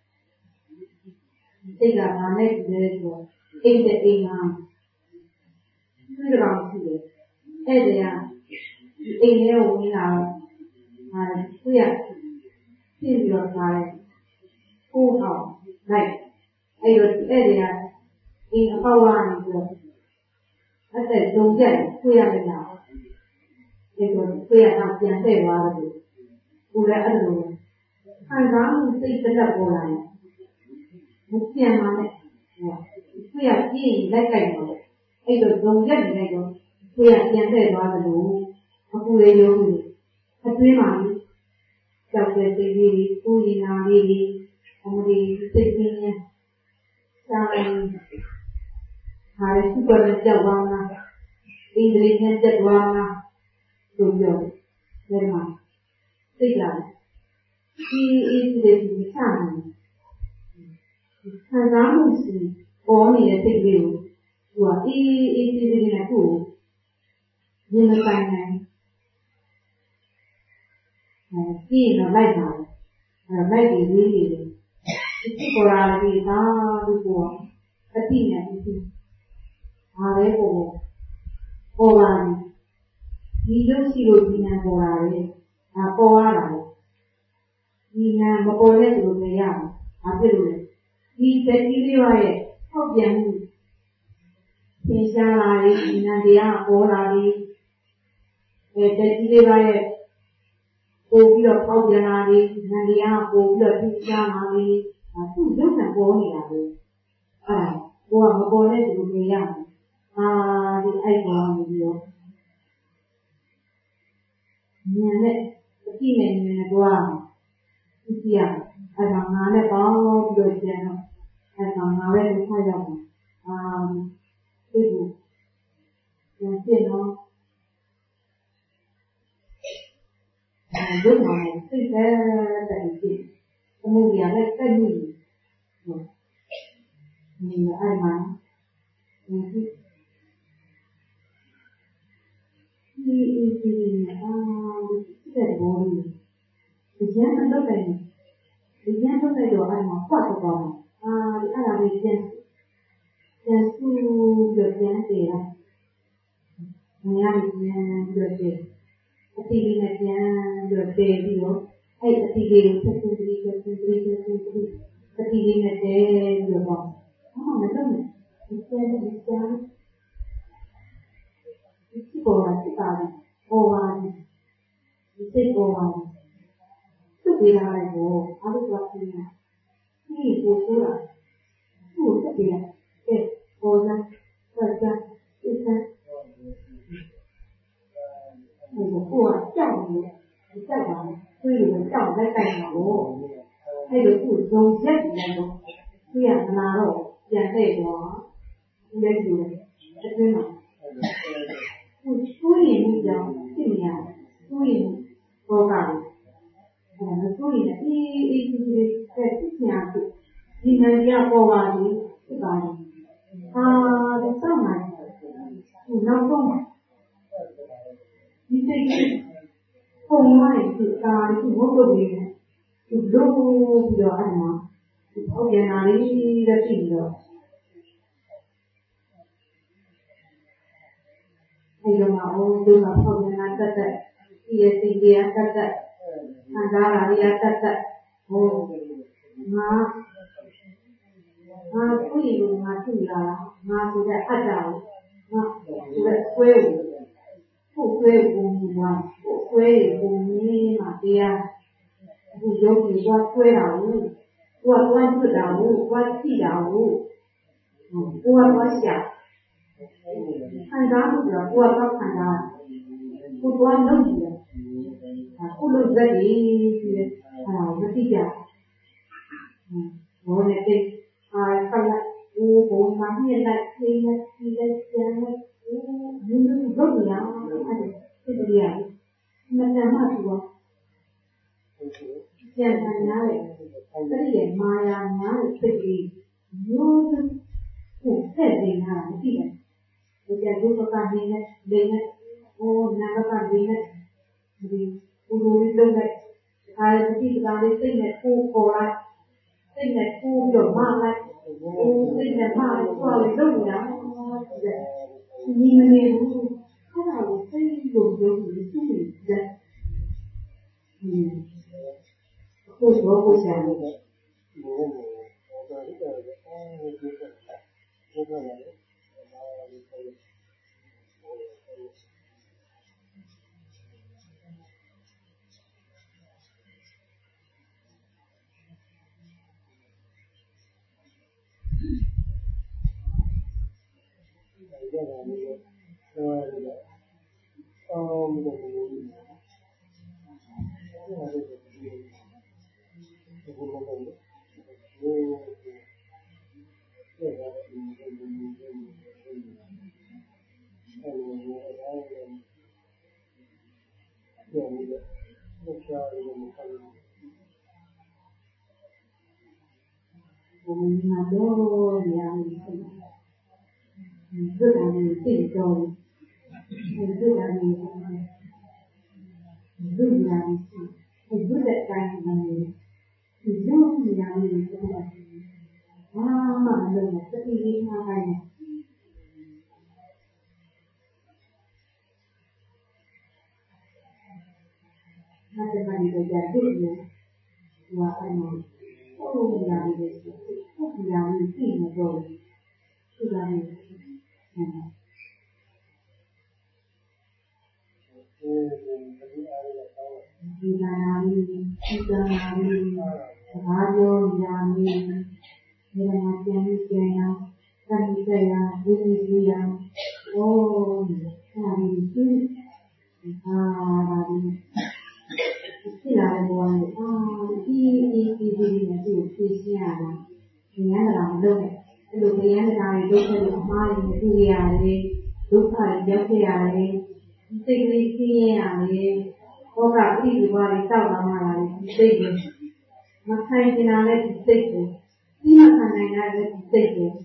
စိတ်ကဘာနဲ့ဒီလဲဆိုအိတ်တဲ့အိမ်မှာသူ့ကောင်ရှိတယ်အဲ့ဒါကဒီအိမ်ထဲကိုဝင်လာတော့ဟာသူရပြင်ပြီးတော့လာတယ်ကိုဟောင်းလိုက်အဲ့တော့အဲ့ဒါကအိမ်အပေါက်ကနေပြီးတော့အဲ့ဒါဒုံကျက်ကိုရနေတာဒီလိုကိုရအောင်ပြန်တဲ့သွားတယ်ကိုလည်းအဲ့လိုခံစားမှုစိတ်တက်တက်ပေါ်လာတယ်မပြန်ပါနဲ့ကိုရကြည့်လိုက်ကြိုက်တော့အဲ့လိုဒုံကျက်နေတော့ကိုရပြန်တဲ့သွားတယ်လို့အခုလေရုံးနေအတွင်းမှာကြောက်တဲ့စိတ်လေးကိုရင်နာလေးအမဒီစိတ်ကြီးနဲ့စာရင်းဟာစုပ်ပေါ်ကြောက်ပါလားအင်္ဂလိပ်နဲ့တက်သွားလားဆိုပြောတယ်မှာသိကြတယ်ဒီအစ်လေးကိုစမ်းတယ်ခံစားမှုစီပေါ်နေတဲ့စိတ်လေးကိုသူကအေးအေးသေးသေးနဲ့ကိုရင်မပိုင်နိုင်အဲဒီတော့လိုက်ပါအဲလိုက်ပြီးလေးလေးဒီပေါ်လာပြီးသားဒီပေါ်အတိနဲ့အတိဒါလည်းပေါ်ပေါ်လာဒီလိုရှိလို့ဒီနာပေါ်လာတယ်ဒါပေါ်လာတာဒီနာမပေါ်တဲ့သူတွေရအောင်ဘာဖြစ်လို့လဲဒီတတိလေးရရဲ့ထောက်ပြန်မှုသင်ရှားလာတယ်ဒီနာတရားပေါ်လာတယ်အဲတတိလေးရရဲ့ပို့ပြီးတော့ထောက်ပြန်လာတယ်နန္တရားပို့ပြီးတော့သင်ရှားလာတယ်သူ့ရုပ်ကပေါ်နေတာပဲအာကိုကမပေါ်တဲ့သူတွေရအာဒီအဲ့ကောင်မျိုးရောဉာဏ်နဲ့အကြည့်နဲ့ဉာဏ်နဲ့တွားသူကြည့်ရအဲ့ဒါငါနဲ့ပေါင်းပြီးတော့ကျန်တော့အဲ့ဒါငါပဲတစ်ခါရောက်တယ်အာဒီကိုဉာဏ်ပြည့်တော့ရုပ်မှာစိတ်ပဲတဲ့ကြည့်အမှုရလည်းတက်နေတယ်နေအဲ့မှာဒီဒီဒီအာဒီတဲ့ဘောလေးဒီကျန်တော့တယ်ဒီကျန်တော့တယ်တော့အဲ့မှာပတ်တော့အာဒီအဲ့ဒါလေးကျန်ကျန်စုရပြန်တယ်လားမရပြန်တယ်တယ်အတိလေးနဲ့ပြန်တယ်ပြီးတော့အဲ့အတိလေးကိုဆက်ပြီးပြီးဆက်ပြီးပြီးဆက်ပြီးပြီးအတိလေးနဲ့တယ်ပြီးတော့အာမတော့ဒီကျန်ဒီကျန်ဒီပေါ်မှာစစ်ပါဘူးပေါ်ပါဘူးဒီစစ်ပေါ်ပါဘူးသူ့ပေးလာတယ်ကိုအားလုံးကပြင်တာဒီကိုဆိုတာသူ့တက်ပြတယ်ပေါ်လာဆက်ကြစစ်ဆက်ဒီကိုကကြောက်နေတယ်ကြောက်ပါလေသူ့ကိုကြောက်လိုက်တိုင်တော့အဲ့လိုသူ့ဇုံရက်နေတော့သူရမလာတော့ပြန်တဲ့တော့လက်ကျူတယ်အတွင်းမှာသူဆိုးရင်ကြောင့်သိနေရတယ်ဆိုးရင်ဘောကလည်းအဲဆိုးရင်အေးအေးကြီးလေးဆက်သိနေရတယ်ဒီမှန်ကြပေါ်ပါလိမ့်ဖြစ်ပါလိမ့်အာဒါစောင့်နိုင်သူနောက်ဆုံးဒီစိတ်ပုံမှန်သူတာသူဘုတ်လို့နေတယ်သူလို့ပြီးတော့အဲ့မှာဒီအောက်ပြန်လာလေးတဲ့ဖြစ်ပြီးတော့အဲ့တော့မှအိုးသူကပုံမှန်တက်တက်ဒီရဲ့စိတ်ကြီးတက်တက်ခံစားလာရတက်တက်ဟိုငါငါကိုယ်လိုငါသိလာငါဆိုတဲ့အတ္တကိုငါဆိုတဲ့ဆွဲကိုဆွဲကိုငါဆွဲကိုမင်းမှာတရားအခုရုပ်ကြီးကဆွဲတာဘူးကိုကသွားကျွတ်တာဘူးကိုကသိတာဘူးကိုကသွားရှာခံစားမှုကကိုကတော့ခံစားကိုကလုံးကြည့်တယ်အခုလုံးဇက်ကြီးပြီးတယ်အဲ့ဒါမသိကြဘူးဘောနဲ့တိတ်အာဆလာဘူဘုံမှာမြင်လိုက်သိနေသိလိုက်ကျန်နေဘူးဘယ်လိုလုပ်ရအောင်အဲ့ဒါသိကြရတယ်မတမ်းမှသူကကျန်တယ်နားလေအဲ့ဒီမာယာများတဲ့စိတ်ကြီးမျိုးကိုဖက်နေတာမသိဘူးဒီကရုပ်ကနေနဲ့နေနဲ့ဟိုနာကနေနဲ့ဒီဘူလိုလေးလုံးနဲ့ဒါလည်းဒီကလေးစိတ်နဲ့ကိုပေါ်လိုက်စိတ်နဲ့ကိုပြီးတော့မလိုက်စိတ်နဲ့မလိုက်ဆိုတော့လုံးနေတာဒီမနေဘူးခါတော့စိတ်ကိုပြောပြီးသူ့ကိုကြက်ဟင်းကိုဘောကိုရှာနေတယ်ဘောဘောဒါလည်းဒါလည်းအော်ဒီကဘောကလည်း我们那多两年，嗯，这两年最多，嗯，这两年，嗯，这两年，嗯，这两年，嗯，这两年，这个，啊，妈的，这第一趟来呢。那这个你就在这边，我爱你。不一样的事，不一样的地方，是这样的，嗯。ဒီနာနာလေးဒီနာနာလေး Radio Yami, Yamatian Jaya, Sanjaya, Vidya, Oh, Hari, Hari, Sila Buan, Ah, Di Di Di Di Di Siana, Siana Ram, Look, the end I look at the mind, the reality, look at the reality, Significatively, or at least what is out of my life, Mà thay thì nào lại tích cực, khi mà thằng này lại lại tích cực,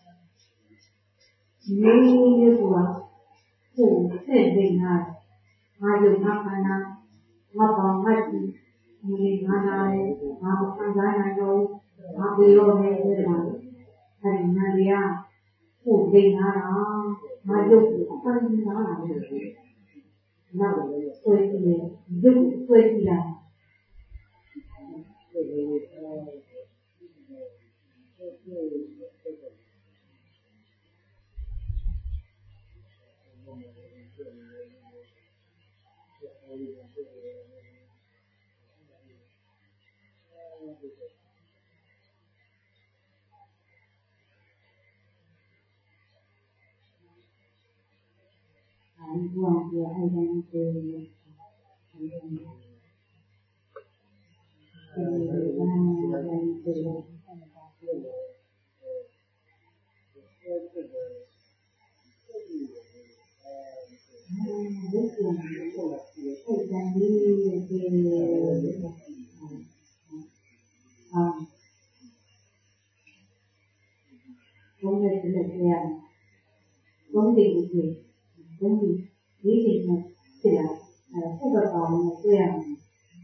nếu như của phụ thể định này, mà dùng mặt này nào, mà còn ngay thì mình mà này, mà một thằng gái này rồi, mà bị lôi này rồi là thành nhà đi à, phụ định này đó, mà dùng cũng không như nó là được, mà tôi thì dùng tôi thì là anh buồn thì anh đang từ từ đang đang từ rất là thời gian đi về à không phải chỉ là tiền không tiền gì không gì lý gì mà chỉ là không phải còn là tiền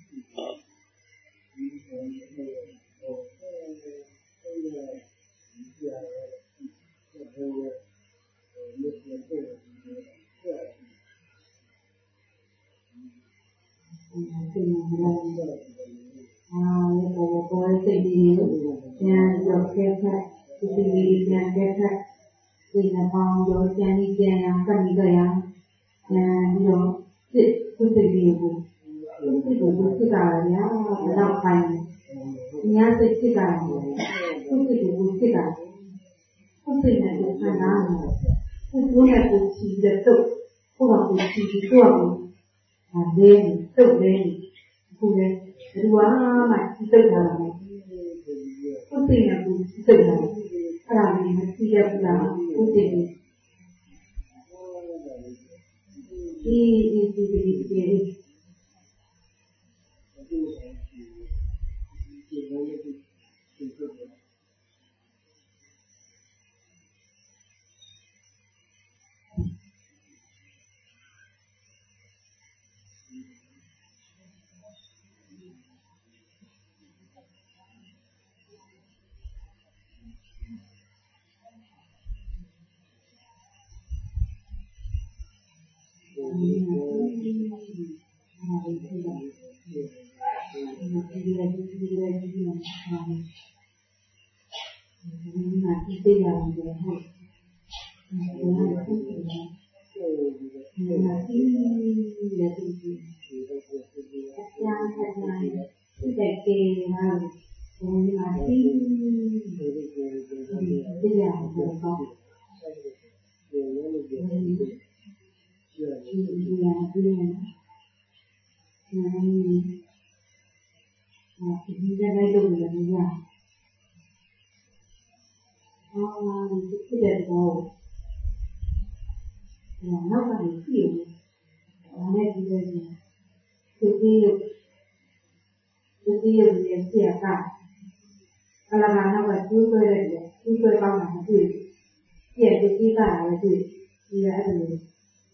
tình là à cô cô tình gì nhà được kêu thật tình gì nhà kêu thật tình là con rồi cha đi cha làm cần gì rồi à nhà rồi tình tình gì cũng cái của tôi cái cả nhá đọc hành nhá tôi cái cả tôi cái của cái cả không tình là được khả năng không muốn là cuộc chỉ là tự không phải cuộc chỉ cái tuồng à đêm tự đêm không đêm cái quá mà tự là không tình là cuộc tự là làm gì mà khi gặp là không tình đi đi đi đi đi đi mà khi bây giờ về hội mà khi là gì các cha các ngài cái đại kề mà nhưng mà khi bây giờ phải có thì là bây giờ mà thì ra đây đâu là bây giờ cái đèn hồ là nó là một kiểu nên bây giờ thực thi thực thi thì sẽ cả là mà nó phải chúng tôi là chúng tôi bao là cái gì hiện thực thi cả là gì thì là cái gì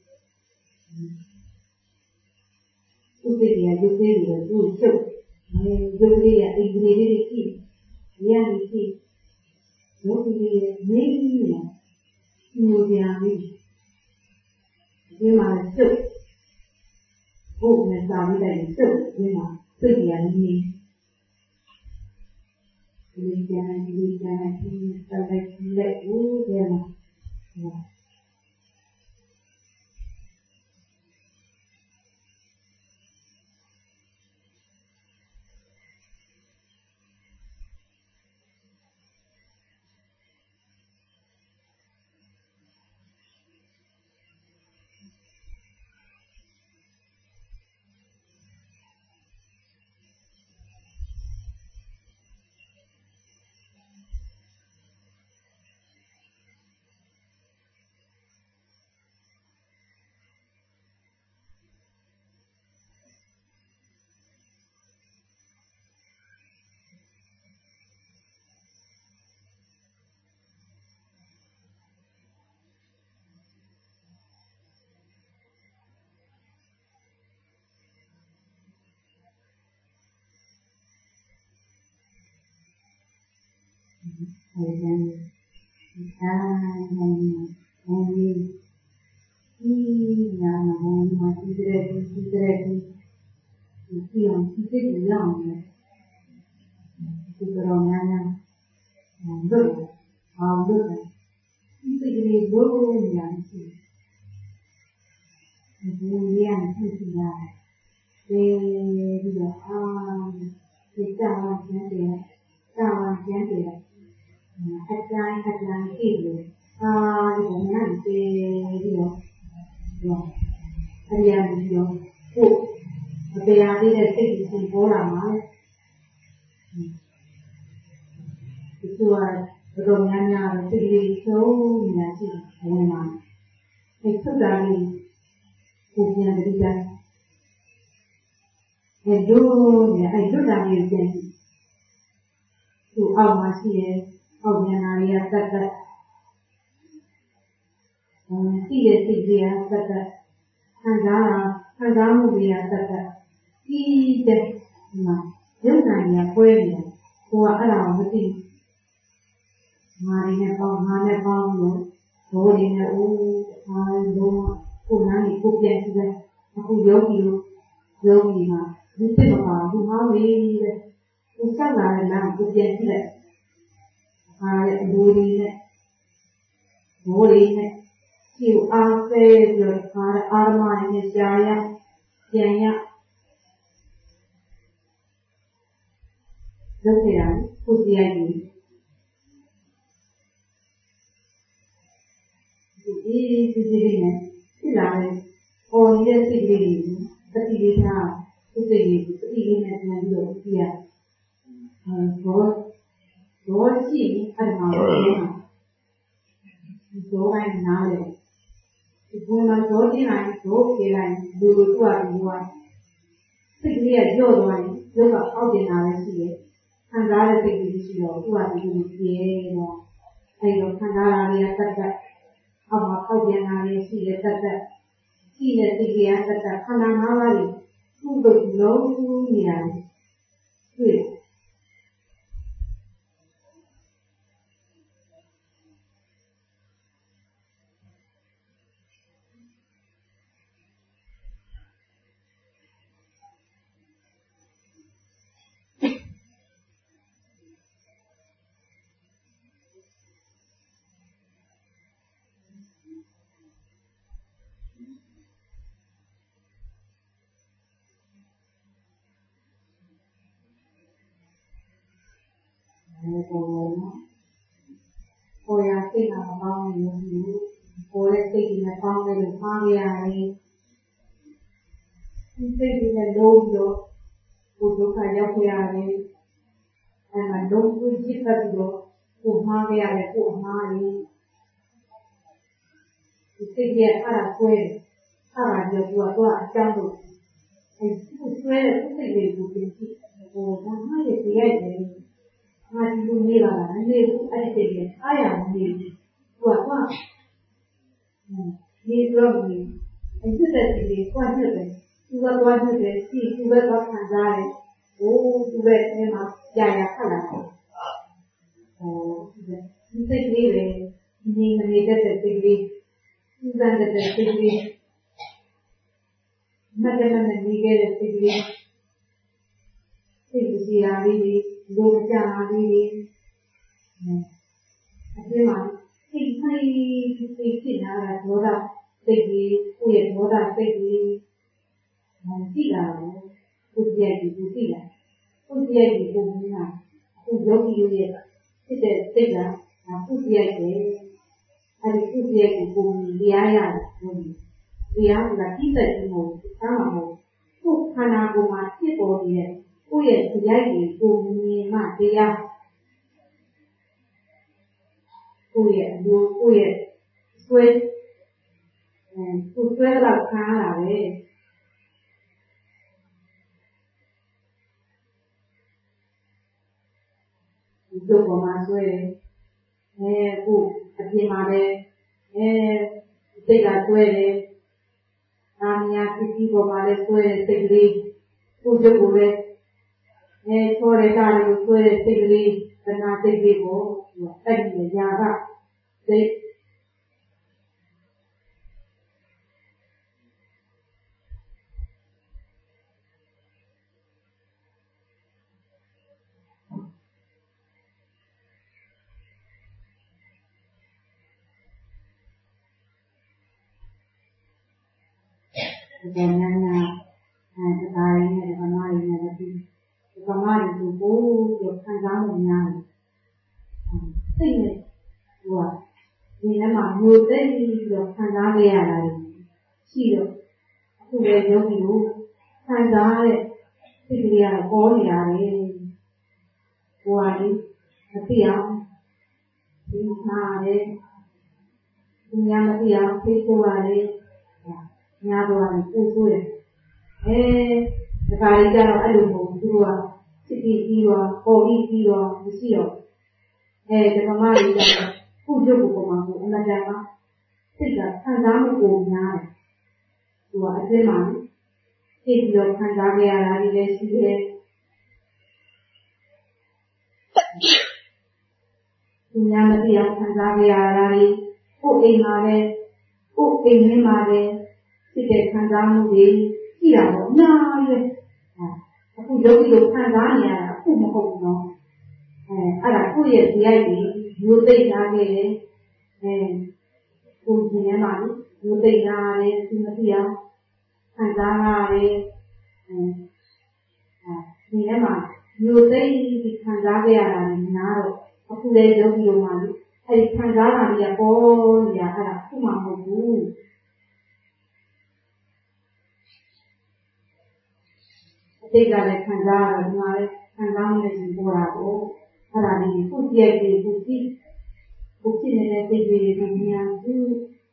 chúng tôi là chúng tôi là chúng tôi chúng tôi là tình người đi đi nhà đi đi nó thì mấy là nhiều nhà đi nhưng mà tự vụ là sao như vậy tự nhưng mà tự nhận gì mình cha mình cha mình ta lại lệ vũ về mà and then and and only he na na considerate considerate he on he did young people on na look how look he did go young he young he young they do ah they down and down and hạt lan hạt lan kêu à thì cũng nằm về đi rồi rồi anh em đi rồi phụ bây giờ đi đến tỉnh thành phố làm á thì tôi rồi nhà nhà thì đi số nhà chị hôm nào thì thức ra đi phụ nhà đi ra thì đôi nhà anh rất là nhiều tiền tụ ông mà chị ông nhà này là tất cả, khi để chị đi là tất cả, hàng giá hàng giá mua đi là tất cả, khi để mà những ngày nhà quê này, cô ở đâu mới đi, mà đi nhà con, mà nhà con nữa, cô đi nhà u, mà đồ, cô nói thì cô tiền gì đây, mà cô giấu gì, giấu gì mà, những cái mà bảo cô nói đi, cô chắc là làm cô tiền gì đây. Hai buri ne, buri ne, siu afe rồi hai arma ne jaya, jaya, rất là pujian ini. Jadi pujian ne, silakan orang dia sendiri, sendiri lah, sendiri, sendiri ne dengan dia dia, kalau Rồi chị ăn mà số anh nào đấy thì cũng là số thế này số kia này đủ đủ qua đủ qua thích gì vô rồi vô cả ao tiền nào đấy chị tham gia là thích gì chị đó qua thì đủ kia mà hay là tham gia là đi tất cả ao mà ao tiền nào đấy chị tất cả chị là thích gì tất cả tham gia nào là đi không được lâu như này vậy Cô ya tin là bao nhiêu nhiêu cô lại tin là bao nhiêu được bao nhiêu này tin là đâu rồi cô đâu phải là cô ya này anh là đâu cô chỉ cần rồi cô mang cái này cô mang này tin là cả quên cả giờ vừa qua trong rồi anh cô quên là cô tin là cô tin cô đang nói cái gì đấy mà chúng mình là nên anh thấy cái ai làm gì qua qua đi rồi đi anh cứ thấy cái quan trọng đấy chúng ta quan trọng đấy thì chúng ta có tham gia đấy ô chúng ta em mà dài dài khá là ồ chúng ta đi về nhìn mình cái cái gì chúng ta cái cái gì mà cái mình đi cái cái gì cái gì à đi Dua macam ni, apa mana? Ini ini ada dua segi, punya dua segi, tiga, pujian itu tiga, pujian itu mana? Pujian itu dia, kita tiga, pujian itu, ada pujian itu dia yang, dia là kita itu sama mau, bukan aku mati boleh. Cô ấy thì ai thì cùng nhìn mà thì à cô ấy đưa cô ấy quên cô quên là khá là đấy đưa của mà quên cô thì mà đấy đây là quên đấy làm nhà thì của mà đấy quên thì đi cô đưa cô đấy थोड़े काले थोड़े सिगली နာစိတ်လေးကိုအဲ့ဒီညာကစိတ်ဒီနေ့နာအဲဒါရင်းနဲ့ဘာမှရင်းနဲ့ဒီဘာမှရင်းကိုကိုခံစားမှုများစိတ်နဲ့ဟိုဒီနေ့မှာမျိုးသိပြီးတော့ခံစားခဲ့ရတာရှိတော့အခုလည်းယောဂီကိုခံစားတဲ့စိတ်ကလေးကတော့ပေါ်နေရတယ်ဟိုဟာလေးမသိအောင်ဒီမှာလေဒီညမသိအောင်သိကိုရတယ်ညာတော့ပူဆိုးတယ်အဲဒါကြလေးကြတော့အဲ့လိုမဟုတ်ဘူးသူကစစ်ပြီးပြီးတော့ပေါ်ပြီးပြီးတော့မရှိတော့အဲဒီကမားလေးကြတော့ခုရုပ်ကိုပုံမှာကိုအမတန်ကစိတ်ကခံစားမှုကိုများတယ်သူကအစ်မသိပြီးတော့ခံစားကြရတာလည်းရှိတယ်သူများမသိအောင်ခံစားကြရတာလေကိုယ်အိမ်မှာလည်းကိုယ်အိမ်ထဲမှာလည်းစိတ်တဲ့ခံစားမှုတွေရှိတာပေါ့အများကြီးပဲအခုယောဂီတို့ခံစားနေရတာအခုမဟုတ်ဘူးနော်အဲအဲ့ဒါကိုယ့်ရဲ့ဒီရိုက်ကြီးမျိုးသိထားခဲ့တယ်အဲကိုယ်ဒီထဲမှာမျိုးသိထားတယ်သူမသိအောင်ခံစားရတယ်အဲဒီထဲမှာမျိုးသိပြီးခံစားခဲ့ရတာလည်းများတော့အခုလည်းယောဂီတို့မှာအဲဒီခံစားတာတွေကပေါ်နေရအဲ့ဒါအခုမှမဟုတ်ဘူးအတိတ်ကလည်းခံစားရတော့ဒီမှာလည်းခံစားမှုနဲ့ရှင်ပေါ်တာကိုအဲ့ဒါလေးကိုကြည့်ကြည့်ကိုကြည့်ကိုကြည့်နေတဲ့စိတ်တွေကမြန်ဘူး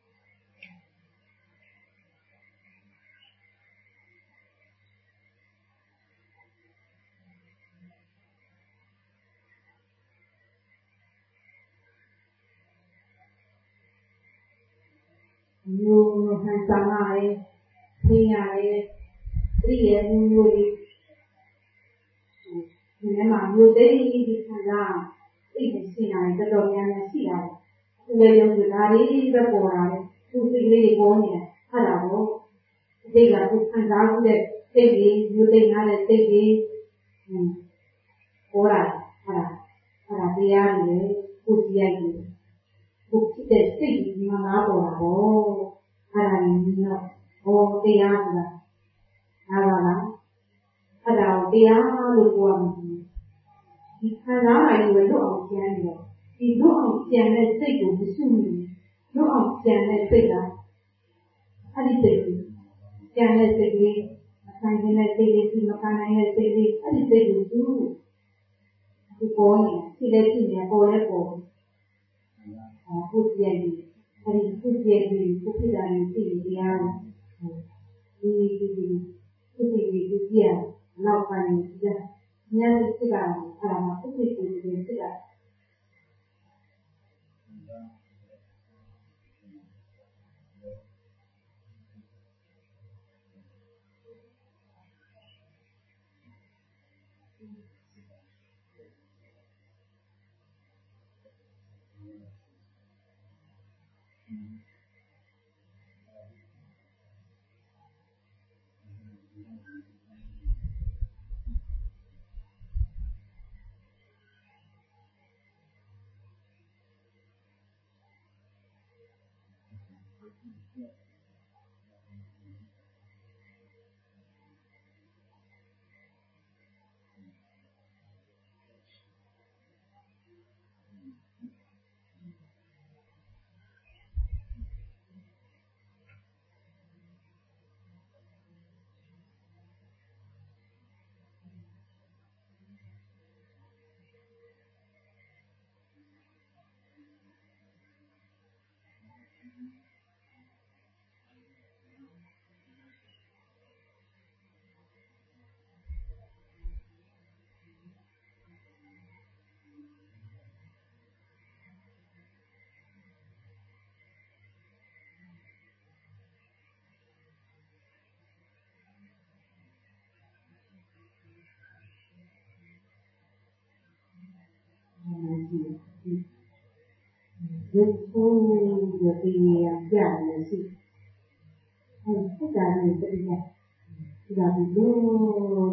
မျိုးဟန်ဆောင်ရတယ်သိရတယ်ဒီရဲ့မျိုးလေးဒီနေ့မှာမျိုးသိပြီးခံစားအိတ်ရှိနေတာတော်တော်များများရှိရတယ်။ဒီလိုရုပ်ကဒါလေးပဲပေါ်လာတယ်။သူစိတ်လေးပေါ်နေတယ်။အဲ့ဒါကိုအတိတ်ကသူခံစားမှုတဲ့စိတ်ကြီးမျိုးသိနာတဲ့စိတ်ကြီးပေါ်လာတယ်။အဲ့ဒါအဲ့ဒါတရားတွေကိုကြည့်ရတယ်။ကိုဖြစ်တဲ့စိတ်ကြီးမှလာပေါ်လာတော့အဲ့ဒါကြီးတော့ဟောတရားဆိုတာအဲ့ဒါလားအဲ့ဒါကိုတရားလို့ပြောရမှာဒီခံစားနိုင်လို့လွတ်အောင်ကျန်နေတော့ဒီလွတ်အောင်ကျန်တဲ့စိတ်ကိုမစွမိလွတ်အောင်ကျန်တဲ့စိတ်ကအဲ့ဒီစိတ်ကိုကျန်တဲ့စိတ်လေးအဆိုင်တဲ့စိတ်လေးဒီမခံနိုင်တဲ့စိတ်လေးအဲ့ဒီစိတ်ကိုသူဒီပေါ်နေဒီလက်ရှိနေပေါ်လဲပေါ်အခုကြည့်ရင်အဲ့ဒီခုကြည့်ရင်ခုဖြစ်တာနေသိတရားဒီဒီဒီခုဒီဒီကြည့်နောက်ပိုင်းကျညနေစိတ်ကအဲ့ဒါမှခုဒီဒီစိတ်ကရုပ်ဆိုးရပြီးရကြတယ်ရှိအဲစိတ်ဓာတ်နဲ့တည်းကဒီကဒီလို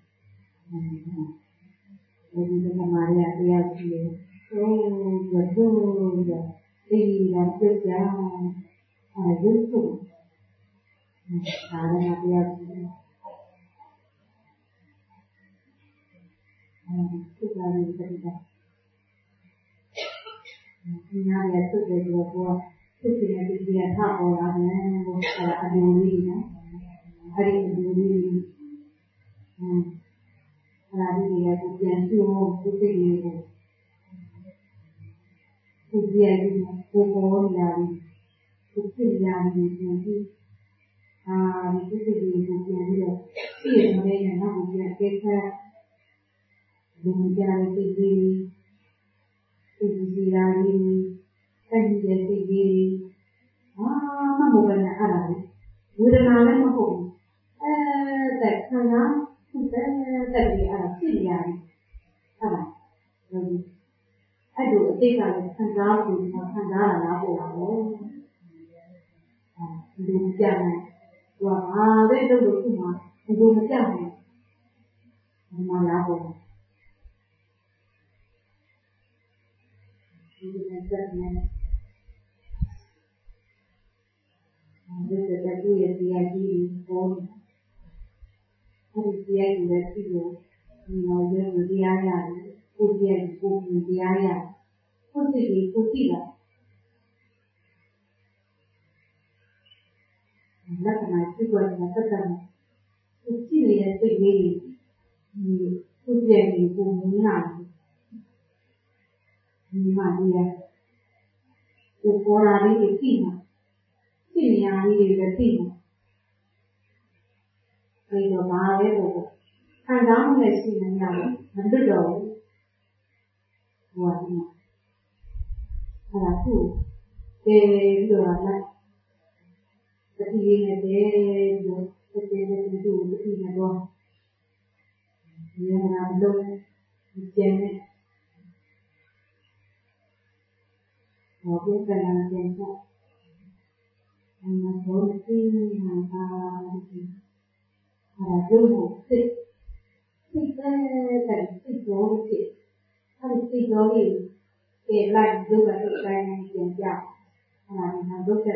အဲဒီကမာရတရားရှိတယ်ဟိုဘယ်လိုလဲဒီကပြကြအဲရုပ်ဆိုးအားရတရားရှိတယ်အဲဒီကဒီတည်းကဒီနားရစုတဲ့ဘောကသူ့ရဲ့ဒီပြထပေါ်လာတယ်ဘောအဒူလေးနော်အဲ့ဒီအဒူလေးအင်းအဲ့ဒီရဲ့ကိုပြန်ကြည့်ဖို့ဒီစိတ်လေးကိုသူပြန်ပြီးကိုပေါ်လာပြီးသူဖြစ်လာပြီးပြန်ပြီးအာဒီစိတ်လေးကိုပြန်ပြီးတော့ပြည့်နေတဲ့နောက်ကိုပြန်ကဲခါလူကြတဲ့စိတ်လေးဒီစီရာလေးအဲ့ဒီရဲ့စိတ်လေးအာမမဘယ်နဲ့အားလဲဝေဒနာလည်းမဟုတ်ဘူးအဲတဲ့ခန္ဓာတဲ့တဲ့ဒီအားဖြစ်ရတယ်ဟုတ်လားအဲ့ဒီအတိတ်ကလည်းခံစားလို့ခံစားရတာပေါ့နော်အဲဒီကြမ်းတယ်သူကအားပဲလုပ်လို့ခုမှဒီလိုမကြမ်းဘူးဒီမှာလာပေါ့ဒီနေ့စက်နဲ့ဒီစက်တူရဲ့တရားကြီးပေါ်အဲဒီတရားကြီးလည်းပြီးလို့ဒီတော့ရုပ်တရားရတယ်ကိုယ်ရဲ့ကိုယ်တရားရတယ်ကိုယ်စိတ်ကိုကိုကြည့်လာလက္ခဏာဖြစ်ပေါ်တဲ့သက်သက်ကိုကြည့်နေတဲ့စိတ်လေးဒီကိုယ်ရဲ့ကိုယ်မြင်လာဒီမှာဒီရကိုပေါ်လာလေးကိုကြည့်မှာကြည့်နေရလေးတွေလည်းကြည့်မှာအဲဒီတော့ဘာလဲပေါ့ခံစားမှုနဲ့ရှိနေရတယ်မလွတ်တော့ဘူးဟိုကဒီမှာအဲ့ဒါသူ့တေးပြီးတော့လည်းတတိယနဲ့တေးပြီးတော့တေးနဲ့သူ့တတိယနဲ့တော့ဒီမှာလုံးကျင်းနေဟောပြကလာကျင်းတော့အမှန်တော့သိနေတာပါအဲ့ဒါကိုစိတ်စိတ်တဲ့စိတ်တော်စိတ်အဲ့ဒီစိတ်တော်လေးပြေလိုက်ဒုက္ခဒုက္ခနဲ့ပြန်ကြအဲ့ဒါကဒုက္ခ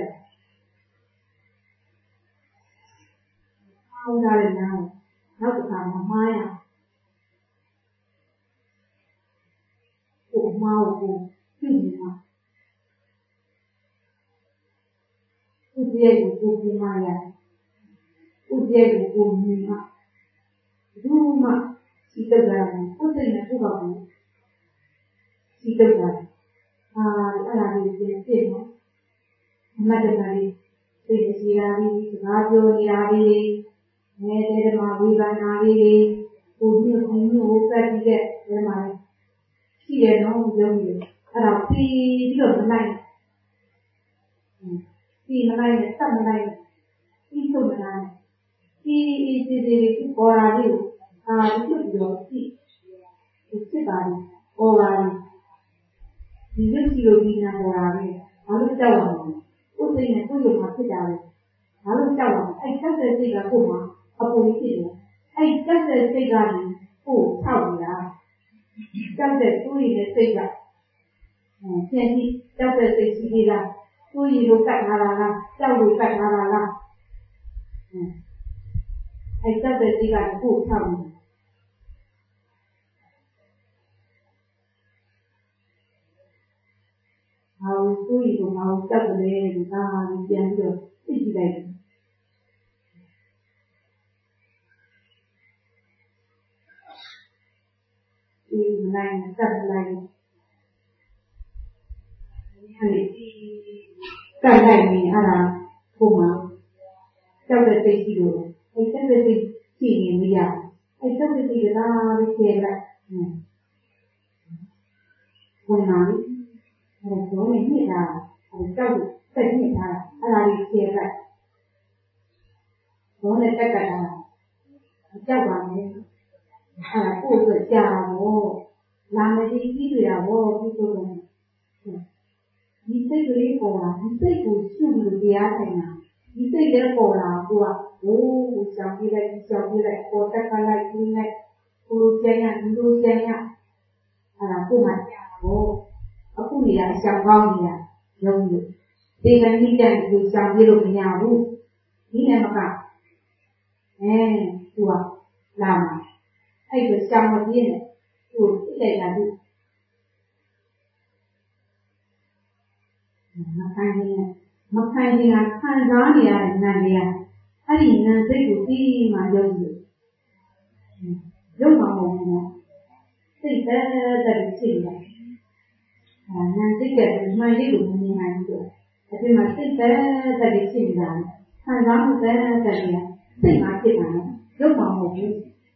အောင်ကြတယ်နော်နောက်တစ်ခါမမှားရကိုမှားကိုပြုနေတာဥပ္ပေကိုကိုပြမရဥပ္ပေကိုကိုမြင်မှာဒုမစိတ်ကြံကိုယ်တည်းနဲ့ကိုယ်ပါဘူးစိတ်ကြံအာအဲ့ဒါလေးပြင်ပြနော်အမှတ်တရလေးသိစီရာလေးစကားပြောနေတာလေးငယ်တဲ့မှာဝိပန္နာလေးကိုညှို့ညှို့ပတ်ပြီးတဲ့ဒီမှာရှိရနော်ဒီလိုမျိုးအဲ့ဒါပြီးပြီးတော့မနိုင်ပြီးမနိုင်နဲ့စက်မနိုင်ပြီးဆုံးမနိုင်ဒီဒီဒီဒီပေါ်လာလေးအာဒီလိုပြောကြည့်ဒီစစ်ပါလေးပေါ်လာလေးဒီလိုစီလိုဒီနာပေါ်လာလေးဘာလို့ကြောက်ရမလဲဥပ္ပေနဲ့ကိုယ်လိုမှဖြစ်ကြတယ်ဘာလို့ကြောက်ရမလဲအဲ့ဆက်တဲ့စိတ်ကကိုယ်မှာအပူဖြစ်တယ်အဲ့ဆက်တဲ့စိတ်ကလည်းကိုယ်ထောက်နေတာကြောက်တဲ့သူ့ရဲ့စိတ်ကအဲပြန်ကြည့်ကြောက်တဲ့စိတ်ရှိသေးလားသူ့ရဲ့လိုကတ်လာတာလားကြောက်လို့ကတ်လာတာလားအဲအဲ့ဆက်တဲ့စိတ်ကကိုယ်ထောက်နေတာဟောသူ့ရဲ့ကိုငါကြောက်တယ်ဒီကပြန်ပြီးတော့သိကြည့်လိုက်ဒီနိုင်စက်လိုက်အဲဒီကတ်လိုက်နေအဲ့ဒါပုံမှာကြောက်တဲ့စိတ်ရှိလို့အဲကြောက်တဲ့စိတ်ရှိနေမရအဲကြောက်တဲ့စိတ်ကလည်းကျေလိုက်ဝင်လာအဲ့ဒါတော့နေနေတာအဲကြောက်စိတ်နေတာအဲ့ဒါကြီးကျေလိုက်ဘောနဲ့တက်ကတာကြောက်ပါနဲ့အဲ့ဒါကိုယ်ကကြာတော့ဝလာမကြီးကြီးတွေရောပြုလုပ်တယ်ဒီစိတ်ကလေးပေါ်လာဒီစိတ်ကိုရှုလို့တရားထိုင်တာဒီစိတ်လည်းပေါ်လာကိုကဟိုးရှောင်ပြလိုက်ရှောင်ပြလိုက်ပေါ်တက်ကလိုက်ကျင်းလိုက်ကိုလိုကျန်ရဒီလိုကျန်ရအဲ့ဒါကိုမှကြာတော့အခုနေရာရှောင်ကောင်းနေရရုံးလို့ဒီကနေ့တည်းကိုရှောင်ပြလို့မရဘူးဒီနဲ့မကအဲသူကလာမှာအဲ့ဒါရှောင်မပြင်းနဲ့သူ့တိတ်လိုက်တာဒီမခိုင်းနေမခိုင်းနေတာခံစားနေရတဲ့နာနေရအဲ့ဒီနာစိတ်ကိုပြီးမှရုပ်လို့ရုပ်မှာမဟုတ်ဘူးစိတ်သက်သက်ရှိတယ်အာနာစိတ်ကမှန်လေးကိုမမြင်နိုင်ဘူးအဲ့ဒီမှာစိတ်သက်သက်ရှိနေတာခံစားမှုသက်သက်နေစိတ်မှာဖြစ်တာရုပ်မှာမဟုတ်ဘူး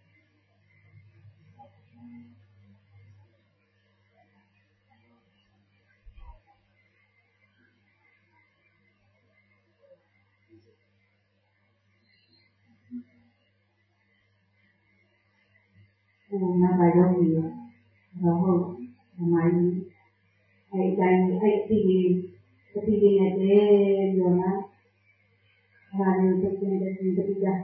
ဟိုငါဘာရောက်နေလဲတော့ဟုတ်ဒီမိုင်းအဲ့တိုင်းအဲ့ဒီလေးဒီလေးနဲ့တည်းပြောတာအဲ့ဒါလေးတစ်ချိန်တစ်ချိန်တစ်ကြ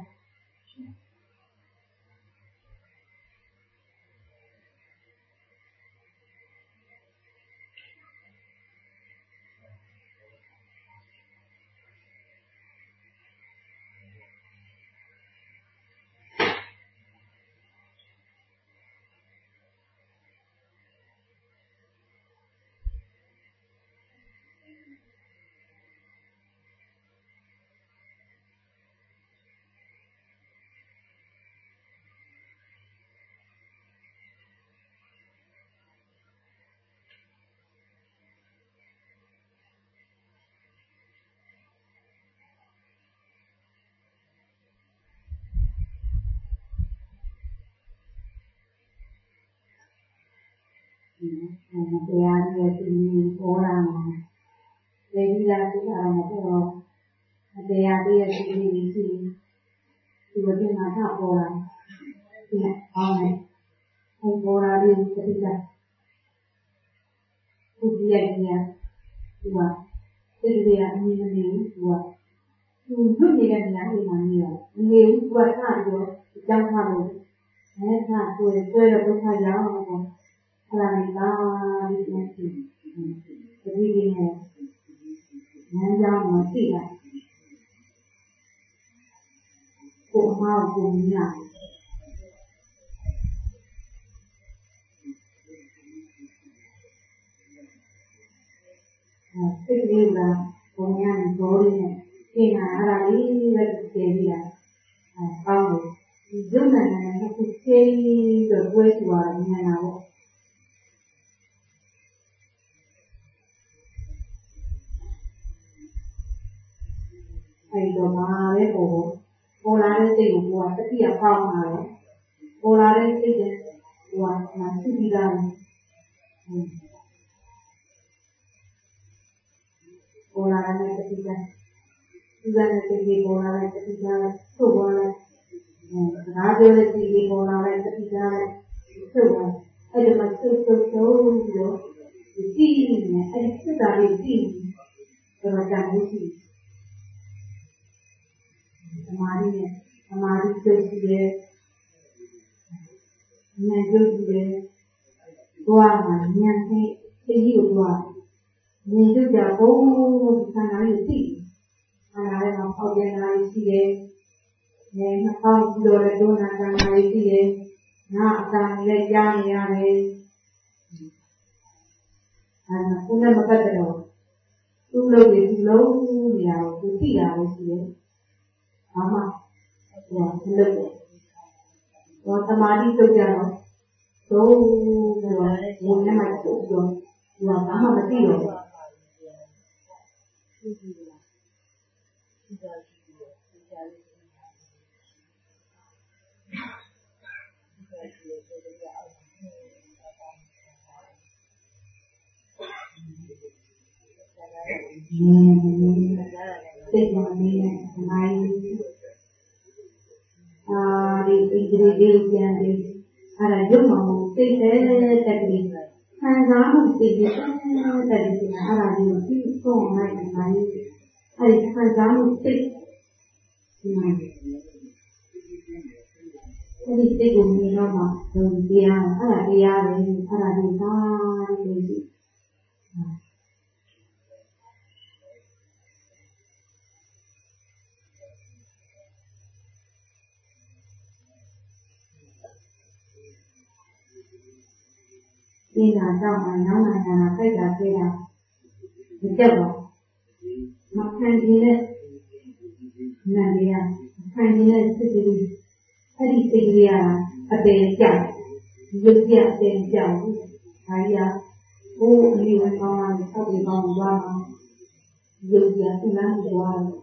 တရားရဲ့ဒီပေါ်လာတယ်ဒီလာဒီလာမပေါ်တရားရဲ့ဒီဒီစီဒီဝတိနာတာပေါ်လာဒီအောင်းနေဟိုပေါ်လာဒီဒီလာဒီရဲ့ဒီရဲ့ဒီကဒီရဲ့အမြင်နဲ့ဒီကသူလွတ်နေတဲ့နေရာတွေမှာနေရနေဘူးကွာထားပြီးတော့ကြောင်းထားလို့အဲဒါကိုဆွဲတော့ဒုက္ခရောက်တော့အဲ့ဒါလေးပါဒီနေ့ဒီဒီဒီနဲ့ဉာဏ်ကြောင့်မသိလိုက်ကိုအမောက်ကိုမြင်အဲ့စိတ်လေးကဘုံညာဘောလေးနဲ့သင်တာအဲ့ဒါလေးပဲတည်ပြီးတာအဲကောင်းလို့ဒီရုပ်နဲ့နဲ့အခုသိတော့တွဲကြည့်ရမြင်တာပေါ့အဲ့တော့မှာပဲပေါ်ပေါ်လာတဲ့စိတ်ကိုကိုယ်ကတတိယပေါင်းလာတယ်ပေါ်လာတဲ့စိတ်ကကိုယ်ကမှသိပြီးသားပေါ်လာတဲ့တတိယဒီကနေ့စိတ်ကိုပေါ်လာတဲ့တတိယသို့ပေါ်လာဒါကြတဲ့စိတ်ကိုပေါ်လာတဲ့တတိယသို့ပေါ်အဲ့ဒီမှာစိတ်သို့သို့ပြီးတော့ဒီနေအဲ့ဒီစိတ်ဓာတ်လေးပြီးတော့ကြံလို့သမာဓိနဲ့သမာဓိကျုပ်ရှိတယ်ဉာဏ်ကျုပ်ရှိတယ်ဘဝမှာဉာဏ်နဲ့သိရလို့ဉာဏ်ကျုပ်ကြဘုံလို့ခန္ဓာလေးသိခန္ဓာလေးမှာပေါက်ပြန်လာရှိတယ်ဉာဏ်နဲ့ပေါက်ပြီးတော့လည်းဒုနာခန္ဓာလေးသိတယ်ငါအတန်လည်းကြားနေရတယ်အဲဒါကုနဲ့မကတ်တော့သူ့လို့ဒီလုံးနေရာကိုသိတာလို့ရှိတယ်ဘာမှဟိုမလုပ်ဘူး။ဟောသမာဓိတုတ်ကြတော့သို့တော့ဝင်နေမှာပို့ပြီးတော့ဟိုဘာမှမသိတော့ဘူး။စိတ်ဝင်နေတဲ့မိုင်းအာဒီဒီဒီဒီကျန်ဒီအဲ့ဒါရုပ်မှမဟုတ်စိတ်တဲ့တက်ပြီးခံစားမှုစိတ်တဲ့တက်ပြီးအဲ့ဒါကိုသိဆုံးနိုင်တယ်အဲ့ဒီခံစားမှုစိတ်အဲ့ဒီစိတ်ကိုမြင်တော့မှဘုံတရားအဲ့ဒါတရားပဲအဲ့ဒါဒီသားလေးဒီဒီနာတော့မှနောက်နိုင်ငံကပြိုက်တာပြတာဒီကြောက်တော့မခံကြည့်တဲ့နာရီကခံကြည့်တဲ့စိတ်ကလေးအဲ့ဒီစိတ်ကလေးကအပင်ကြောက်ရုပ်ပြအပင်ကြောက်ဒါရီကဘိုးအလေးဝင်ကောင်းတာဆောက်ပြီးကောင်းသွားအောင်ရုပ်ပြသူ့လမ်းသွားတယ်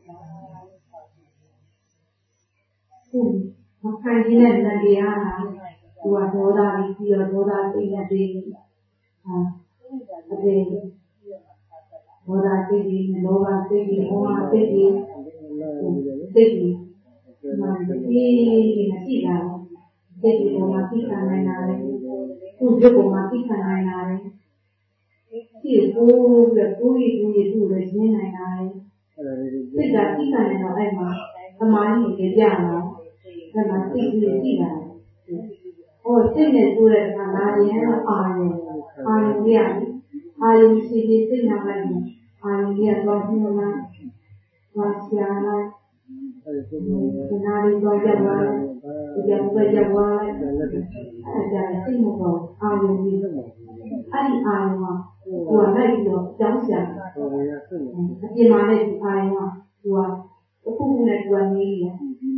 ဟုတ်မခံကြည့်တဲ့နာရီကသူကဒေါသကြီးပြီးတော့ဒေါသစိတ်နဲ့ပြီးဟာအပင်ဘောဓစိတ်ကြီးလောဘစိတ်ကြီးဩဃစိတ်ကြီးစိတ်ကြီးမာတိမရှိတာစိတ်ကြီးပေါ်မှာသိခံနိုင်တာလေသူ့ရုပ်ပေါ်မှာသိခံနိုင်တာလေဒီကိုယ်ကကိုယ်ကြီးကိုယ်ကြီးသူ့လည်းရှင်းနိုင်တာလေစိတ်ကသိခံနိုင်တော့အဲ့မှာသမာဓိကိုကြရအောင်အဲ့မှာစိတ်ကြီးသိတာဟောစိတ်နဲ့ဆိုတဲ့အခါလာရင်အာရုံအာရုံကြီးအာရုံရှိပြီးစိတ်နာလိုက်တယ်အာရုံကြီးကတော့ညှို့လိုက်သွားရှာလိုက်ဒီနာရီတော့ရောက်လာတယ်ဒီကနေ့ရောက်လာတယ်အဲ့ဒါစိတ်မပေါ်အာရုံကြီးအဲ့ဒီအာရုံကကိုယ်လိုက်ပြီးတော့ကြောင်းရှာအပြင်မှာလည်းဒီအာရုံကကိုယ်ကအခုနဲ့ကိုယ်နေရ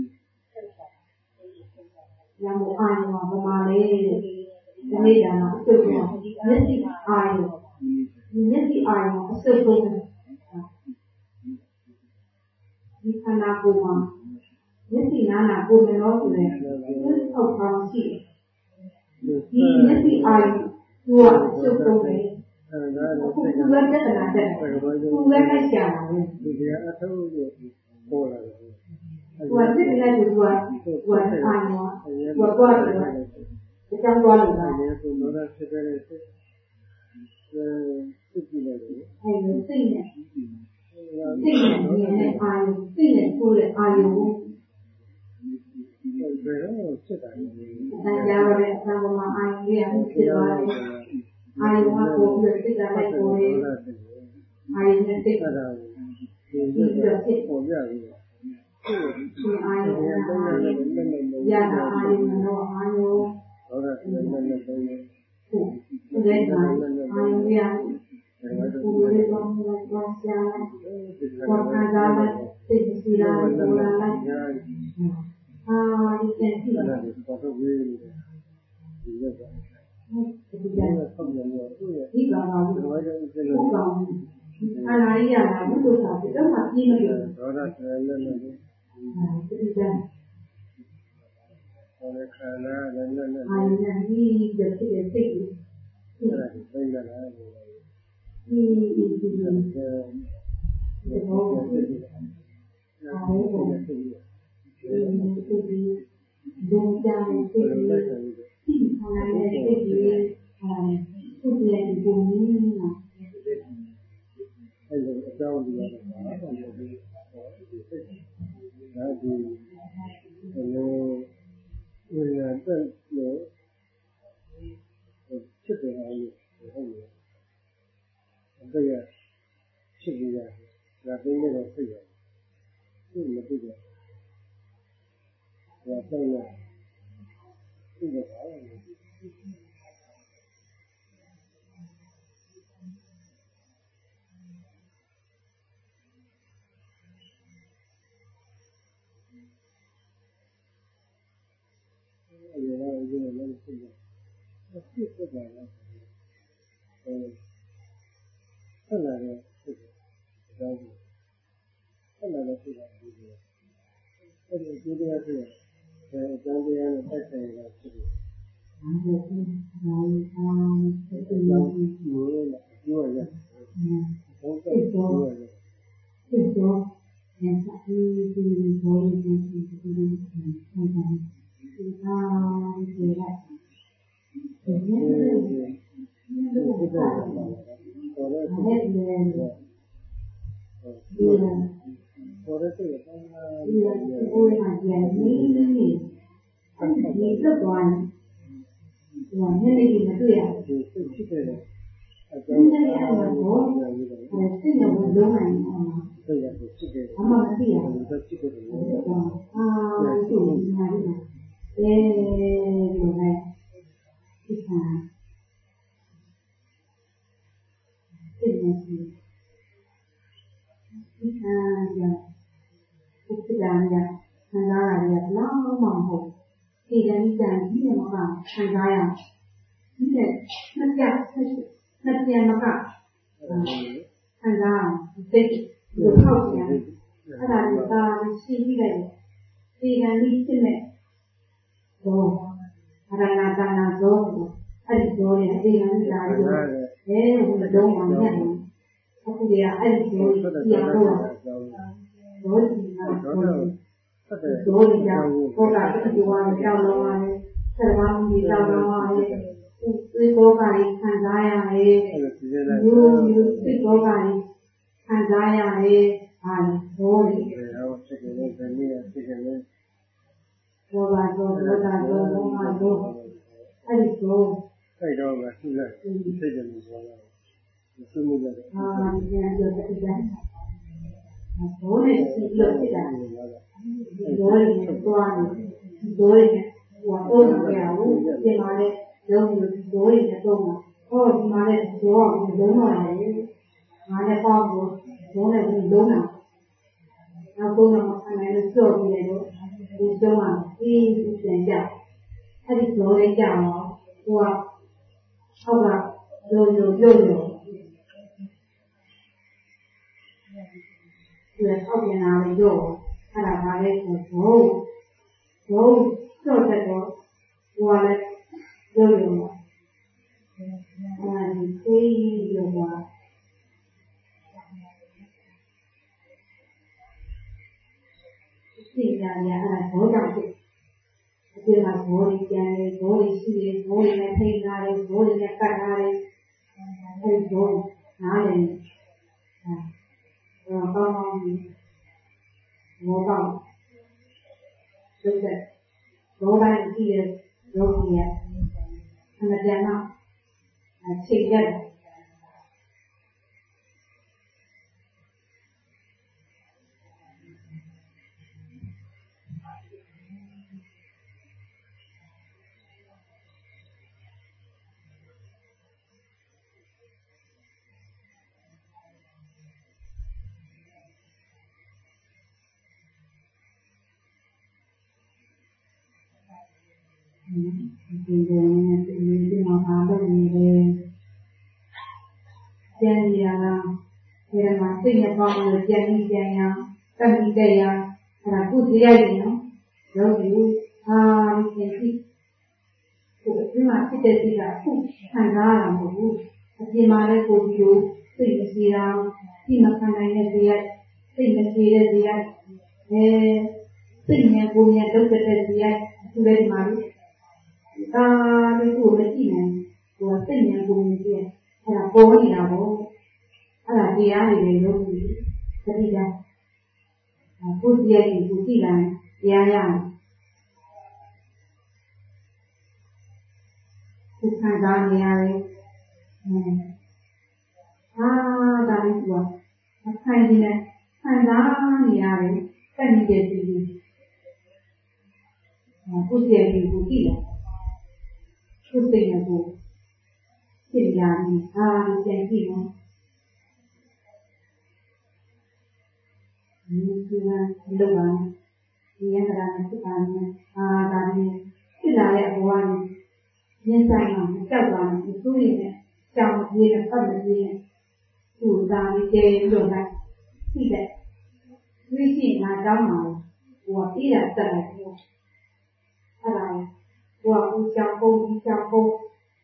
ရမို့အာရုံကဘာမှလဲဒီနေ့ကမှအစုပ်ကမျက်စိအာရုံမျက်စိအာရုံအစုပ်ဆုံးဒီခန္ဓာကိုယ်မှာမျက်စိနားနာကိုယ်မလို့ဆိုရင်ထောက်ထားရှိတယ်ဒီမျက်စိအာရုံကိုယ်အစုပ်ဆုံးပဲအခုကလည်းတက်လာတယ်ကိုယ်လည်းခိုက်ကြတာပဲဒီကအထုပ်ကိုပေါ်လာတယ်ကိုယ်စစ်နေတဲ့သူကကိုယ်အာရုံကိုယ်သွားတယ်အကြောင်းသွားလို့လားအဲ့ဒီစိတ်နဲ့စိတ်နဲ့စိတ်နဲ့စိတ်နဲ့အာရုံစိတ်နဲ့ကိုယ်ရဲ့အာရုံကိုဘယ်တော့စစ်တာလဲအဲ့ဒါကြောင့်လည်းသံဃာအာရုံရဲ့ဖြစ်သွားတယ်အာရုံကကိုယ်ရဲ့စိတ်ကလည်းကိုယ်ရဲ့အာရုံနဲ့စိတ်ကဒီလိုဖြစ်ပေါ်ကြပြီဒီအာရုံကရတာအာရုံတော့အာရုံဟုတ်တယ်လည်းလည်းလည်းဟုတ်တယ်ဒါအာရုံရကိုယ်လေးကောင်းလာတော့ဆရာပေါ်ခံစားတဲ့စိတ်စီရာကိုလာလိုက်အာဒီကနေ့ပေါ်တော့ဝေးနေတယ်ဒီလိုပဲဒီကတော့ဆုံးနေတယ်ဒီကတော့ဘုရားရဲ့စိတ်လို့အာနာရီရတာဘုရားဆိုတော့မှပြင်းနေတယ်ဒေါသဆယ်လည်းလည်းဒီကဟောတဲ့ခန္ဓာလည်းလည်းလည်းအာရဏီတဲ့စိတ်ရဲ့စိတ်ကိုစိတ်ကလည်းဒီဒီဒီဒီဘောစိတ်အာရုံကိုစိတ်ဒီဒီဒုံကြံစိတ်ဒီဟာလည်းစိတ်ဒီဟာစိတ်ရဲ့ဒီပုံကြီးနော်အဲ့လိုအကြောင်းဒီရတာပါဒါဒီဒီလိုဝိညာဉ်တက်လို့ဖြစ်တယ်အားလို့ဟုတ်တယ်အဲ့ဒါဖြစ်ပြီးတာဒါသိနေတော့ဖြစ်ရတယ်သူ့မသိတော့ဒါတော့ရသူ့တော့ပါအဲ့ဒါလည်းဒီလိုလည်းဖြစ်တယ်ဖြစ်ဖြစ်တယ်လားအဲဆက်လာတယ်ဖြစ်တယ်ဒါကြောင့်ဆက်လာတယ်ဖြစ်တယ်ဒီလိုအဲဒီဒီလိုဖြစ်တယ်အဲအကြောင်းတရားနဲ့တိုက်ဆိုင်ရတာဖြစ်တယ်ဘာလို့လဲဘာလို့လဲဒီလိုမျိုးလားပြောရအောင်ဘုရားပြောရအောင်ဒီတော့ဒီစာရေးဒီဘောလေးဒီဒီဒီဒီဒီအာဒီလိုက်ဒီနဲ့ဒီလိုဒီလိုဒီလိုမှပြန်နေနေဒီတော့ဘာလဲဒီနေ့ဒီနေ့တွေ့ရတယ်ဖြစ်တယ်အကြောင်းကတော့စိတ်လုံးလုံးနိုင်တယ်ဖြစ်တယ်အမှန်တရားဖြစ်တယ်အာဒီလိုညာရီအဲဒီလိုနဲ့ဒီကစိတ်နဲ့ဒီကညာပုဂ္ဂိုလ်ညာခံစားရတယ်လောင်းလုံးမဟုတ်ဒီကနေ့တန်ဒီမှာခံစားရဒီနဲ့နှစ်ပြနှစ်ပြန်မကခံစားစိတ်ကိုထောက်ပြန်အဲ့ဒါကသာရှိပြီးတယ်ဒီကနေ့ဖြစ်နေတော့အရဏတာနာဇောအဲ့ဒီဇောရဲ့ဒီကနေ့လာပြီးတော့အဲဟိုတော့မှညံ့တယ်အခုတည်းကအဲ့ဒီဇောကြီးပြောတော့ဇောကြီးကဇောဇောကြီးကဘောကဒီဝါကြောက်လုံးရတယ်ဆက်ပါးကြီးကြောက်လုံးရတယ်ဒီဘောကကြီးခံစားရတယ်ယူယူဒီဘောကကြီးခံစားရတယ်ဟာဇောကြီးဘောကဇောဇောဇောဘောကဇောဘောကဇောအဲ့ဒီဇောအဲ့တော့ကသူ့လက်စိတ်တယ်လို့ပြောတာသူ့မှုကအာပြန်ပြောတဲ့အတိုင်းဘောနဲ့စီလို့ဖြစ်တာဘောနဲ့သွားတယ်ဘောနဲ့ဟိုတော့မရဘူးဒီမှာလေလုံးပြီးဘောနဲ့တော့ဟောဒီမှာလေဘောကလုံးလာတယ်ငါလည်းပေါ့ဘောဘောနဲ့ဒီလုံးလာနောက်တော့မှအနိုင်လို့ကြောက်နေတယ်လို့ဒီတော့မှဒီပြန်ကြအဲ့ဒီဘောလေးကြောက်တော့ဟိုကဟုတ်ကလိုလိုပြုတ်လို့ဒီအောက်ပြန်လာလို့ရောအဲ့ဒါပါလေဆိုတော့ဘုံတော့တဲ့တော့ဟိုကလည်းရောရောအဲဒီသိရောပါသိကြရအဲ့ဒါဘောကြောင့်ဖြစ်ဒီမှာဘောကြီးကျန်တယ်ဘောကြီးရှိတယ်ဘောကြီးနဲ့ထိန်းထားတယ်ဘောကြီးနဲ့ကတ်ထားတယ်အဲဒီဘောနားလည်းအဲတော့ကောင်းကောင်းဘောကောင်းရုပ်တဲ့ဘောတိုင်းကြည့်ရရုပ်ကြီးရဲ့အမှန်တရားအချိန်ရက်ဒီလိုနဲ့ဒီဒီမှာအားလုံးနေတယ်ကျန်ရတာဒီမှာစိတ်နဲ့ပေါင်းလို့ကျန်ပြီးကျန်ရတတ်ပြီးတဲ့ရအဲ့ဒါကုသရိုက်နေနော်ရုပ်ကြီးအာဒီစိတ်ကိုဒီမှာဖြစ်တဲ့စိတ်ကခုခံစားရမှာမဟုတ်ဘူးအပြင်မှာလည်းကိုယ်ဒီလိုစိတ်မရှိတာဒီမခံနိုင်တဲ့စိတ်စိတ်မရှိတဲ့စိတ်အဲစိတ်နဲ့ကိုယ်နဲ့လုပ်တဲ့စိတ်အခုလည်းဒီမှာအာဒီကိုမရှိနိုင်ကိုယ်စိတ်နဲ့ကိုယ်နဲ့ကြည့်အဲ့ဒါပေါ်နေတာပေါ့အဲ့ဒါတရားတွေလည်းလုပ်ပြီးသတိထားကိုယ်ကြည့်ရင်ကိုယ်ကြည့်လိုက်တရားရအောင်ကိုယ်ခံစားနေရတယ်အာဒါလေးကအခါကြီးနဲ့ခံစားနေရတယ်တက်နေတဲ့စီကိုကိုယ်ကြည့်ရင်ကိုယ်ကြည့်တယ်ကိုယ်စိတ်နဲ့ကိုယ်သိရတယ်အာပြန်ကြည့်နော်ဒီကလောကဒီရတာဖြစ်တာနဲ့အာဒါနဲ့ဖြစ်လာတဲ့ဘဝနဲ့ဉာဏ်ဆိုင်မှာကြောက်သွားတယ်သူ့ရဲ့ကြောင်ကြီးနဲ့ပတ်သက်ပြီးသူ့သားလေးကျဲလို့လိုက်သိတယ်သူရှိငါတောင်းမှာဟိုကပြီးတာတက်တယ်ပြောအဲ့ဒါဟိုကဦးကြောင်ပုံကြီးကြောင်ပုံ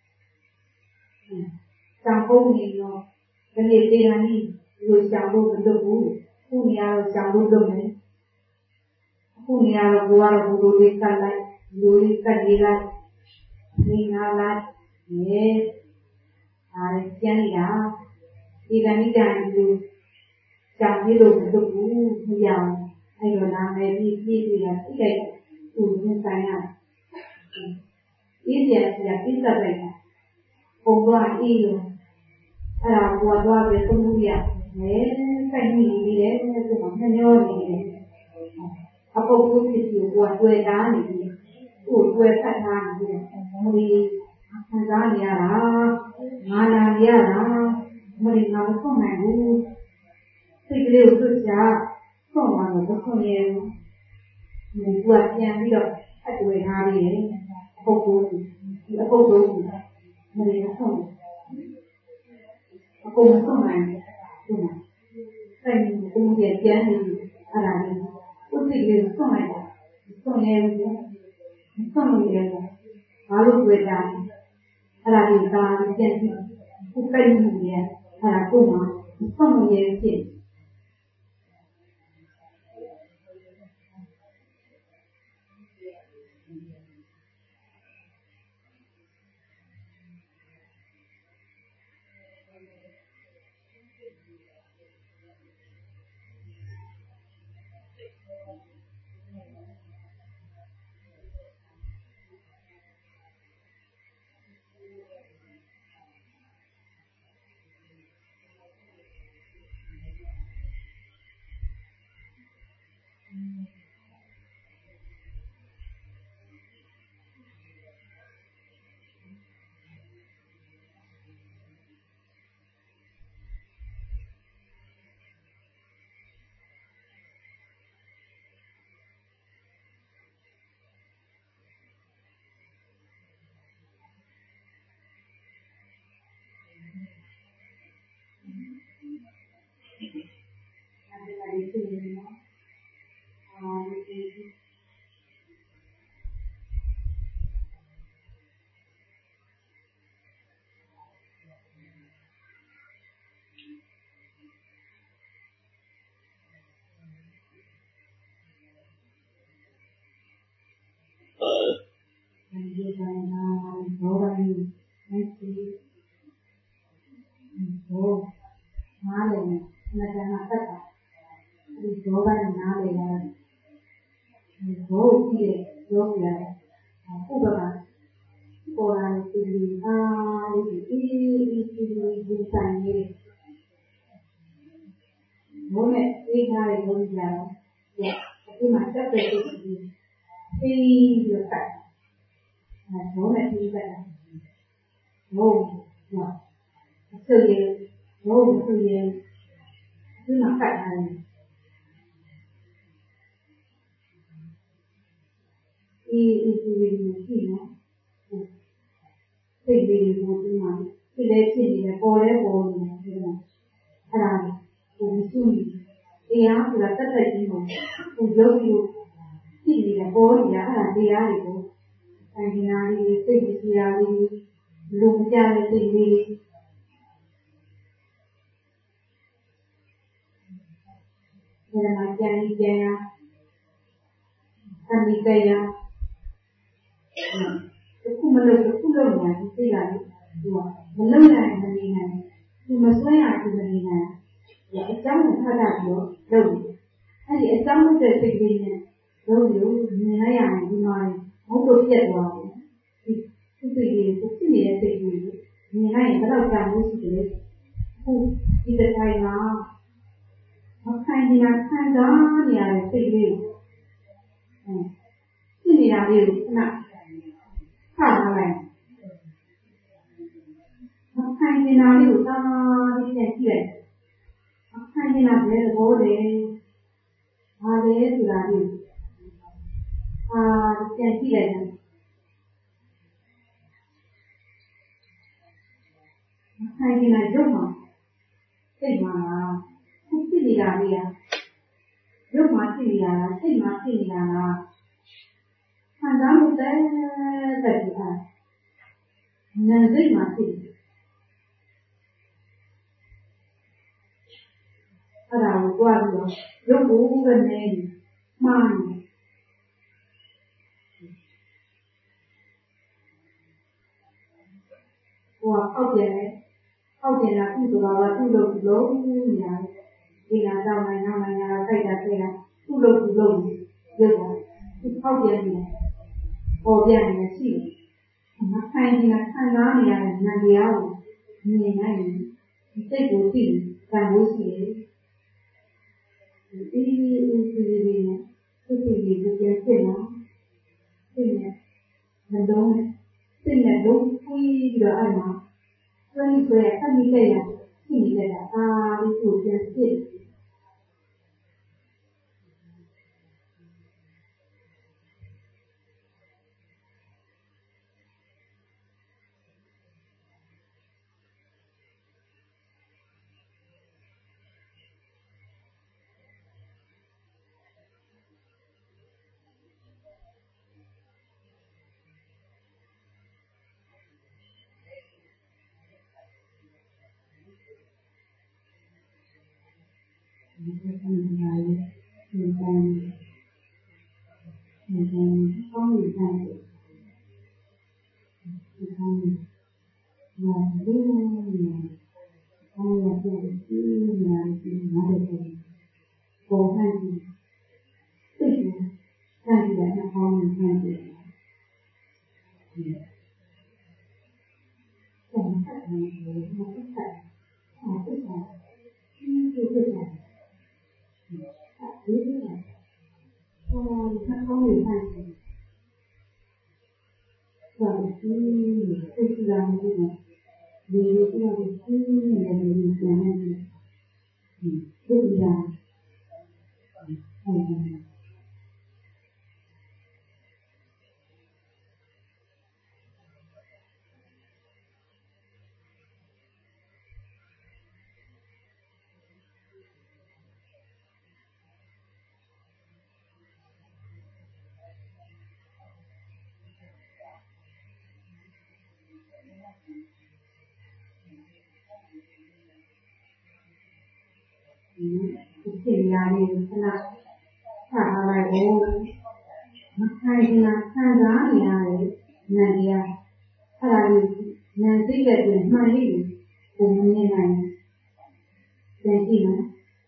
ကြောင်ပုံနေတော့ဒီနေ့တေးရန်ကြီးလူကြောင်လို့မလုပ်ဘူးခုနေရာတော့ကြောင်လို့လုပ်မယ်အခုနေရာတော့ဘုရားတော့ဘုလိုလေးကတ်လိုက်လူလေးကတ်လေးလိုက်နေငါလိုက်နေဒါလည်းကျန်နေတာဒီကနေ့တိုင်းလူကြောင်ပြီးလို့မလုပ်ဘူးမရအောင်အဲ့လိုနာမယ်ပြီးပြီးပြီးတာသိလိုက်သူသင်ဆိုင်ရအေးပြန်ပြန်ပြစ်တတ်လိုက်တာပုံသွားအေးလို့အဲ့ဒါဘွားသွားပြီးသုံးလို့ရမဲစိုက်နေနေတယ်ဆိုတော့ညညောနေတယ်အပုပ်ကိုဖြစ်ပြီးဘွားတွေ့တာနေပြီကိုယ်တွေ့ဖတ်ထားနေတယ်မလီခံစားနေရတာငါနာနေရတာမလီငါမဆုံးနိုင်ဘူးစိတ်ကလေးကိုသူ့ချာဆုံးသွားတော့ဘုံရဲဘူးဘွားပြန်ပြီးတော့အတွေ့ထားပြီးတယ်အပုပ်ကိုဒီအပုပ်ကိုမလီမဆုံးအကုန်မဆုံးနိုင်ဘူးအဲ့ဒီကိုယ်ရဲ့ပြန်နေအဲ့ဒါလေးကိုယ်စိတ်လေးဆုံးလိုက်တာဆုံးရဲဘူးဆုံးရဲဘူးဘာလို့တွေ့တာအဲ့ဒါကိုသာပြန်ပြီးကိုယ်ကလေးမှုရဲ့အဲ့ဒါကိုမှဆုံးရဲဖြစ်ဒီကနေ့ဘောရင်းနဲ့ဒီဘောနားလည်းနဲ့နားတက်တာဒီဘောရင်းနားလည်းဒီဘောကြည့်ရောပြတယ်အခုကပေါ်လာတဲ့ဒီအားဒီဒီဒီဒီဆိုင်နေဘောနဲ့အေးထားတဲ့ဘုံကြားတော့အခုမှတက်တဲ့ဒီဒီရတာဘုံနဲ့ပြီးတာဘုံနော်အစရဘုံအစရဒီမှာကတ်တယ်ဒီဒီဒီဒီနော်စိတ်လေးကိုဒီမှာဒီလေးဖြစ်နေတယ်ပေါ်လဲပေါ်နေတယ်အဲ့ဒါကိုမရှိဘူးတရားဆိုတာတက်တက်ကြီးမှာကိုရုပ်ရုပ်ဖြစ်နေတယ်ပေါ်နေတယ်အဲ့ဒါတရားတွေကိုအဲဒီနာလေးစိတ်ကြည်ရာလေးလုံကြတဲ့စိတ်လေးဒါမှကြံကြံရသတိတရားအခုမလို့အခုလို့ညာဒီစိတ်ကဒီကမလုံနိုင်မနေနိုင်ဒီမဆွဲရဒီမနေနိုင်အကြောင်းကိုဖတ်တာပြီးတော့လုပ်တယ်အဲ့ဒီအကြောင်းတဲ့စိတ်လေးနဲ့လုပ်လို့မြင်လိုက်ရတယ်ဒီမှာဘုံတို့ပြတ်သွားတယ်ဒီစိတ်လေးကိုဖြစ်နေတဲ့စိတ်လေးကိုမြင်လိုက်ရင်ဘယ်တော့ကြာလို့ရှိတယ်အခုဒီတစ်ထိုင်မှာမခံနေတာခံစားနေရတဲ့စိတ်လေးကိုဖြစ်နေတာလေးကိုခဏခါထားလိုက်မခံနေတာလေးကိုတားပြီးပြန်ကြည့်လိုက်မခံနေတာဘယ်လိုလဲဘာလဲဆိုတာလေးအာပြန်ကြည့်လိုက်တယ်မခံနေတာရုပ်မှာစိတ်မှာခုဖြစ်နေတာလေးอ่ะရုပ်မှာဖြစ်နေတာလားစိတ်မှာဖြစ်နေတာလားခံစားမှုတဲ့တဲ့ဒီအားနာစိတ်မှာဖြစ်အဲ့ဒါကိုကြွားပြီးတော့ရုပ်ကိုပဲနေမှားနေဟိုအောက်ပြန်လဲဟုတ်တယ်လားသူ့တော်ကသူ့လို့လုံးနေရတယ်ဒီနာတော့မှနောက်မှနောက်ခိုက်တာခဲ့တာသူ့လို့သူ့လို့ရုပ်တာသူပေါက်ပြန်နေပေါ်ပြန်နေရှိတယ်မခိုင်နေတာခံစားနေရတဲ့ဉာဏ်တရားကိုမြင်နိုင်ရင်ဒီစိတ်ကိုသိတန်ဖို့ရှိတယ်ဒီဒီဒီဒီနဲ့စိတ်ကြီးကိုပြန်ဖြစ်လာစိတ်နဲ့မလုံးစိတ်နဲ့လုံးပြီးတော့အဲ့မှာဆွေးဆွေးအမိခဲ့ရရှိနေတာအာဒီကိုပြန်ဖြစ်ဒီကနေ့ညာရေးဒီကနေ့ဒီကနေ့ကောင်းပြီတဲ့ဒီကနေ့ညာလေးညာကောင်းရတဲ့ဒီညာဒီညာတဲ့ပေါ်ဟန်ဒီစိတ်ကိုစမ်းကြည့်တဲ့အောင်းနေတယ်ဒီဆက်ဆက်နေလို့ဆက်ဆက်ဆက်ဆက်ဒီလိုဖြစ်တယ်အဲဒီကဟောဆက်ကောင်းနေတဲ့ဆောင်းစီစိတ်ကြမ်းနေတယ်ဒီလိုပြောပြီးစီးနေတယ်ဒီကျန်နေတယ်ဒီစိတ်ကြမ်းအဲဒီဒီညာလေးခဏထားလိုက်ဦးမခိုင်နာခံစားနေရတယ်ဉာဏ်တရားအဲ့ဒါလေးဉာဏ်သိတဲ့ပြင်မှန်လေးကိုမမြင်နိုင်ပြန်ကြည့်နော်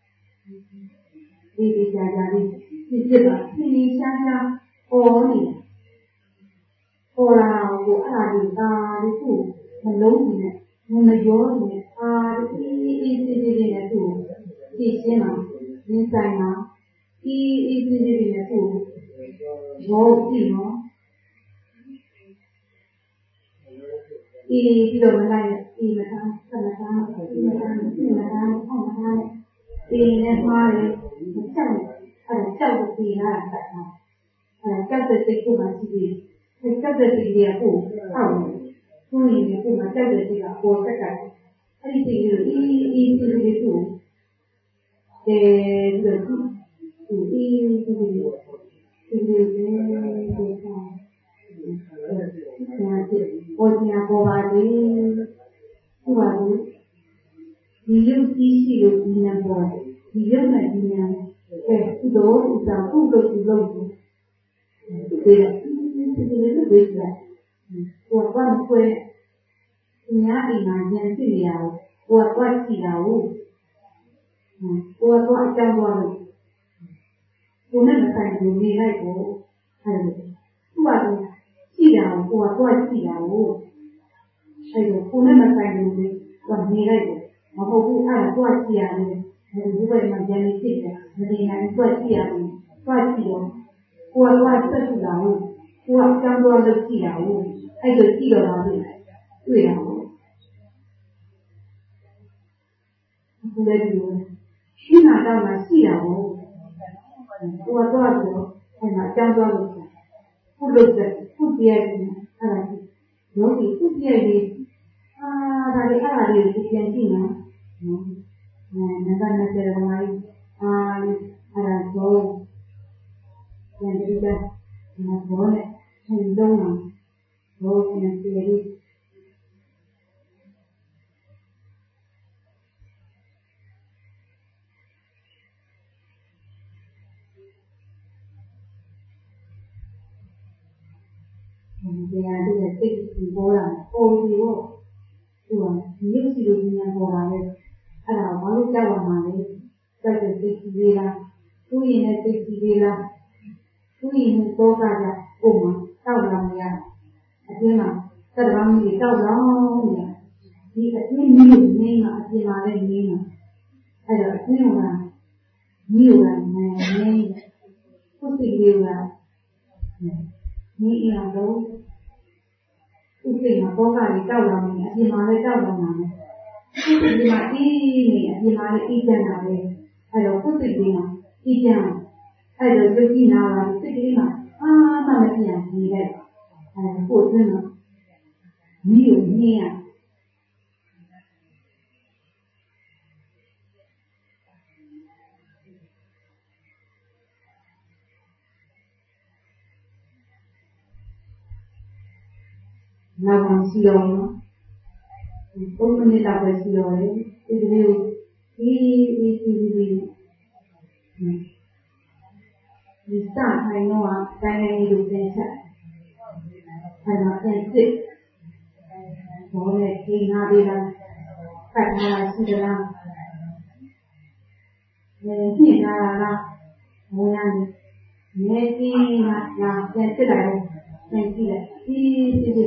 ဒီဒီကြာကြာလေးဒီဖြစ်ပါဖြင်းဖြင်းရှားရှားပေါ်နေပေါ်လာကိုအဲ့ဒါလေးဒါလေးကိုမလုံးဘူးနဲ့မရောနဲ့အာဒီအေးအေးသေးသေးနဲ့သူ့ကြည့်ရှင်းပါဒီဆိုင်မှာအေးအေးသေးသေးနဲ့သူ့ရောကြည့်နော်အေးပြီးတော့မလိုက်အေးမထားဆက်မထားအေးမထားအေးမထားအောက်မထားနဲ့အေးနဲ့မှားတယ်ကြောက်အဲ့ကြောက်ပြီးပြီးလာတာအဲ့ကြောက်တဲ့စိတ်ကိုမှကြည့်ပြီးအဲ့ကြောက်တဲ့စိတ်ကြီးကိုအောက်သူ့ရင်ကိုမှကြောက်တဲ့စိတ်ကပေါ်တက်တာအဲ့ဒီစိတ်ကိုအေးအေးသေးသေးကိုအဲဒါသူအေးသေးသေးဒီလိုပဲဒီကောင်ဒါကပေါ်ညာပေါ်ပါလေဟိုပါလေဒီရုပ်ကြီးရှိလို့ဒီညာပေါ်ဒီရုပ်နဲ့ဒီညာအဲသူတို့ဥစားပုတ်လို့ဒီလိုဒီဒီလိုပဲကြာကိုကဘာခွဲညာအိမ်မှာဉာဏ်ရှိရအောင်ကိုကဘာရှိတာဟုတ်ကိုယ်ကတော့အကြောင်းသွားလို့ကိုယ်နဲ့မဆိုင်ဘူးနေလိုက်ကိုအဲ့ဒါသူ့ဘာလို့ရှိတာကိုယ်ကတော့ရှိတာကိုအဲ့ဒါကိုယ်နဲ့မဆိုင်ဘူးကိုယ်နေလိုက်ကိုမဟုတ်ဘူးအဲ့ဒါကိုယ်ရှိရတယ်ဒီဘက်မှာဉာဏ်နဲ့ဖြစ်တယ်မနေနိုင်ကိုယ်ရှိရတယ်ကိုယ်ရှိတော့ကိုယ်ကတော့ဆက်ရှိတာကိုကိုယ်အကြောင်းသွားလို့ရှိတာကိုအဲ့ဒါရှိတော့တာတွေ့တွေ့တာကိုဘယ်လိုရှိနာတော့မှရှိတာကိုကိုယ်တော့တော့အဲ့မှာကြောင်းတော့လို့ခုလို့တဲ့ခုပြည့်နေအဲ့ဒါကြီးရောဒီခုပြည့်နေအာဒါလေးအဲ့ဒါလေးကိုပြန်ကြည့်နော်နော်နန္ဒနဲ့ကျေဝါးအာအဲ့ဒါတော့ပြန်ကြည့်တဲ့ဘောနဲ့ဟိုလုံးအောင်ဘောနဲ့ပြေးတရားတွေသိပြီးပေါ်လာပုံပြီးတော့သူကရုပ်စီလိုဉာဏ်ပေါ်လာတယ်အဲ့ဒါဘာလို့ကြောက်ရမှာလဲကြောက်တဲ့သိစီလေးလားသူ့ရင်နဲ့သိစီလေးလားသူ့ရင်နဲ့တော့ကကြအို့မှာတောက်လာနေရအတင်းမှာသတ္တဝါမျိုးတောက်လောင်းနေဒီအတင်းမျိုးနေမှာအပြင်မှာလည်းနေမှာအဲ့တော့အတင်းကမျိုးကနေနေခုစီလေးကနေအောင်တော့ဥပ္ပေမှာတော့ကလေးတောက်လာနေအပြင်မှာလည်းတောက်လာမှာဒီမှာအေးနေအပြင်မှာလည်းအေးချမ်းတာပဲအဲ့တော့ခုစီလေးမှာအေးချမ်းအဲ့တော့ဒုက္ခိနာလာစိတ်ကလေးမှာအာမမပြန်နေလိုက်အဲ့ဒါကိုယ်ကမျိုးနေရနာမစီရောနော်ပုံမနေတာပဲစီရောလေဒီလိုဒီဒီဒီဒီဒီစထိုင်တော့တိုင်းတိုင်းလူပြန်ချက်အဲ့တော့ပြန်စစ်ဘောနဲ့ခိနာလေးလားဖတ်ထားတာရှိသလားနေကြည့်လာလားဘုရားကြီးနေကြည့်လာလားပြန်စစ်လိုက်ပြန်ကြည့်လိုက်ဒီဒီဒီ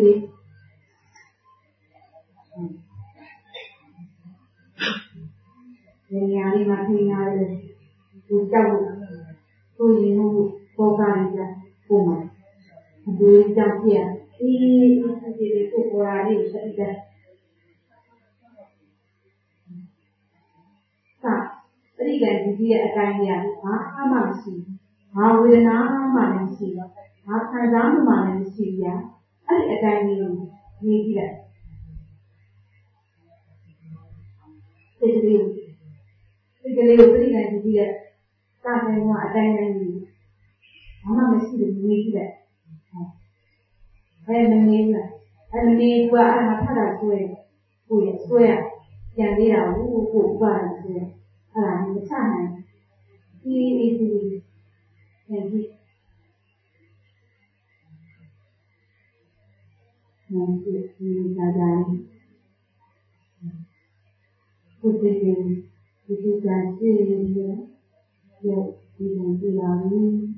ဒီနေရာလေးမှာခိနာလေးကိုကြောက်ကိုရင်ကိုပေါ်ကားကြပုံမှာဒီကြောက်ပြဒီဒီဒီကိုပေါ်လာလေးဆက်ကြသာပရိကံဒီကြီးရဲ့အတိုင်းကြီးဘာမှမရှိဘာဝေဒနာမှလည်းမရှိဘာခံစားမှုမှလည်းမရှိရအဲ့ဒီအတိုင်းကြီးကိုနေကြည့်လိုက်ဒီဒီဒီကလေးကိုပရိကံဒီကြီးရဲ့စာပေကအတိုင်းကြီးဘာမှမရှိဘူးနေကြည့်လိုက်ဘယ်မနေလဲအဲ့မနေကွာအဲ့မှာထတာဆွဲကိုရဆွဲရပြန်လေးတာကိုကိုပါရဆွဲအဲ့ဒါမချနိုင်ဒီဒီဒီနေကြည့်နေကြည့်ဒီလာကြတယ်ကိုဒီဒီဒီကြည့်ကြည့်ရဒီဒီလာပြီး